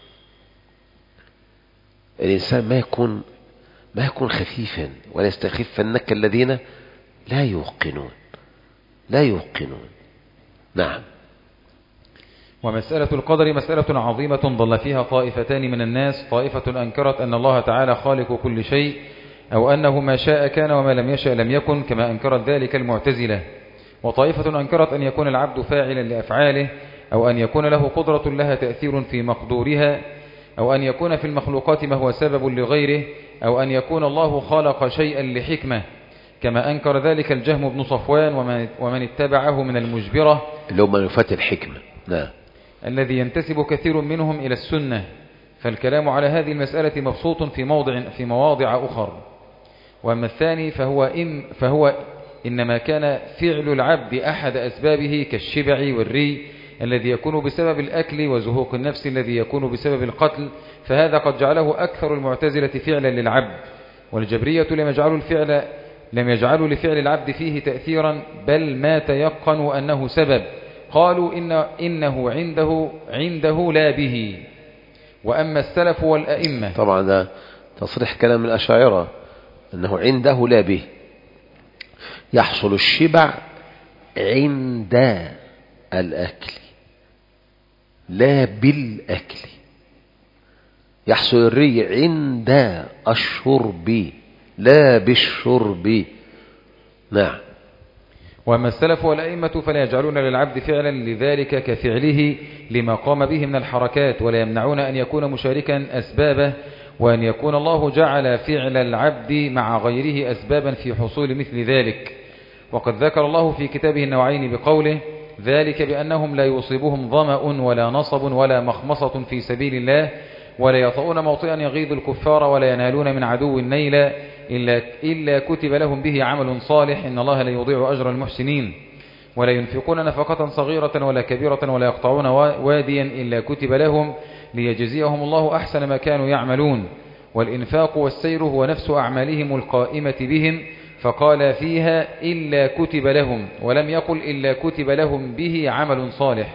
الإنسان ما يكون ما يكون خفيفا ولا يستخفنك الذين لا يوقنون لا يوقنون. نعم. ومسألة القدر مسألة عظيمة ضل فيها طائفتان من الناس، طائفة أنكرت أن الله تعالى خالق كل شيء، أو أنه ما شاء كان وما لم يشاء لم يكن، كما أنكرت ذلك المعتزلة. وطائفة أنكرت أن يكون العبد فاعلا لأفعاله، أو أن يكون له قدرة لها تأثير في مقدورها، أو أن يكون في المخلوقات ما هو سبب لغيره، أو أن يكون الله خلق شيئا لحكمة، كما أنكر ذلك الجهم بن صفوان ومن اتبعه من المجبرة اللي هم نفاة الحكمة. نعم. الذي ينتسب كثير منهم إلى السنة. فالكلام على هذه المسألة مبسوط في موضع في مواضع أخر. وأما الثاني فهو, إن فهو إنما كان فعل العبد أحد أسبابه كالشبع والري الذي يكون بسبب الأكل، وزهوق النفس الذي يكون بسبب القتل، فهذا قد جعله أكثر المعتزلة فعلا للعبد. والجبرية لم يجعلوا الفعل لم يجعلوا لفعل العبد فيه تأثيرا، بل ما تيقنوا أنه سبب، قالوا إن إنه عنده عنده لا به. وأما السلف والأئمة، طبعا ده تصريح كلام الأشاعرة أنه عنده لا به. يحصل الشبع عند الأكل لا بالأكل، يحصل الري عند الشرب لا بالشرب. نعم. وأما السلف والأئمة فلا يجعلون للعبد فعلا لذلك كفعله لما قام به من الحركات، ولا يمنعون أن يكون مشاركا أسبابه، وأن يكون الله جعل فعل العبد مع غيره أسبابا في حصول مثل ذلك. وقد ذكر الله في كتابه النوعين بقوله: ذلك بأنهم لا يصيبهم ظمأ ولا نصب ولا مخمصة في سبيل الله، ولا يطؤون موطئا يغيظ الكفار، ولا ينالون من عدو نيلا إلا, إلا كتب لهم به عمل صالح، إن الله لا يضيع أجر المحسنين. ولا ينفقون نفقة صغيرة ولا كبيرة، ولا يقطعون واديا إلا كتب لهم ليجزيهم الله أحسن ما كانوا يعملون. والإنفاق والسير هو نفس أعمالهم القائمة بهم، فقال فيها إلا كتب لهم، ولم يقل إلا كتب لهم به عمل صالح،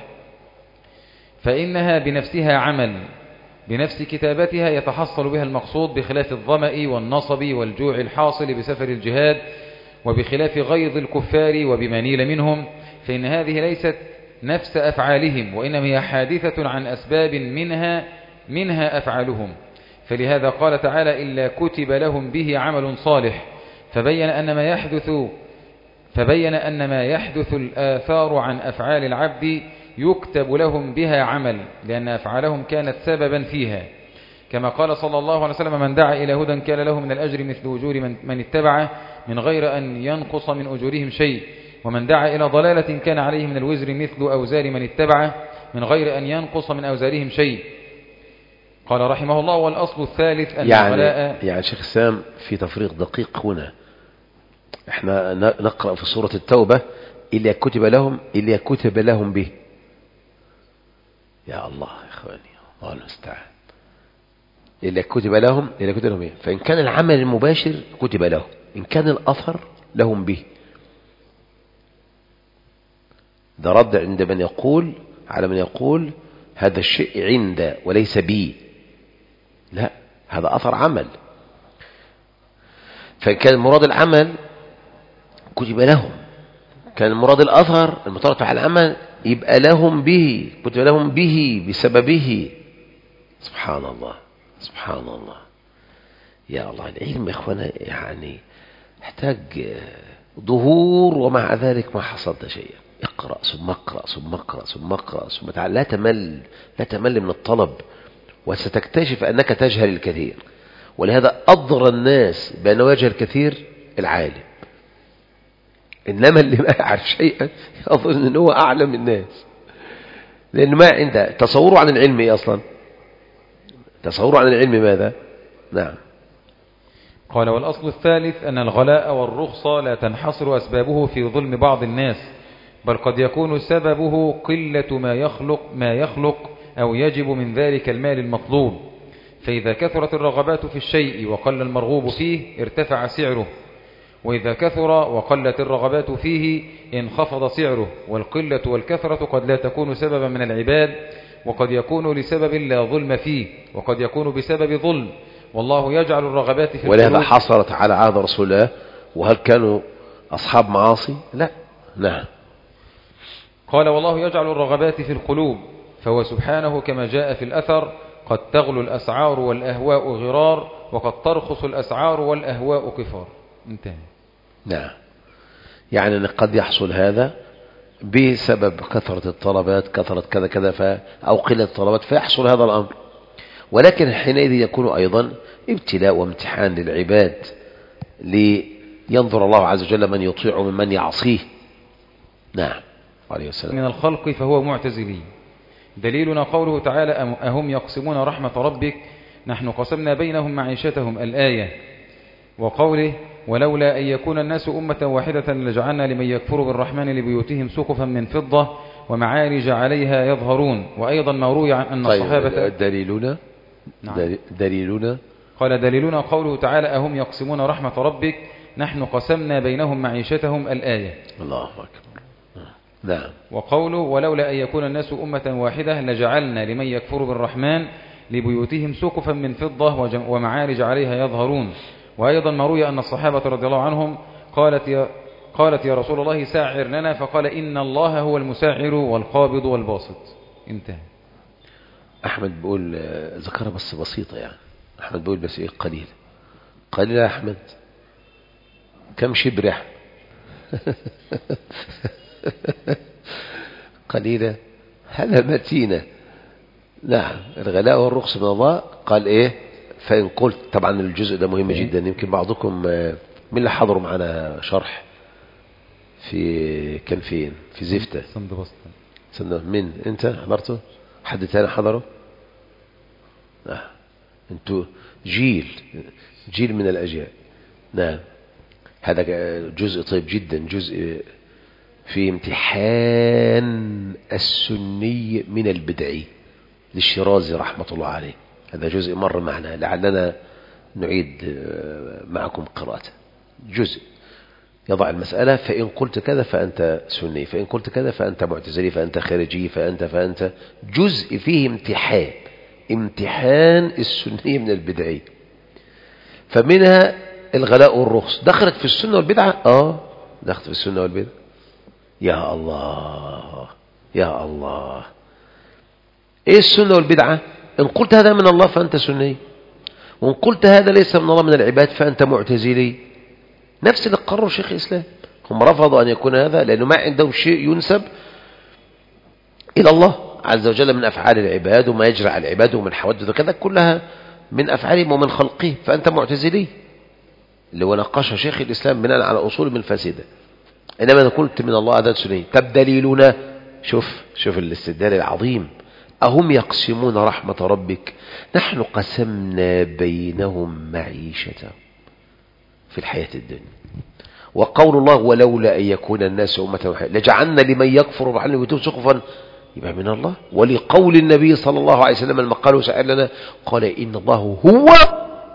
فإنها بنفسها عمل، بنفس كتابتها يتحصل بها المقصود، بخلاف الظمأ والنصب والجوع الحاصل بسفر الجهاد، وبخلاف غيظ الكفار وبما نيل منهم، فإن هذه ليست نفس أفعالهم، وإنما هي حادثة عن أسباب منها منها أفعالهم. فلهذا قال تعالى: إلا كتب لهم به عمل صالح، فبين أن ما يحدث فبين أن ما يحدث الآثار عن أفعال العبد يكتب لهم بها عمل، لأن أفعالهم كانت سببا فيها، كما قال صلى الله عليه وسلم: من دعا إلى هدى كان له من الأجر مثل أجور من, من اتبعه من غير أن ينقص من أجورهم شيء، ومن دعا إلى ضلالة كان عليه من الوزر مثل أوزار من اتبعه من غير أن ينقص من أوزارهم شيء. قال رحمه الله: والأصل الثالث أن يعني, الولاء يعني شيخ سام في تفريق دقيق هنا. احنا نقرأ في سورة التوبة: إلا كتب لهم إلا كتب لهم به. يا الله يا إخواني، الله المستعان. إلا كتب لهم إلا كتب لهم به، فإن كان العمل المباشر كتب لهم، إن كان الأثر لهم به. ده رد عند من يقول على من يقول هذا الشيء عند وليس بي. لا، هذا أثر عمل، فكان مراد العمل كتب لهم، كان مراد الأثر المترتب على العمل يبقى لهم به، كتب لهم به بسببه. سبحان الله سبحان الله يا الله. العلم يا إخوانا يعني يحتاج ظهور، ومع ذلك ما حصلت شيئا. اقرأ ثم اقرأ ثم اقرأ ثم اقرأ ثم تعال، لا تمل لا تمل من الطلب، وستكتشف أنك تجهل الكثير. ولهذا أضر الناس بأن يجهل الكثير العالم، إنما اللي ما يعرف شيئا يظن أنه أعلم الناس، لأن ما عنده تصوره عن العلم إيه أصلا؟ تصوره عن العلم ماذا؟ نعم. قال: والأصل الثالث أن الغلاء والرخصة لا تنحصر أسبابه في ظلم بعض الناس، بل قد يكون سببه قلة ما يخلق ما يخلق أو يجب من ذلك المال المطلوب. فإذا كثرت الرغبات في الشيء وقل المرغوب فيه ارتفع سعره، وإذا كثر وقلت الرغبات فيه انخفض سعره. والقلة والكثرة قد لا تكون سببا من العباد، وقد يكون لسبب لا ظلم فيه، وقد يكون بسبب ظلم. والله يجعل الرغبات في ولهذا حصلت على عهد رسول الله. وهل كانوا أصحاب معاصي؟ لا. نعم. قال: والله يجعل الرغبات في القلوب، فهو سبحانه كما جاء في الأثر: قد تغلو الأسعار والأهواء غرار، وقد ترخص الأسعار والأهواء قفار. انتهى. نعم. يعني قد يحصل هذا بسبب كثرة الطلبات، كثرة كذا كذا ف... أو قلة الطلبات، فيحصل هذا الأمر. ولكن حينئذ يكون أيضا ابتلاء وامتحان للعباد، لينظر الله عز وجل من يطيع ممن يعصيه. نعم. عليه السلام. من الخلق فهو معتزلي. دليلنا قوله تعالى: أهم يقسمون رحمة ربك نحن قسمنا بينهم معيشتهم، الآية. وقوله: ولولا أن يكون الناس أمة واحدة لجعلنا لمن يكفر بالرحمن لبيوتهم سقفا من فضة ومعارج عليها يظهرون. وأيضا ما روي عن أن طيب الصحابة دليلنا نعم. دليلنا قال: دليلنا قوله تعالى: أهم يقسمون رحمة ربك نحن قسمنا بينهم معيشتهم، الآية. الله أكبر. نعم. وقوله: ولولا أن يكون الناس أمة واحدة لجعلنا لمن يكفر بالرحمن لبيوتهم سقفا من فضة ومعارج عليها يظهرون. وأيضا ما روي أن الصحابة رضي الله عنهم قالت يا, قالت يا رسول الله ساعر لنا، فقال: إن الله هو المساعر والقابض والباسط. انتهى. أحمد بيقول ذكرها بس بسيطة، يعني أحمد بيقول بس إيه قليل قليل يا أحمد. كم شبر أحمد؟ قليلة هذا متينة. نعم. الغلاء والرخص من الله. قال إيه؟ فإن قلت. طبعا الجزء ده مهم جدا. يمكن بعضكم من اللي حضروا معنا شرح في كان فين في زفتة سند من انت حضرته؟ حد تاني حضره؟ آه. انتوا جيل جيل من الأجيال. نعم. هذا جزء طيب جدا، جزء في امتحان السني من البدعي للشيرازي رحمة الله عليه. هذا جزء مر معنا، لعلنا نعيد معكم قراءته. جزء يضع المسألة: فإن قلت كذا فأنت سني، فإن قلت كذا فأنت معتزلي، فأنت خارجي، فأنت فأنت جزء فيه امتحان امتحان السني من البدعي. فمنها الغلاء والرخص. دخلت في السنة والبدعة. آه دخلت في السنة والبدعة. يا الله يا الله. ايه السنة والبدعة؟ ان قلت هذا من الله فأنت سني، وان قلت هذا ليس من الله من العباد فأنت معتزلي. نفس اللي قرروا شيخ الإسلام. هم رفضوا أن يكون هذا لأنه ما عندهم شيء ينسب إلى الله عز وجل من أفعال العباد وما يجرى على العباد ومن حوادث وكذا، كلها من أفعالهم ومن خلقه، فأنت معتزلي. اللي هو ناقشها شيخ الإسلام بناء على أصول من فاسدة. إنما أنا قلت من الله هذا سني. طب دليلنا؟ شوف شوف الاستدلال العظيم: أهم يقسمون رحمة ربك نحن قسمنا بينهم معيشتهم في الحياة الدنيا. وقول الله: ولولا أن يكون الناس أمة واحدة لجعلنا لمن يكفر بالرحمن لبيوتهم سقفا، يبقى من الله. ولقول النبي صلى الله عليه وسلم لما قالوا سأل لنا قال: إن الله هو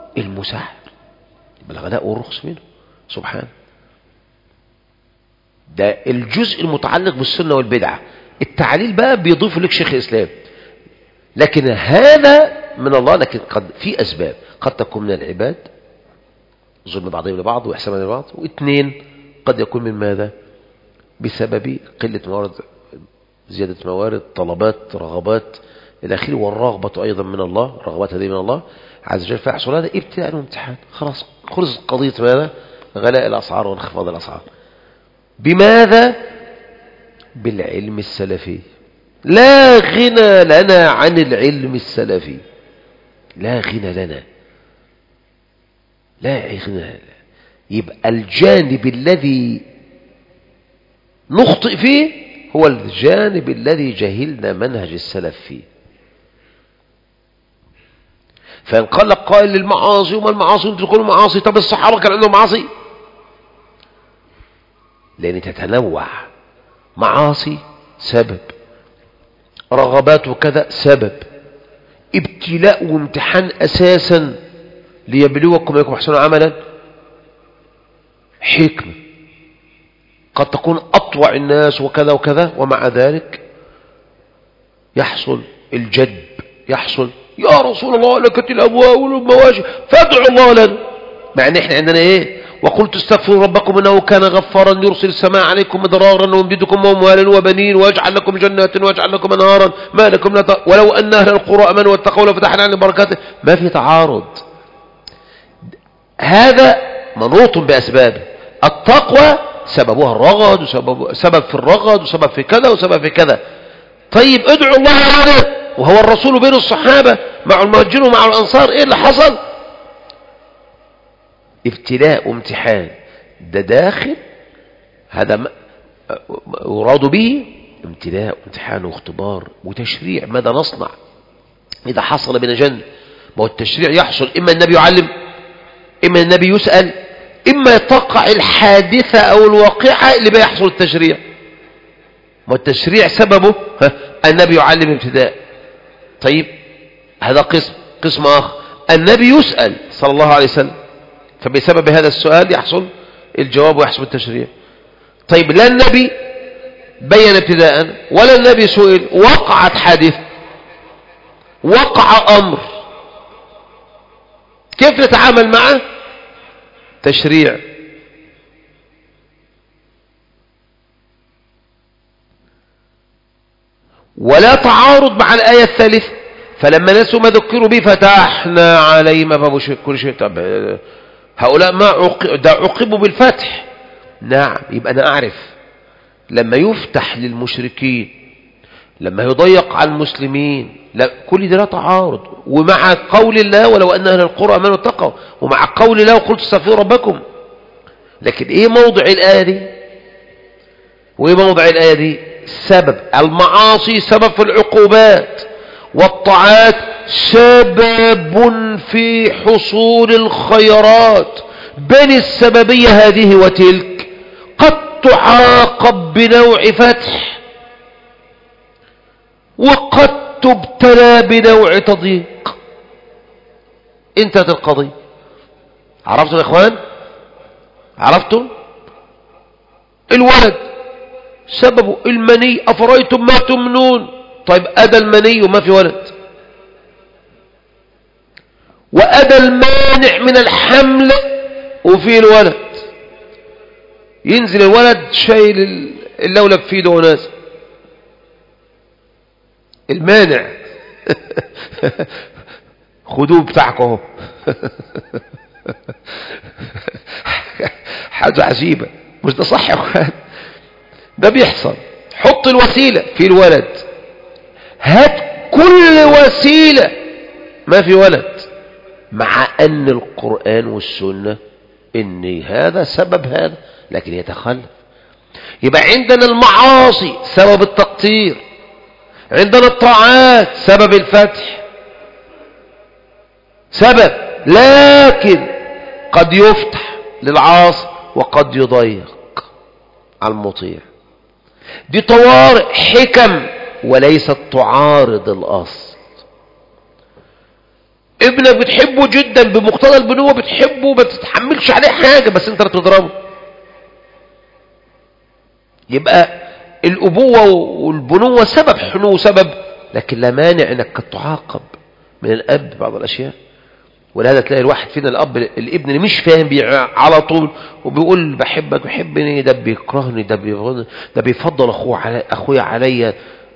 المساعر. الغلاء والرخص منه سبحانه. ده الجزء المتعلق بالسنة والبدعة. التعليل بقى بيضيف لك شيخ الإسلام، لكن هذا من الله. لكن قد في أسباب قد تكون من العباد، ظلم بعضهم لبعض وإحسان لبعض. واثنين قد يكون من ماذا؟ بسبب قلة موارد، زيادة موارد، طلبات، رغبات إلى آخره. والرغبة أيضا من الله، رغبات هذه من الله عز وجل. فيحصل هذا ابتلاء وامتحان. خلاص خلصت قضية ماذا؟ غلاء الأسعار وانخفاض الأسعار. بماذا؟ بالعلم السلفي. لا غنى لنا عن العلم السلفي، لا غنى لنا، لا غنى لنا. يبقى الجانب الذي نخطئ فيه هو الجانب الذي جهلنا منهج السلف فيه. فإن قال لك قائل للمعاصي، وما المعاصي؟ انتوا تقولوا معاصي، طب الصحابة كان عندهم معاصي؟ لأن تتنوع. معاصي سبب، رغبات وكذا سبب، ابتلاء وامتحان أساسا ليبلوكم أيكم أحسن عملا، حكمة. قد تكون أطوع الناس وكذا وكذا، ومع ذلك يحصل الجدب، يحصل يا رسول الله لكت الأبواب والمواجه فادعوا الله لنا. مع ان احنا عندنا ايه؟ وقلت استغفروا ربكم انه كان غفارا يرسل السماء عليكم مدرارا ويمددكم اموالا وبنين ويجعل لكم جنات ويجعل لكم انهارا ما لكم لا ت... ولو ان اهل القرى امنوا واتقوا لفتحنا عليهم بركاته. ما في تعارض. هذا منوط باسبابه. التقوى سببها الرغد، وسبب سبب في الرغد، وسبب في كذا، وسبب في كذا. طيب ادعوا الله لنا، وهو الرسول بين الصحابة مع المهاجرين ومع الأنصار. ايه اللي حصل؟ ابتلاء وامتحان. ده داخل هذا ما يراد به ابتلاء وامتحان واختبار وتشريع. ماذا نصنع إذا حصل بنا جن؟ ما هو التشريع يحصل إما النبي يعلم، إما النبي يسأل، إما تقع الحادثة أو الواقعة اللي بيحصل التشريع. ما التشريع سببه النبي يعلم ابتداء. طيب هذا قسم. قسم آخر النبي يسأل صلى الله عليه وسلم، فبسبب هذا السؤال يحصل الجواب ويحصل التشريع. طيب لا النبي بين ابتداء ولا النبي سئل، وقعت حادثة، وقع أمر، كيف نتعامل معه؟ تشريع. ولا تعارض مع الآية الثالثة. فلما نسوا ما ذكروا به فتحنا عليهم أبواب كل شيء. طب هؤلاء ما عقب... عقبوا بالفتح. نعم. يبقى أنا أعرف لما يفتح للمشركين، لما يضيق على المسلمين، لا كل ده لا تعارض. ومع قول الله ولو أن أهل القرى آمنوا واتقوا، ومع قول الله وقلت استغفروا ربكم. لكن إيه موضع الآية دي؟ وإيه موضع الآية دي؟ سبب المعاصي سبب في العقوبات، والطاعات سبب في حصول الخيرات. بين السببية هذه وتلك قد تعاقب بنوع فتح، وقد تبتلى بنوع تضييق. انتهت القضية. عرفتوا يا اخوان؟ عرفتوا؟ الولد سببه المني، أفرأيتم ما تمنون. طيب أدى المني وما في ولد، وأدى المانع من الحمل وفيه الولد. ينزل الولد شايل اللولب في ايده ونازل. المانع خدوه بتاعكم اهو. حاجة عجيبة، مش ده صح يا اخوان؟ ده بيحصل. حط الوسيلة في الولد، هات كل وسيلة ما في ولد، مع أن القرآن والسنة إن هذا سبب هذا، لكن يتخلف. يبقى عندنا المعاصي سبب التقطير، عندنا الطاعات سبب الفتح، سبب. لكن قد يفتح للعاصي وقد يضيق على المطيع. دي طوارئ حكم وليست تعارض الأصل. ابنك بتحبه جدا بمقتضى البنوة، بتحبه ما تتحملش عليه حاجة، بس انت بتضربه. يبقى الأبوة والبنوة سبب حنو سبب، لكن لا مانع أنك قد تعاقب من الأب بعض الأشياء. ولهذا تلاقي الواحد فينا الأب الابن اللي مش فاهم على طول وبيقول بحبك بحبني، ده بيكرهني، ده بيفضل, ده بيفضل أخوه علي أخويا عليا.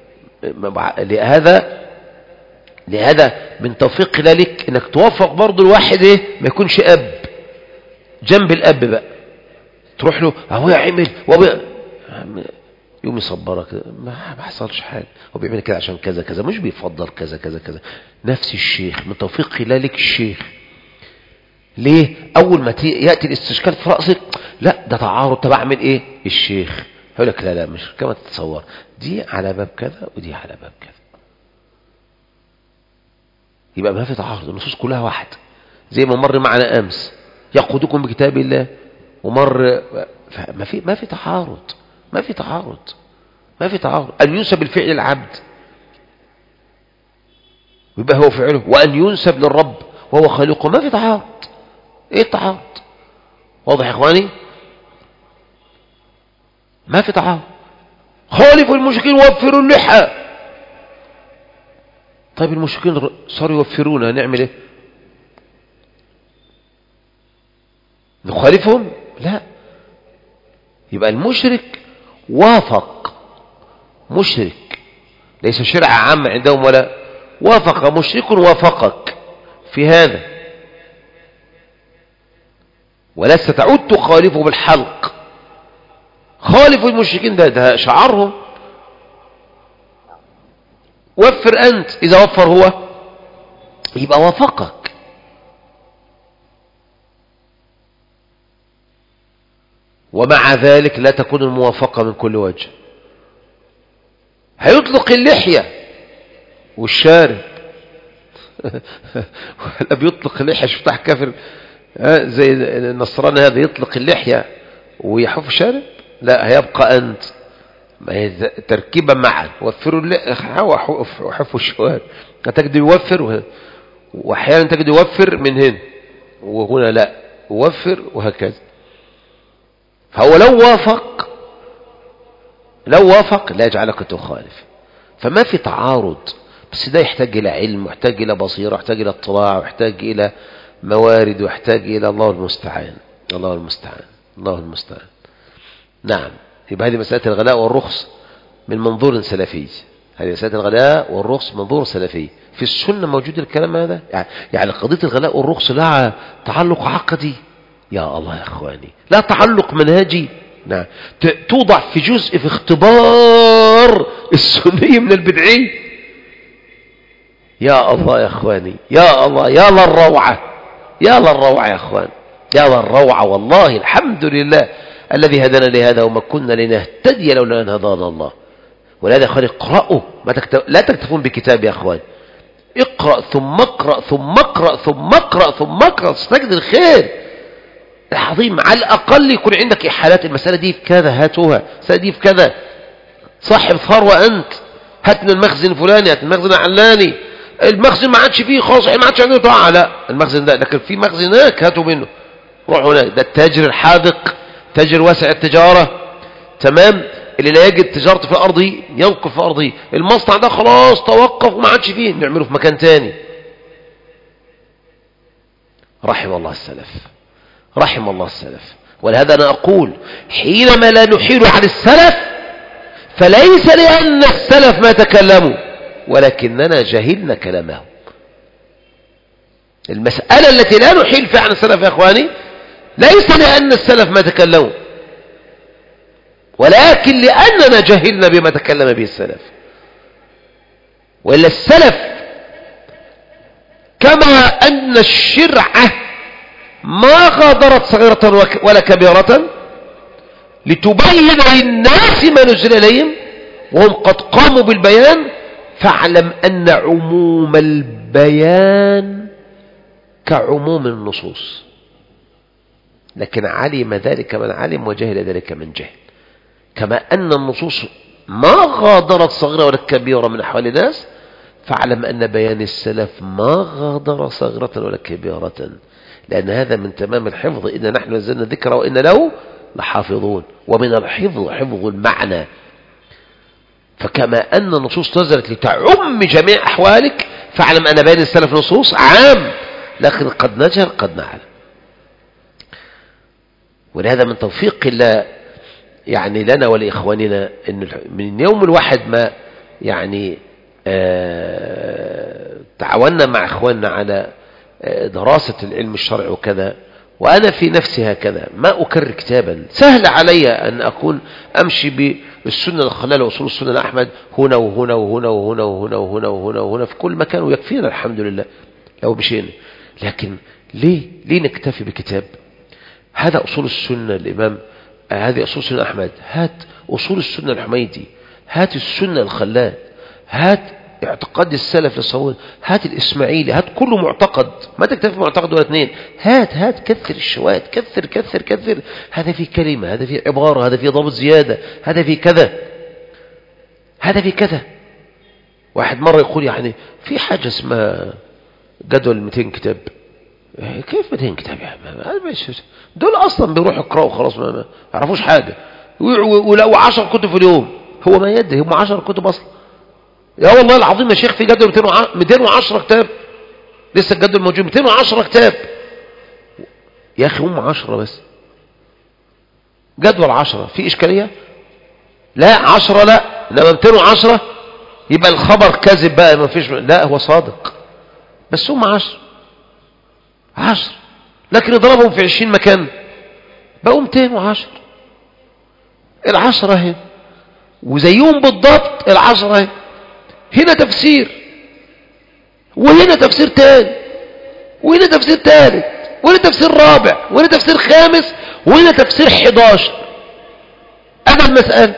لهذا لهذا من توفيق الله لك انك توفق برضو الواحد ايه ما يكونش اب جنب الاب بقى، تروح له اهو يعمل وبي... يوم يصبرك ما حصلش حاجه، هو بيعمل كده عشان كذا كذا، مش بيفضل كذا كذا كذا. نفس الشيخ من توفيق الله لك الشيخ. ليه اول ما ياتي الاستشكال في راسك لا ده تعارض، طب اعمل ايه؟ الشيخ يقول لك لا لا مش كما تتصور، دي على باب كذا ودي على باب كذا. يبقى ما في تعارض، النصوص كلها واحد زي ما مر معنا امس يقودكم بكتاب الله، ومر ما في ما في تعارض ما في تعارض ما في تعارض. ان ينسب الفعل العبد ويبقى هو فعله، وان ينسب للرب وهو خالقه، ما في تعارض. ايه التعارض؟ واضح يا اخواني؟ ما في تعارض. خالفوا المشركين ووفروا اللحى. طيب المشركين صاروا يوفرونها، نعمل ايه؟ نخالفهم؟ لا. يبقى المشرك وافق، مشرك ليس شرع عام عندهم، ولا وافق مشرك وافقك في هذا، ولست تعود تخالفه بالحلق. خالفوا المشركين، ده ده شعارهم. وفر أنت، إذا وفر هو يبقى وافقك. ومع ذلك لا تكون الموافقة من كل وجه. هيطلق اللحية والشارب ولا بيطلق اللحية؟ شفتها كافر زي النصراني هذا يطلق اللحية ويحف شارب؟ لا، هيبقى أنت تركيبا معا. وفروا اللحية وحفوا الشوارب. تجد يوفر، واحيانا تجد يوفر من هنا وهنا لا يوفر، وهكذا. فهو لو وافق لو وافق لا يجعلك تخالف. فما في تعارض، بس ده يحتاج إلى علم، ويحتاج إلى بصيرة، ويحتاج إلى اطلاع، ويحتاج إلى موارد، ويحتاج إلى الله المستعان. الله المستعان الله المستعان نعم. يبقى هذه مسألة الغلاء والرخص من منظور سلفي. هذه مسألة الغلاء والرخص منظور سلفي. في السنة موجود الكلام هذا. يعني قضية الغلاء والرخص لا تعلق عقدي يا الله يا أخواني، لا تعلق منهجي. نعم. توضع في جزء في اختبار السني من البدعي. يا الله يا أخواني، يا الله، يا للروعة، يا للروعة يا أخوان، يا للروعة. والله الحمد لله الذي هدانا لهذا وما كنا لنهتدي لولا أن هدانا الله. ولهذا يا أخوان اقرأوا، ما تكتب... لا تكتفون بكتاب يا أخوان. اقرأ ثم اقرأ ثم اقرأ ثم اقرأ ثم اقرأ، تستجد الخير العظيم. على الأقل يكون عندك إحالات، المسألة دي في كذا هاتوها، المسألة دي في كذا. صاحب ثروة أنت، هات من المخزن فلاني، هات من المخزن علاني. المخزن ما عادش فيه خالص، ما عادش عنده طاعة، لا المخزن ده، لكن في مخزن هناك هاتوا منه، روحوا هناك. ده التاجر الحاذق، تاجر واسع التجارة، تمام، اللي لا يجد تجارته في أرضه يوقف في أرضه. المصنع ده خلاص توقف وما عادش فيه، نعمله في مكان تاني. رحم الله السلف، رحم الله السلف. ولهذا أنا أقول حينما لا نحيل عن السلف فليس لأن السلف ما تكلموا، ولكننا جهلنا كلامهم. المسألة التي لا نحيل فيها عن السلف يا أخواني ليس لأن السلف ما تكلموا، ولكن لأننا جهلنا بما تكلم به السلف. وإلا السلف كما أن الشرعة ما غادرت صغيرة ولا كبيرة لتبين للناس ما نزل إليهم وهم قد قاموا بالبيان، فاعلم أن عموم البيان كعموم النصوص. لكن علم ذلك من علم وجهل ذلك من جهل. كما أن النصوص ما غادرت صغيرة ولا كبيرة من أحوال الناس، فاعلم أن بيان السلف ما غادر صغيرة ولا كبيرة، لأن هذا من تمام الحفظ. إن نحن نزلنا الذكر وإن له لحافظون. ومن الحفظ حفظ المعنى. فكما أن النصوص نزلت لتعم جميع أحوالك، فاعلم أن بين السلف نصوص عام، لكن قد نجهل قد نعلم. ولهذا من توفيق الله يعني لنا ولإخواننا أن من يوم الواحد ما يعني آه تعاوننا مع إخواننا على آه دراسة العلم الشرعي وكذا، وأنا في نفسي هكذا ما أكرر كتابا. سهل علي أن أكون أمشي بالسنة الخلال وأصول السنة لأحمد هنا وهنا وهنا وهنا وهنا وهنا وهنا وهنا في كل مكان، ويكفينا الحمد لله لو مشينا. لكن ليه ليه نكتفي بكتاب؟ هذا أصول السنة الإمام، هذه أصول السنة أحمد، هات أصول السنة الحميدي، هات السنة الخلال، هات اعتقاد السلف الصواب، هات الإسماعيلي، هات كله معتقد، ما تكتفي معتقد ولا اثنين، هات هات كثر الشواهد، كثر كثر كثر. هذا في كلمة، هذا في عبارة، هذا في ضابط زيادة، هذا في كذا، هذا في كذا. واحد مرة يقول يعني في حاجة اسمها جدول مئتين كتاب. كيف مئتين كتاب يا عم؟ دول أصلا بيروحوا يقرأوا خلاص ما يعرفوش حاجة، ولو عشر كتب في اليوم. هو ما يدري هم عشر كتب أصلا. يا والله العظيم يا شيخ في جدول مئتين وعشرة كتاب، لسه الجدول موجود مئتين وعشرة كتاب. يا أخي هم عشرة بس، جدول عشرة في إشكالية؟ لا عشرة لا، إنما مئتين وعشرة يبقى الخبر كذب بقى ما فيش. لا هو صادق، بس هم عشر عشر، لكن اضربهم في عشرين مكان بقوا مئتين وعشرة. العشرة هنا وزيهم بالضبط العشرة هنا. هنا تفسير وهنا تفسير تاني وهنا تفسير ثالث وهنا تفسير رابع وهنا تفسير خامس وهنا تفسير حداشر. أنا المسألة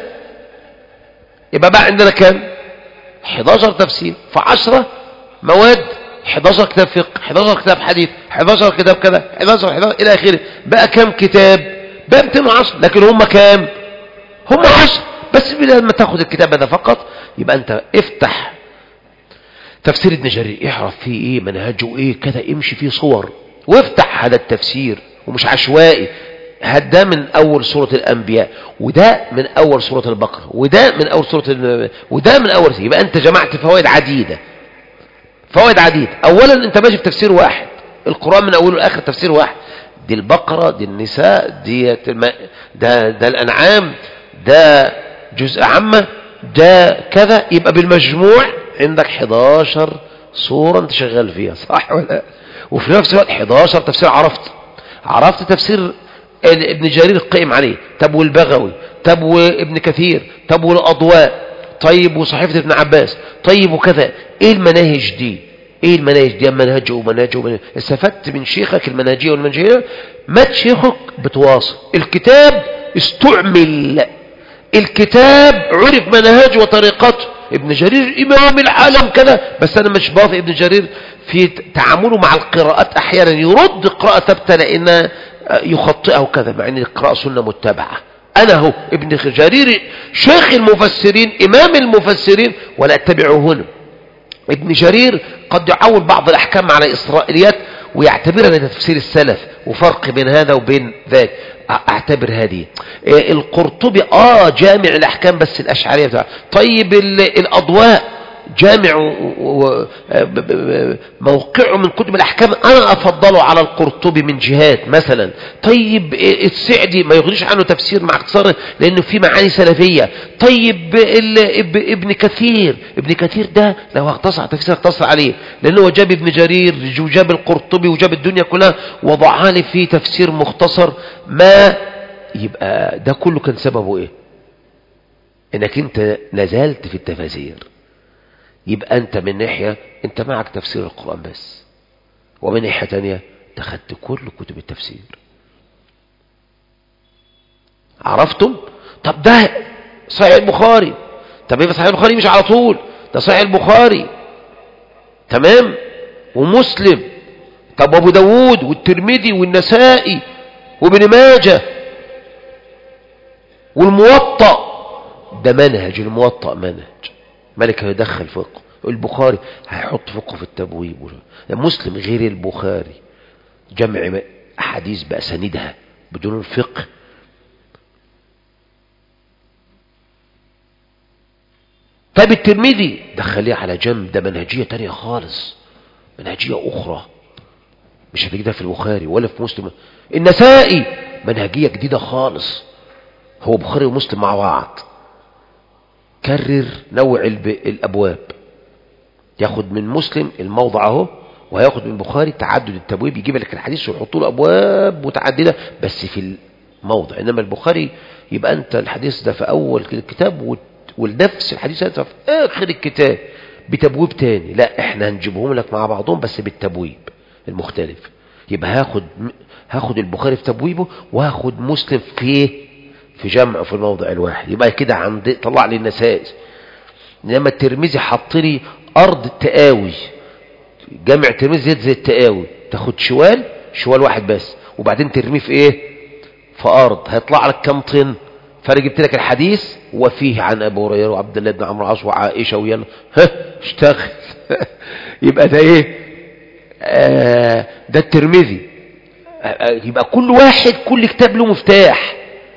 يبقى بقى عندنا كام؟ حداشر تفسير في عشرة مواد، حداشر كتاب فقه، حداشر كتاب حديث، حداشر كتاب كذا، حداشر حداشر إلى آخره. بقى كام كتاب؟ بقى مئتين وعشرة، لكن هم كام؟ هم عشرة بس. لما تاخد الكتاب هذا فقط يبقى أنت افتح تفسير ابن جرير، اعرف فيه ايه، منهجه ايه كذا، امشي فيه صور وافتح هذا التفسير، ومش عشوائي. ده من أول سورة الأنبياء، وده من أول سورة البقرة، وده من أول سورة ال... وده من أول. يبقى أنت جمعت فوائد عديدة، فوائد عديدة. أولا أنت ماشي في تفسير واحد، القرآن من أوله لآخر تفسير واحد. دي البقرة، دي النساء، دي الم... ده ده الأنعام، ده جزء عامة، ده كذا. يبقى بالمجموع عندك حداشر سورة انت شغال فيها، صح ولا؟ وفي نفس الوقت حداشر تفسير. عرفت عرفت تفسير ابن جرير القائم عليه، طب والبغوي، طب وابن كثير، طب والأضواء، طيب وصحيفة ابن عباس، طيب وكذا. ايه المناهج دي؟ ايه المناهج دي؟ منهجه ومنهجه ومنهجه. استفدت من شيخك المنهجية والمنهجية، مات شيخك بتواصل. الكتاب استعمل، الكتاب عرف منهجه وطريقته. ابن جرير إمام العالم كذا، بس أنا مش باطئ ابن جرير في تعامله مع القراءات. أحيانا يرد قراءة ثابتة لأن يخطئه كذا، مع أن القراءة سنة متبعة. أنا هو ابن جرير شيخ المفسرين، إمام المفسرين، ولا أتبعه هنا. ابن جرير قد يعول بعض الأحكام على إسرائيليات ويعتبرها من تفسير السلف، وفرق بين هذا وبين ذاك. اعتبر هذه. القرطبي اه جامع الأحكام بس الأشعرية بتاعه. طيب الأضواء جامع موقعه من كتب الأحكام، أنا أفضله على القرطبي من جهات مثلا. طيب السعدي ما يغنيش عنه تفسير مع اختصاره لأنه في معاني سلفية. طيب ابن كثير، ابن كثير ده لو اختصر تفسير اختصر عليه، لأنه جاب ابن جرير وجاب القرطبي وجاب الدنيا كلها وضعها لي في تفسير مختصر. ما يبقى ده كله كان سببه ايه؟ انك انت نزلت في التفاسير. يبقى أنت من ناحية أنت معك تفسير القرآن بس، ومن ناحية تانية تخدت كل كتب التفسير. عرفتم؟ طب ده صحيح البخاري، طب يبقى صحيح البخاري مش على طول، ده صحيح البخاري تمام، ومسلم، طب وابو داود والترمذي والنسائي وابن ماجه والموطأ. ده منهج الموطأ، منهج مالك هيدخل فقه. البخاري هيحط فقه في التبويب. مسلم غير البخاري، جمع أحاديث بأسانيدها بدون الفقه طيب الترمذي دخليه على جنب، ده منهجية تانية خالص، منهجية أخرى مش هتجدها في البخاري ولا في مسلم. النسائي منهجية جديدة خالص، هو بخاري ومسلم مع بعض. كرر نوع الأبواب، ياخد من مسلم الموضع اهو، وهياخد من البخاري تعدد التبويب، يجيب لك الحديث ويحطوا له أبواب متعددة بس في الموضع. إنما البخاري يبقى أنت الحديث ده في أول الكتاب والنفس الحديث ده في آخر الكتاب بتبويب تاني. لا، احنا هنجيبهم لك مع بعضهم بس بالتبويب المختلف. يبقى هاخد هاخد البخاري في تبويبه وهاخد مسلم في في جمع في الموضع الواحد. يبقى كده عند طلع لي النسائي. انما الترمذي حط لي ارض التقاوي، جمع الترمذي زي التقاوي، تاخد شوال شوال واحد بس وبعدين ترميه في ايه؟ في ارض. هيطلع لك كم طن؟ فانا جبت لك الحديث وفيه عن ابو هريره وعبد الله بن عمرو العاص وعائشه ويلا ها اشتغل. يبقى ده ايه؟ آه ده الترمذي. آه يبقى كل واحد كل كتاب له مفتاح،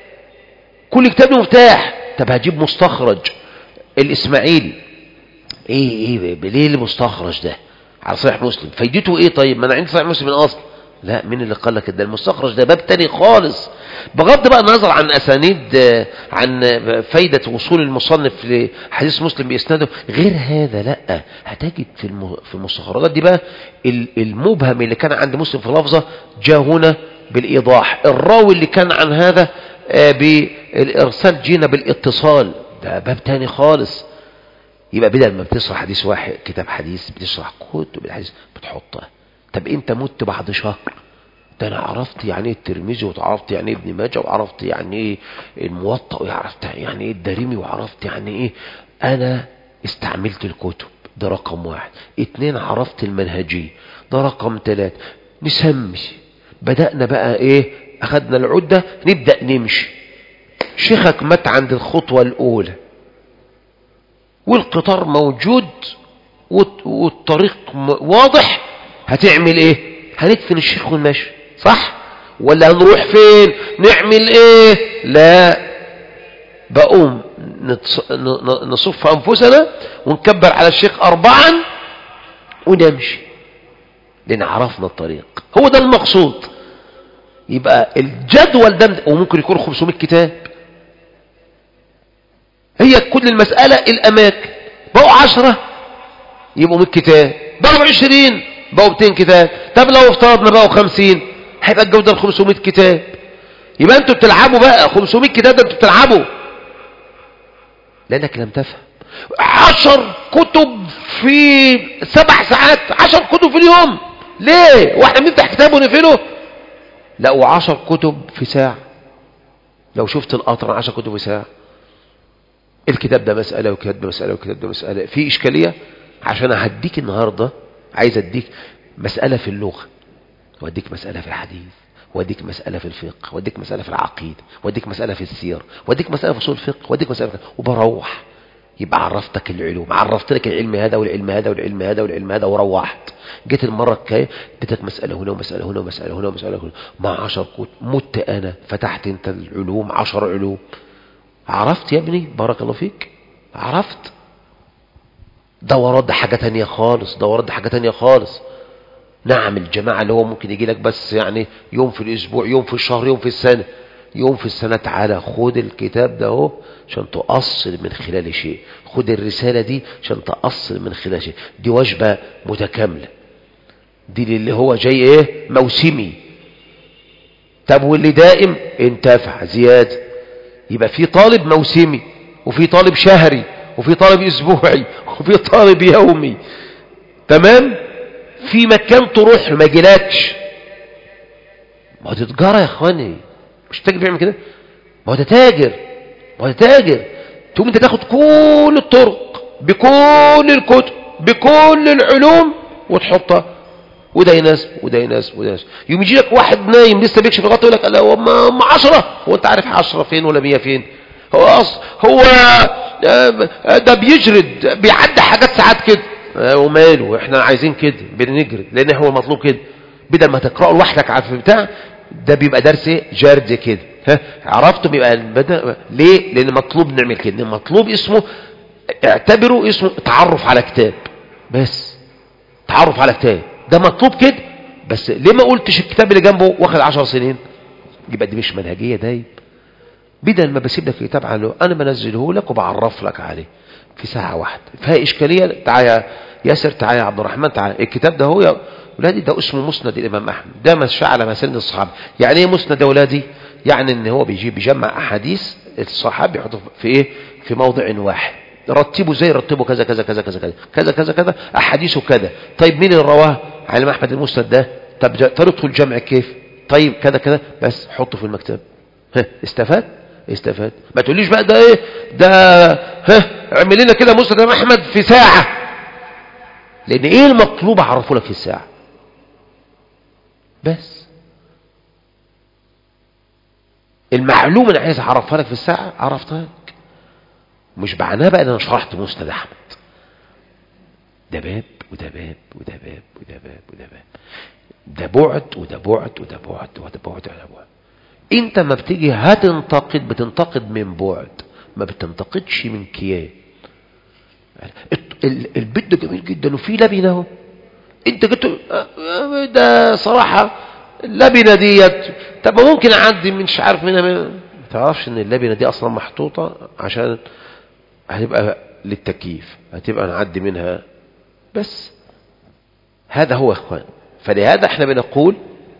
كل كتاب له مفتاح. طب هجيب مستخرج الاسماعيلي، ايه ايه ليه المستخرج ده على صحيح مسلم؟ فايدته ايه؟ طيب ما انا عندي صحيح مسلم من اصل. لا، مين اللي قال لك ده؟ المستخرج ده باب تاني خالص، بغض بقى النظر عن اسانيد، عن فايدة وصول المصنف لحديث مسلم باسناده. غير هذا لا، هتجد في في المستخرجات دي بقى المبهم اللي كان عند مسلم في لفظه جاء هنا بالايضاح، الراوي اللي كان عن هذا بالارسال جينا بالاتصال. ده باب تاني خالص. يبقى بدل ما بتشرح حديث واحد كتاب حديث بتشرح كتب الحديث بتحطها. طب انت مت بعد شهر، ده انا عرفت يعني ايه الترمذي وعرفت يعني ايه ابن ماجه وعرفت يعني ايه الموطأ وعرفت يعني ايه الدارمي وعرفت يعني ايه. انا استعملت الكتب، ده رقم واحد. اتنين، عرفت المنهجية، ده رقم ثلاثة. نسمي، بدأنا بقى ايه؟ اخدنا العدة نبدأ نمشي. شيخك مات عند الخطوة الاولى والقطار موجود والطريق واضح، هتعمل ايه؟ هندفن الشيخ ونمشي، صح؟ ولا هنروح فين؟ نعمل ايه؟ لا، بقوم نصف انفسنا ونكبر على الشيخ اربعا ونمشي، لان عرفنا الطريق. هو ده المقصود. يبقى الجدول ده وممكن يكون خمسمائة كتاب. هي كل المسألة الاماكن. بقوا عشرة يبقوا مئة كتاب، بقوا عشرين بقوا مئتين كتاب. طب لو افترضنا بقوا خمسين هيبقى الجودة خمسمائة كتاب. يبقى انتوا بتلعبوا بقى خمسمائة كتاب، ده انتوا بتلعبوا لانك لم تفهم. عشر كتب في سبع ساعات، عشر كتب في اليوم ليه؟ واحنا بنفتح كتاب ونقفله؟ لا، وعشر كتب في ساعة. لو شفت القطر عشر كتب في ساعة. الكتاب ده مسألة والكتاب ده مسألة والكتاب ده مسألة. في إشكالية عشان هديك النهاردة، عايز اديك مسألة في اللغة، واديك مسألة في الحديث، واديك مسألة في الفقه، واديك مسألة في العقيدة، واديك مسألة في السير، واديك مسألة في اصول الفقه، واديك مسألة في... وبروح. يبقى عرفتك العلوم، عرفت لك العلم هذا والعلم هذا والعلم هذا والعلم هذا وروحت. جيت المرة الجاية اديتك مسألة هنا ومسألة هنا ومسألة هنا ومسألة هنا مع عشر كتب. مت انا فتحت انت العلوم عشر علوم. عرفت يا ابني؟ بارك الله فيك، عرفت. دورات ده حاجة تانية خالص، دورات ده حاجة تانية خالص. نعم، الجماعة اللي هو ممكن يجي لك بس يعني يوم في الاسبوع، يوم في الشهر، يوم في السنة. يوم في السنة تعالى خد الكتاب ده اهو عشان تؤصل من خلال شيء. خد الرسالة دي عشان تؤصل من خلال شيء. دي وجبة متكاملة، دي اللي هو جاي ايه؟ موسمي. طب واللي دائم انتفع زيادة. يبقى في طالب موسمي وفي طالب شهري وفي طالب اسبوعي وفي طالب يومي. تمام؟ في مكان تروح ما يجيلكش. ما هو تتجارة يا اخواني، مش تاجر بيعمل كده؟ ما هو ده تاجر، ما هو ده تاجر. تقوم انت تاخد كل الطرق بكل الكتب بكل العلوم وتحطها، وده يناسب وده يناسب وده يناسب. يوم يجي لك واحد نايم لسه بيكشف الغطا يقول لك لا هو ما عشرة. هو انت عارف عشرة فين ولا مية فين؟ هو أصل هو ده بيجرد بيعدي حاجات ساعات كده. وماله، احنا عايزين كده بنجرد لان هو مطلوب كده. بدل ما تقرأه لوحدك على بتاع ده بيبقى درس جرد كده. ها، عرفتوا؟ بيبقى بدأ ليه؟ لان مطلوب نعمل كده. مطلوب اسمه اعتبره اسمه تعرف على كتاب، بس تعرف على كتاب ده مطلوب كده. بس ليه ما قلتش الكتاب اللي جنبه واخد عشر سنين؟ يبقى دي مش منهجية دايب. بدل ما بسيب لك الكتاب عنه انا بنزله لك وبعرف لك عليه في ساعة واحدة. فيها اشكالية؟ تعالى يا ياسر، تعالى يا عبد الرحمن، تعالى الكتاب ده هو يا ولادي ده اسمه مسند الامام احمد، ده مشى على مسند الصحابة. يعني ايه مسند يا ولادي؟ يعني ان هو بيجي بيجمع احاديث الصحابة يحطه في ايه، في موضع واحد، رتبه زي رتبه كذا كذا كذا كذا كذا كذا كذا كذا احاديثه كذا. طيب مين اللي رواه؟ علم احمد المسند ده. طب طريقته الجمع كيف؟ طيب كذا كذا، بس حطه في المكتب. ها استفاد؟ استفاد. ما تقوليش بقى ده ايه ده، ها اعمل لنا كده مسند الامام احمد في ساعة، لان ايه المطلوب اعرفه لك في الساعة بس. المعلومة اللي عايز اعرفها لك في الساعة عرفتها لك، مش معناه بقى ان انا شرحت مسند احمد. ده باب وده باب وده باب وده باب وده باب، ده بعد وده بعد وده بعد وده بعد وده بعد. انت ما بتيجي هتنتقد بتنتقد من بعد، ما بتنتقدش من كيان. البيت ده جميل جدا وفيه لبنه اهو، انت جيت ده صراحه اللبنه ديت، طب ممكن اعدي مش عارف منها من... ما تعرفش ان اللبنه دي اصلا محطوطه عشان هتبقى للتكييف، هتبقى نعدي منها بس. هذا هو اخوان. فلهذا احنا بنقول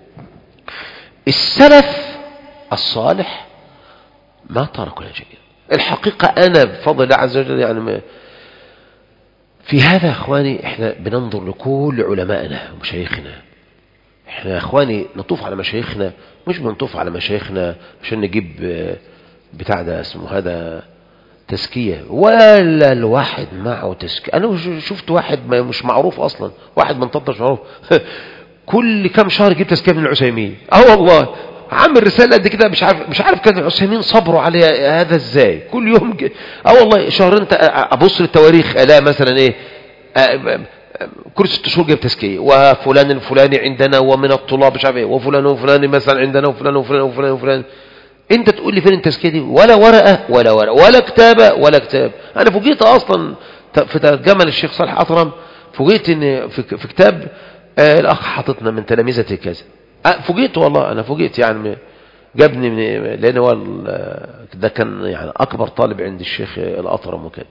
السلف الصالح ما تركوا شيئا. الحقيقة انا بفضل الله عز وجل يعني في هذا يا اخواني احنا بننظر لكل علمائنا ومشايخنا. احنا يا اخواني نطوف على مشايخنا، مش بنطوف على مشايخنا عشان نجيب بتاع ده اسمه هذا تزكية، ولا الواحد معه تزكية. انا شفت واحد مش معروف اصلا، واحد من طنطا مش معروف كل كام شهر يجيب تزكية من العثيمين. اه والله عامل رسالة قد كده، مش عارف مش عارف كان العثيمين صبروا على هذا ازاي. كل يوم ج... اه والله شهرين ابص للتواريخ الاقي مثلا ايه كل ست شهور جايب تزكية، وفلان الفلاني عندنا ومن الطلاب مش عارف ايه، وفلان وفلان مثلا عندنا وفلان وفلان وفلان وفلان. انت تقول لي فين التزكية دي؟ ولا ورقة ولا ورقة ولا كتابة ولا كتاب. انا فوجئت اصلا في ترجمة للشيخ صالح أطرم، فوجئت ان في, في كتاب آه الاخ حاططنا من تلامذة كذا. آه فوجئت والله انا فوجئت يعني، جابني من لان هو ده كان يعني اكبر طالب عند الشيخ الأطرم وكده.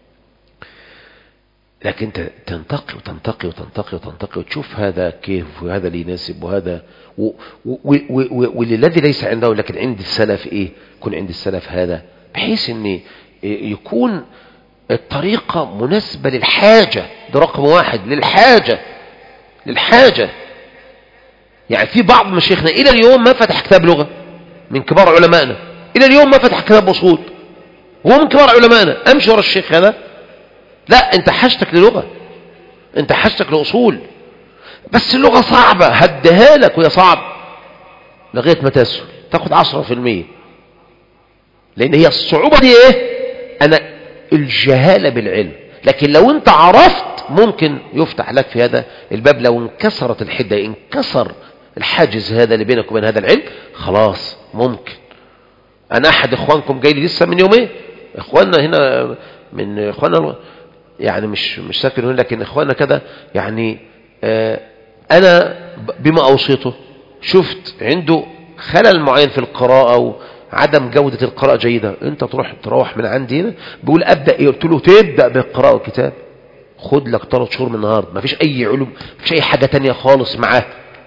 لكن انت تنتقي وتنتقي وتنتقي وتنتقي وتشوف هذا كيف وهذا اللي يناسب وهذا والذي ليس عنده لكن عند السلف ايه، يكون عند السلف هذا، بحيث ان يكون الطريقة مناسبة للحاجة. ده رقم واحد، للحاجة للحاجة. يعني في بعض مشايخنا الى اليوم ما فتح كتاب لغة من كبار علمائنا، الى اليوم ما فتح كتاب اصول، هو من كبار علمائنا. امشي ورا الشيخ هذا؟ لا، انت حاجتك للغة، انت حاجتك لأصول، بس اللغة صعبة هديها لك وهي صعب لغاية ما تسهل تاخد عشرة في المية. لان هي الصعوبة دي ايه؟ انا الجهالة بالعلم. لكن لو انت عرفت ممكن يفتح لك في هذا الباب. لو انكسرت الحدة، انكسر الحاجز هذا اللي بينك وبين هذا العلم، خلاص ممكن. انا احد اخوانكم جاي لي لسه من يومين، اخواننا هنا من اخواننا يعني مش مش ساكن هنا، لكن اخواننا كده يعني آه انا بما اوصيته شفت عنده خلل معين في القراءة وعدم جودة القراءة جيدة. انت تروح تروح من عندي هنا بيقول ابدأ ايه؟ قلت له تبدأ بالقراءة والكتاب، خد لك ثلاث شهور من النهارده، مفيش اي علوم، مفيش اي حاجة تانية خالص معاه،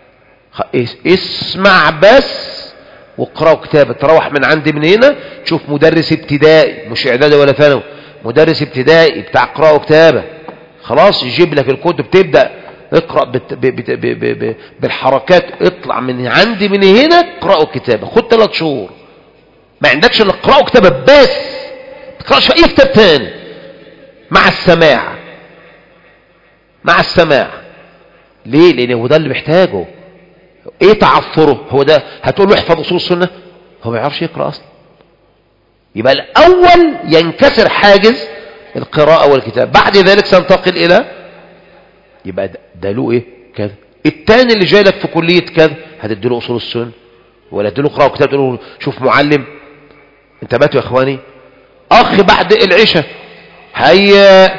اسمع بس وقراءة وكتابة. تروح من عندي من هنا تشوف مدرس ابتدائي مش اعدادي ولا ثانوي، مدرس ابتدائي بتاع قراءة وكتابة، خلاص يجيب لك الكتب، تبدأ اقرأ بت... ب... ب... ب... ب... بالحركات. اطلع من عندي من هنا قراءة وكتابة، خد ثلاث شهور. ما عندكش الا قراءة وكتابة بس، ما تقراش في اي كتاب تاني، مع السماع مع السماع. ليه؟ لان هو ده اللي محتاجه. ايه تعثره؟ هو ده هتقول له احفظ اصول السنة، هو ما يعرفش يقرأ اصلا. يبقى الاول ينكسر حاجز القراءة والكتاب، بعد ذلك سننتقل الى يبقى ده له ايه كذا. التاني اللي جاي لك في كلية كذا هتديله اصول السنة ولا تديله قراءة وكتاب، تقول له شوف معلم. انتبهتوا يا اخواني؟ اخ بعد العشاء هي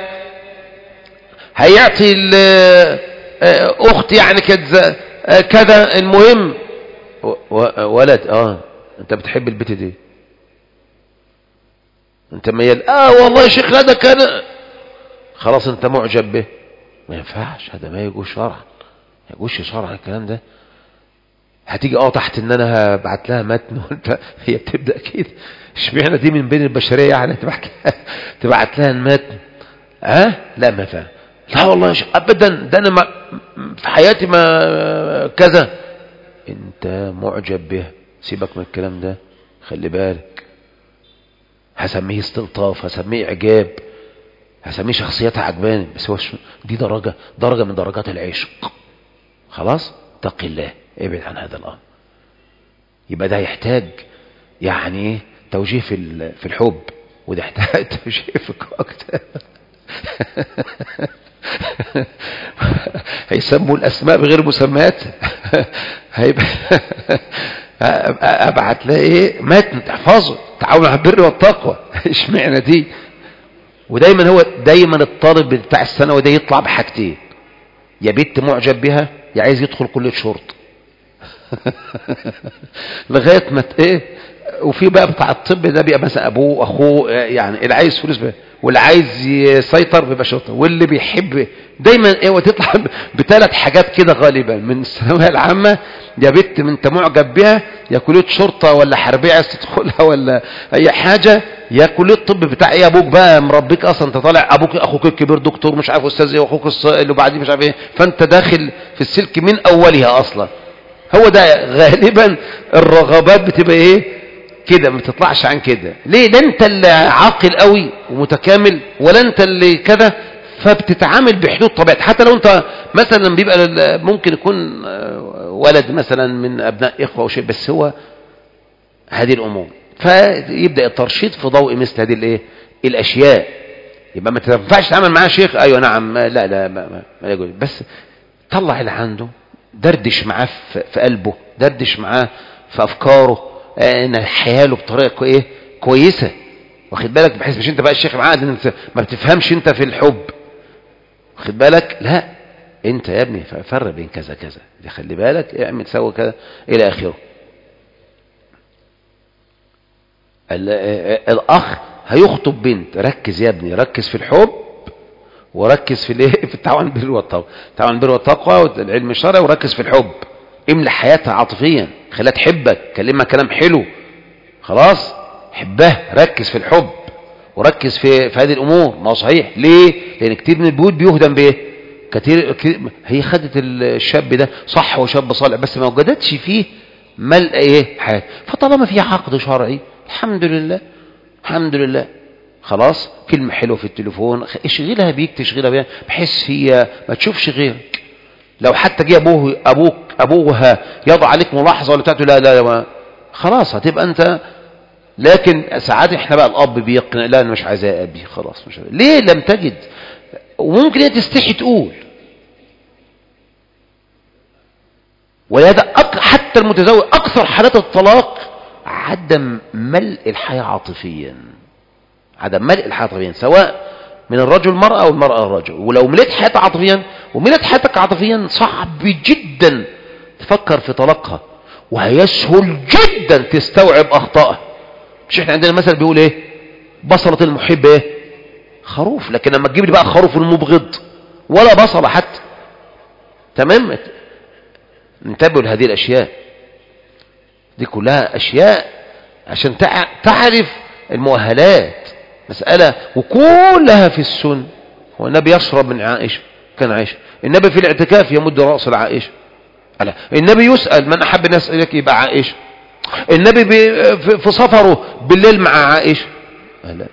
هيعطي الاخت يعني كذا كذا. المهم ولد اه انت بتحب البيت دي، انت ميال اه والله يا شيخ هذا كان خلاص انت معجب به. ما ينفعش، هذا ما يجوز شرعا، ما يجوزش شرعا الكلام ده. هتيجي اه تحت ان انا هبعت لها متن وانت هي بتبدا كده، اشمعنى دي من بين البشريه يعني تبعت لها تبعت لها المتن؟ ها أه؟ لا ما فاهم. لا والله يا شيخ ابدا، ده انا ما في حياتي ما كذا. انت معجب به، سيبك من الكلام ده، خلي بالك. هسميه استلطاف، هسميه اعجاب، هسميه شخصيتها عجباني، بس هو دي درجه درجه من درجات العشق. خلاص اتق الله، ابعد عن هذا الامر. يبقى ده يحتاج يعني توجيه في في الحب، وده يحتاج توجيه في الوقت. هيسموا الاسماء بغير مسميات. هيبقى ابعت لها ايه متن تحفظه، تعاون على البر والتقوى. اشمعنى دي؟ ودايما هو دايما الطالب بتاع الثانوي ده يطلع بحاجتين: يا بنت معجب بها، يا عايز يدخل كليه شرطه. لغايه ما ايه. وفي بقى بتاع الطب ده بيبقى مثلا ابوه واخوه، يعني اللي عايز فلوس بقى، واللي عايز يسيطر بيبقى شرطه، واللي بيحب دايما ايه وتطلع بثلاث حاجات كده غالبا من الثانويه العامه: يا بنت من انت معجب بها، يا كليه شرطه ولا حربيه عايز تدخلها ولا اي حاجه، يا كليه الطب بتاع ايه ابوك بقى مربيك اصلا، انت طالع ابوك اخوك الكبير دكتور مش عارف استاذ ايه، واخوك اللي بعديه مش عارف ايه، فانت داخل في السلك من اولها اصلا. هو ده غالبا الرغبات بتبقى ايه كده، ما بتطلعش عن كده. ليه؟ لا انت اللي عاقل قوي ومتكامل، ولا انت اللي كذا، فبتتعامل بحدود طبيعتك. حتى لو انت مثلا بيبقى ممكن يكون ولد مثلا من ابناء اخوه او شيء، بس هو هذه الامور، فيبدا الترشيد في ضوء مثل هذه الايه الاشياء. يبقى ما تنفعش تتعامل معاه شيخ، ايوه نعم، لا لا ما, ما يقول، بس طلع اللي عنده، دردش معاه في قلبه، دردش معاه في افكاره، ان حياله بطريقه ايه كويسه، واخد بالك، بحيث مش انت بقى الشيخ معاه ما بتفهمش انت في الحب، واخد بالك، لا انت يا ابني فرق بين كذا كذا، خلي بالك، اعمل سوي كذا الى اخره. الاخ هيخطب بنت، ركز يا ابني، ركز في الحب، وركز في الايه في التعاون بالبر والتقوى، التعاون بالبر والتقوى والعلم الشرعي، وركز في الحب، املى حياتها عاطفيا، خليها تحبك، كلمها كلام حلو، خلاص حبها، ركز في الحب وركز في في هذه الامور. ما هو صحيح، ليه؟ لان كتير من البيوت بيهدم بايه؟ كتير, كتير هي خدت الشاب ده صح، وشاب صالح، بس ما وجدتش فيه ملء ايه حياه، فطالما في عقد شرعي الحمد لله الحمد لله، خلاص كلمه حلوه في التليفون، اشغلها بيك، تشغلها بيها بحيث هي ما تشوفش غيرك. لو حتى جه ابوه ابوك ابوها يضع عليك ملاحظه ولا بتاعته، لا لا, لا خلاص هتبقى انت. لكن ساعات احنا بقى الاب بيقنع، لا انا مش عايزاه ابي، خلاص مش عايزاه. ليه؟ لم تجد، وممكن هي تستحي تقول. ولهذا حتى المتزوج اكثر حالات الطلاق عدم ملء الحياه عاطفيا، عدم ملء الحياه عاطفيا، سواء من الرجل المرأة أو المرأة الرجل. ولو مليت حياتك عاطفيا ومليت حياتك عاطفيا صعب جدا تفكر في طلاقها، وهيسهل جدا تستوعب أخطائها. مش احنا عندنا مثل بيقول ايه؟ بصلة المحب ايه؟ خروف. لكن لما تجيب لي بقى خروف المبغض ولا بصلة حتى، تمام؟ انتبهوا لهذه الأشياء دي كلها، أشياء عشان تعرف المؤهلات، مسألة وكلها في السنة. هو النبي يشرب من عائشة، كان عائشة. النبي في الاعتكاف يمد رأس العائشة. النبي يسأل من أحب الناس إليك يبقى عائشة. النبي في سفره بالليل مع عائشة. لا.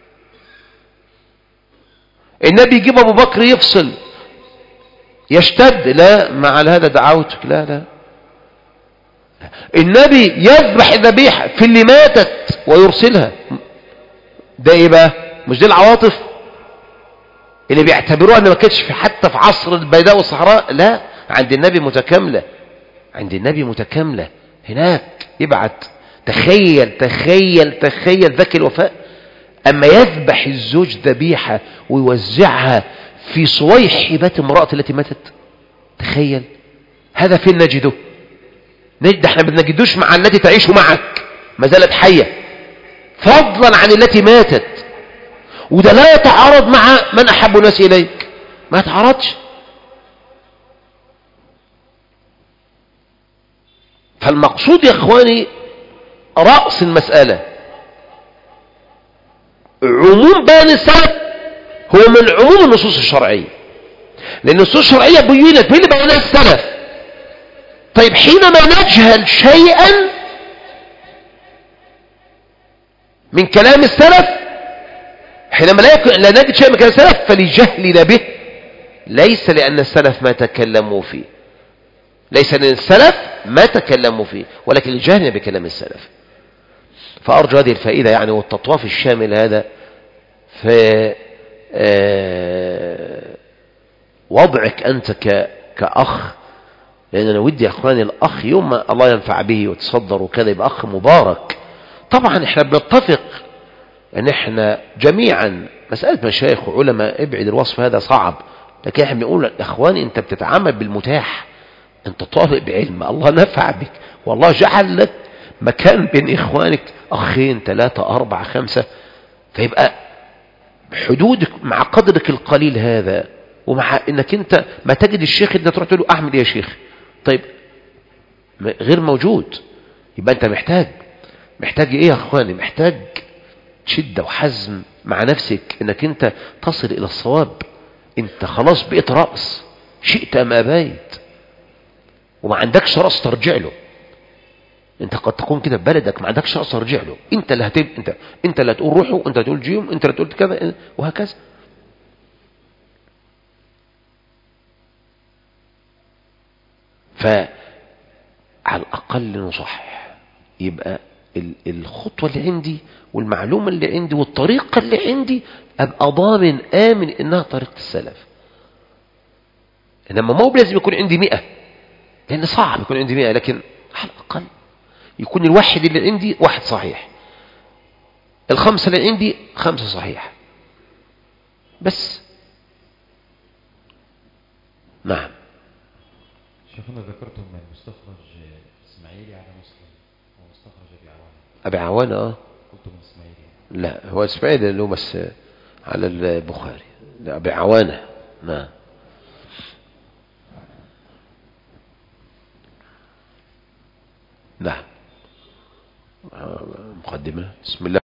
النبي يجيب أبو بكر يفصل يشتد، لا مع هذا دعوتك، لا لا. النبي يذبح ذبيحة في اللي ماتت ويرسلها. ده ايه بقى؟ مش دي العواطف اللي بيعتبروها ان ما كانتش في حتى في عصر البيداء والصحراء؟ لا، عند النبي متكامله، عند النبي متكامله. هناك يبعت، تخيل تخيل تخيل ذاك الوفاء، أما يذبح الزوج ذبيحة ويوزعها في صويحبات امرأة التي ماتت. تخيل هذا فين نجده؟ نجد احنا بنجدوش مع التي تعيش معك ما زالت حية، فضلا عن التي ماتت. وده لا يتعارض مع من أحب الناس إليك، ما يتعارضش. فالمقصود يا إخواني رأس المسألة عموم بيان السلف هو من عموم النصوص الشرعية، لأن النصوص الشرعية بينت مين اللي بينها السلف. طيب حينما نجهل شيئا من كلام السلف، حينما لا, يكون لا نجد شيئا من كلام السلف فلجهلنا به، ليس لأن السلف ما تكلموا فيه، ليس لأن السلف ما تكلموا فيه، ولكن لجهلنا بكلام السلف. فأرجو هذه الفائدة يعني والتطواف الشامل هذا في وضعك أنت كأخ، لأن أنا ودي يا أخواني الأخ يوم ما الله ينفع به وتصدر وكذا يبقى أخ مبارك. طبعا احنا بنتفق ان احنا جميعا مسألة مشايخ وعلماء ابعد الوصف هذا صعب، لكن احنا بنقول يا اخواني انت بتتعامل بالمتاح، انت طالب علم الله نفع بك والله جعل لك مكان بين اخوانك اخين ثلاثة اربعة خمسة، فيبقى حدودك مع قدرك القليل هذا، ومع انك انت ما تجد الشيخ انت تروح تقول له احمد يا شيخ، طيب غير موجود، يبقى انت محتاج محتاج ايه يا اخواني؟ محتاج شدة وحزم مع نفسك انك انت تصل الى الصواب. انت خلاص بقيت رأس شئت ام ابيت، وما عندكش رأس ترجع له. انت قد تكون كده في بلدك ما عندكش رأس ترجع له، انت اللي هتب انت انت اللي هتقول روحه، انت اللي هتقول جيم، انت اللي هتقول كذا، وهكذا. فعلى الاقل نصحح، يبقى الخطوة اللي عندي والمعلومة اللي عندي والطريقة اللي عندي أبقى ضامن آمن إنها طريقة السلف. إنما ما هو لازم يكون عندي مئة، لأن صعب يكون عندي مئة، لكن على الأقل يكون الواحد اللي عندي واحد صحيح، الخمسة اللي عندي خمسة صحيح بس. نعم. شيخنا ذكرتم من مستخرج إسماعيلي على مسلم ومستخرج أبي عوانة. أبي عوانة اه قلت من إسماعيلي. لا هو إسماعيلي اللي هو بس على البخاري. لا أبي عوانة. نعم. نعم. مقدمة. بسم الله.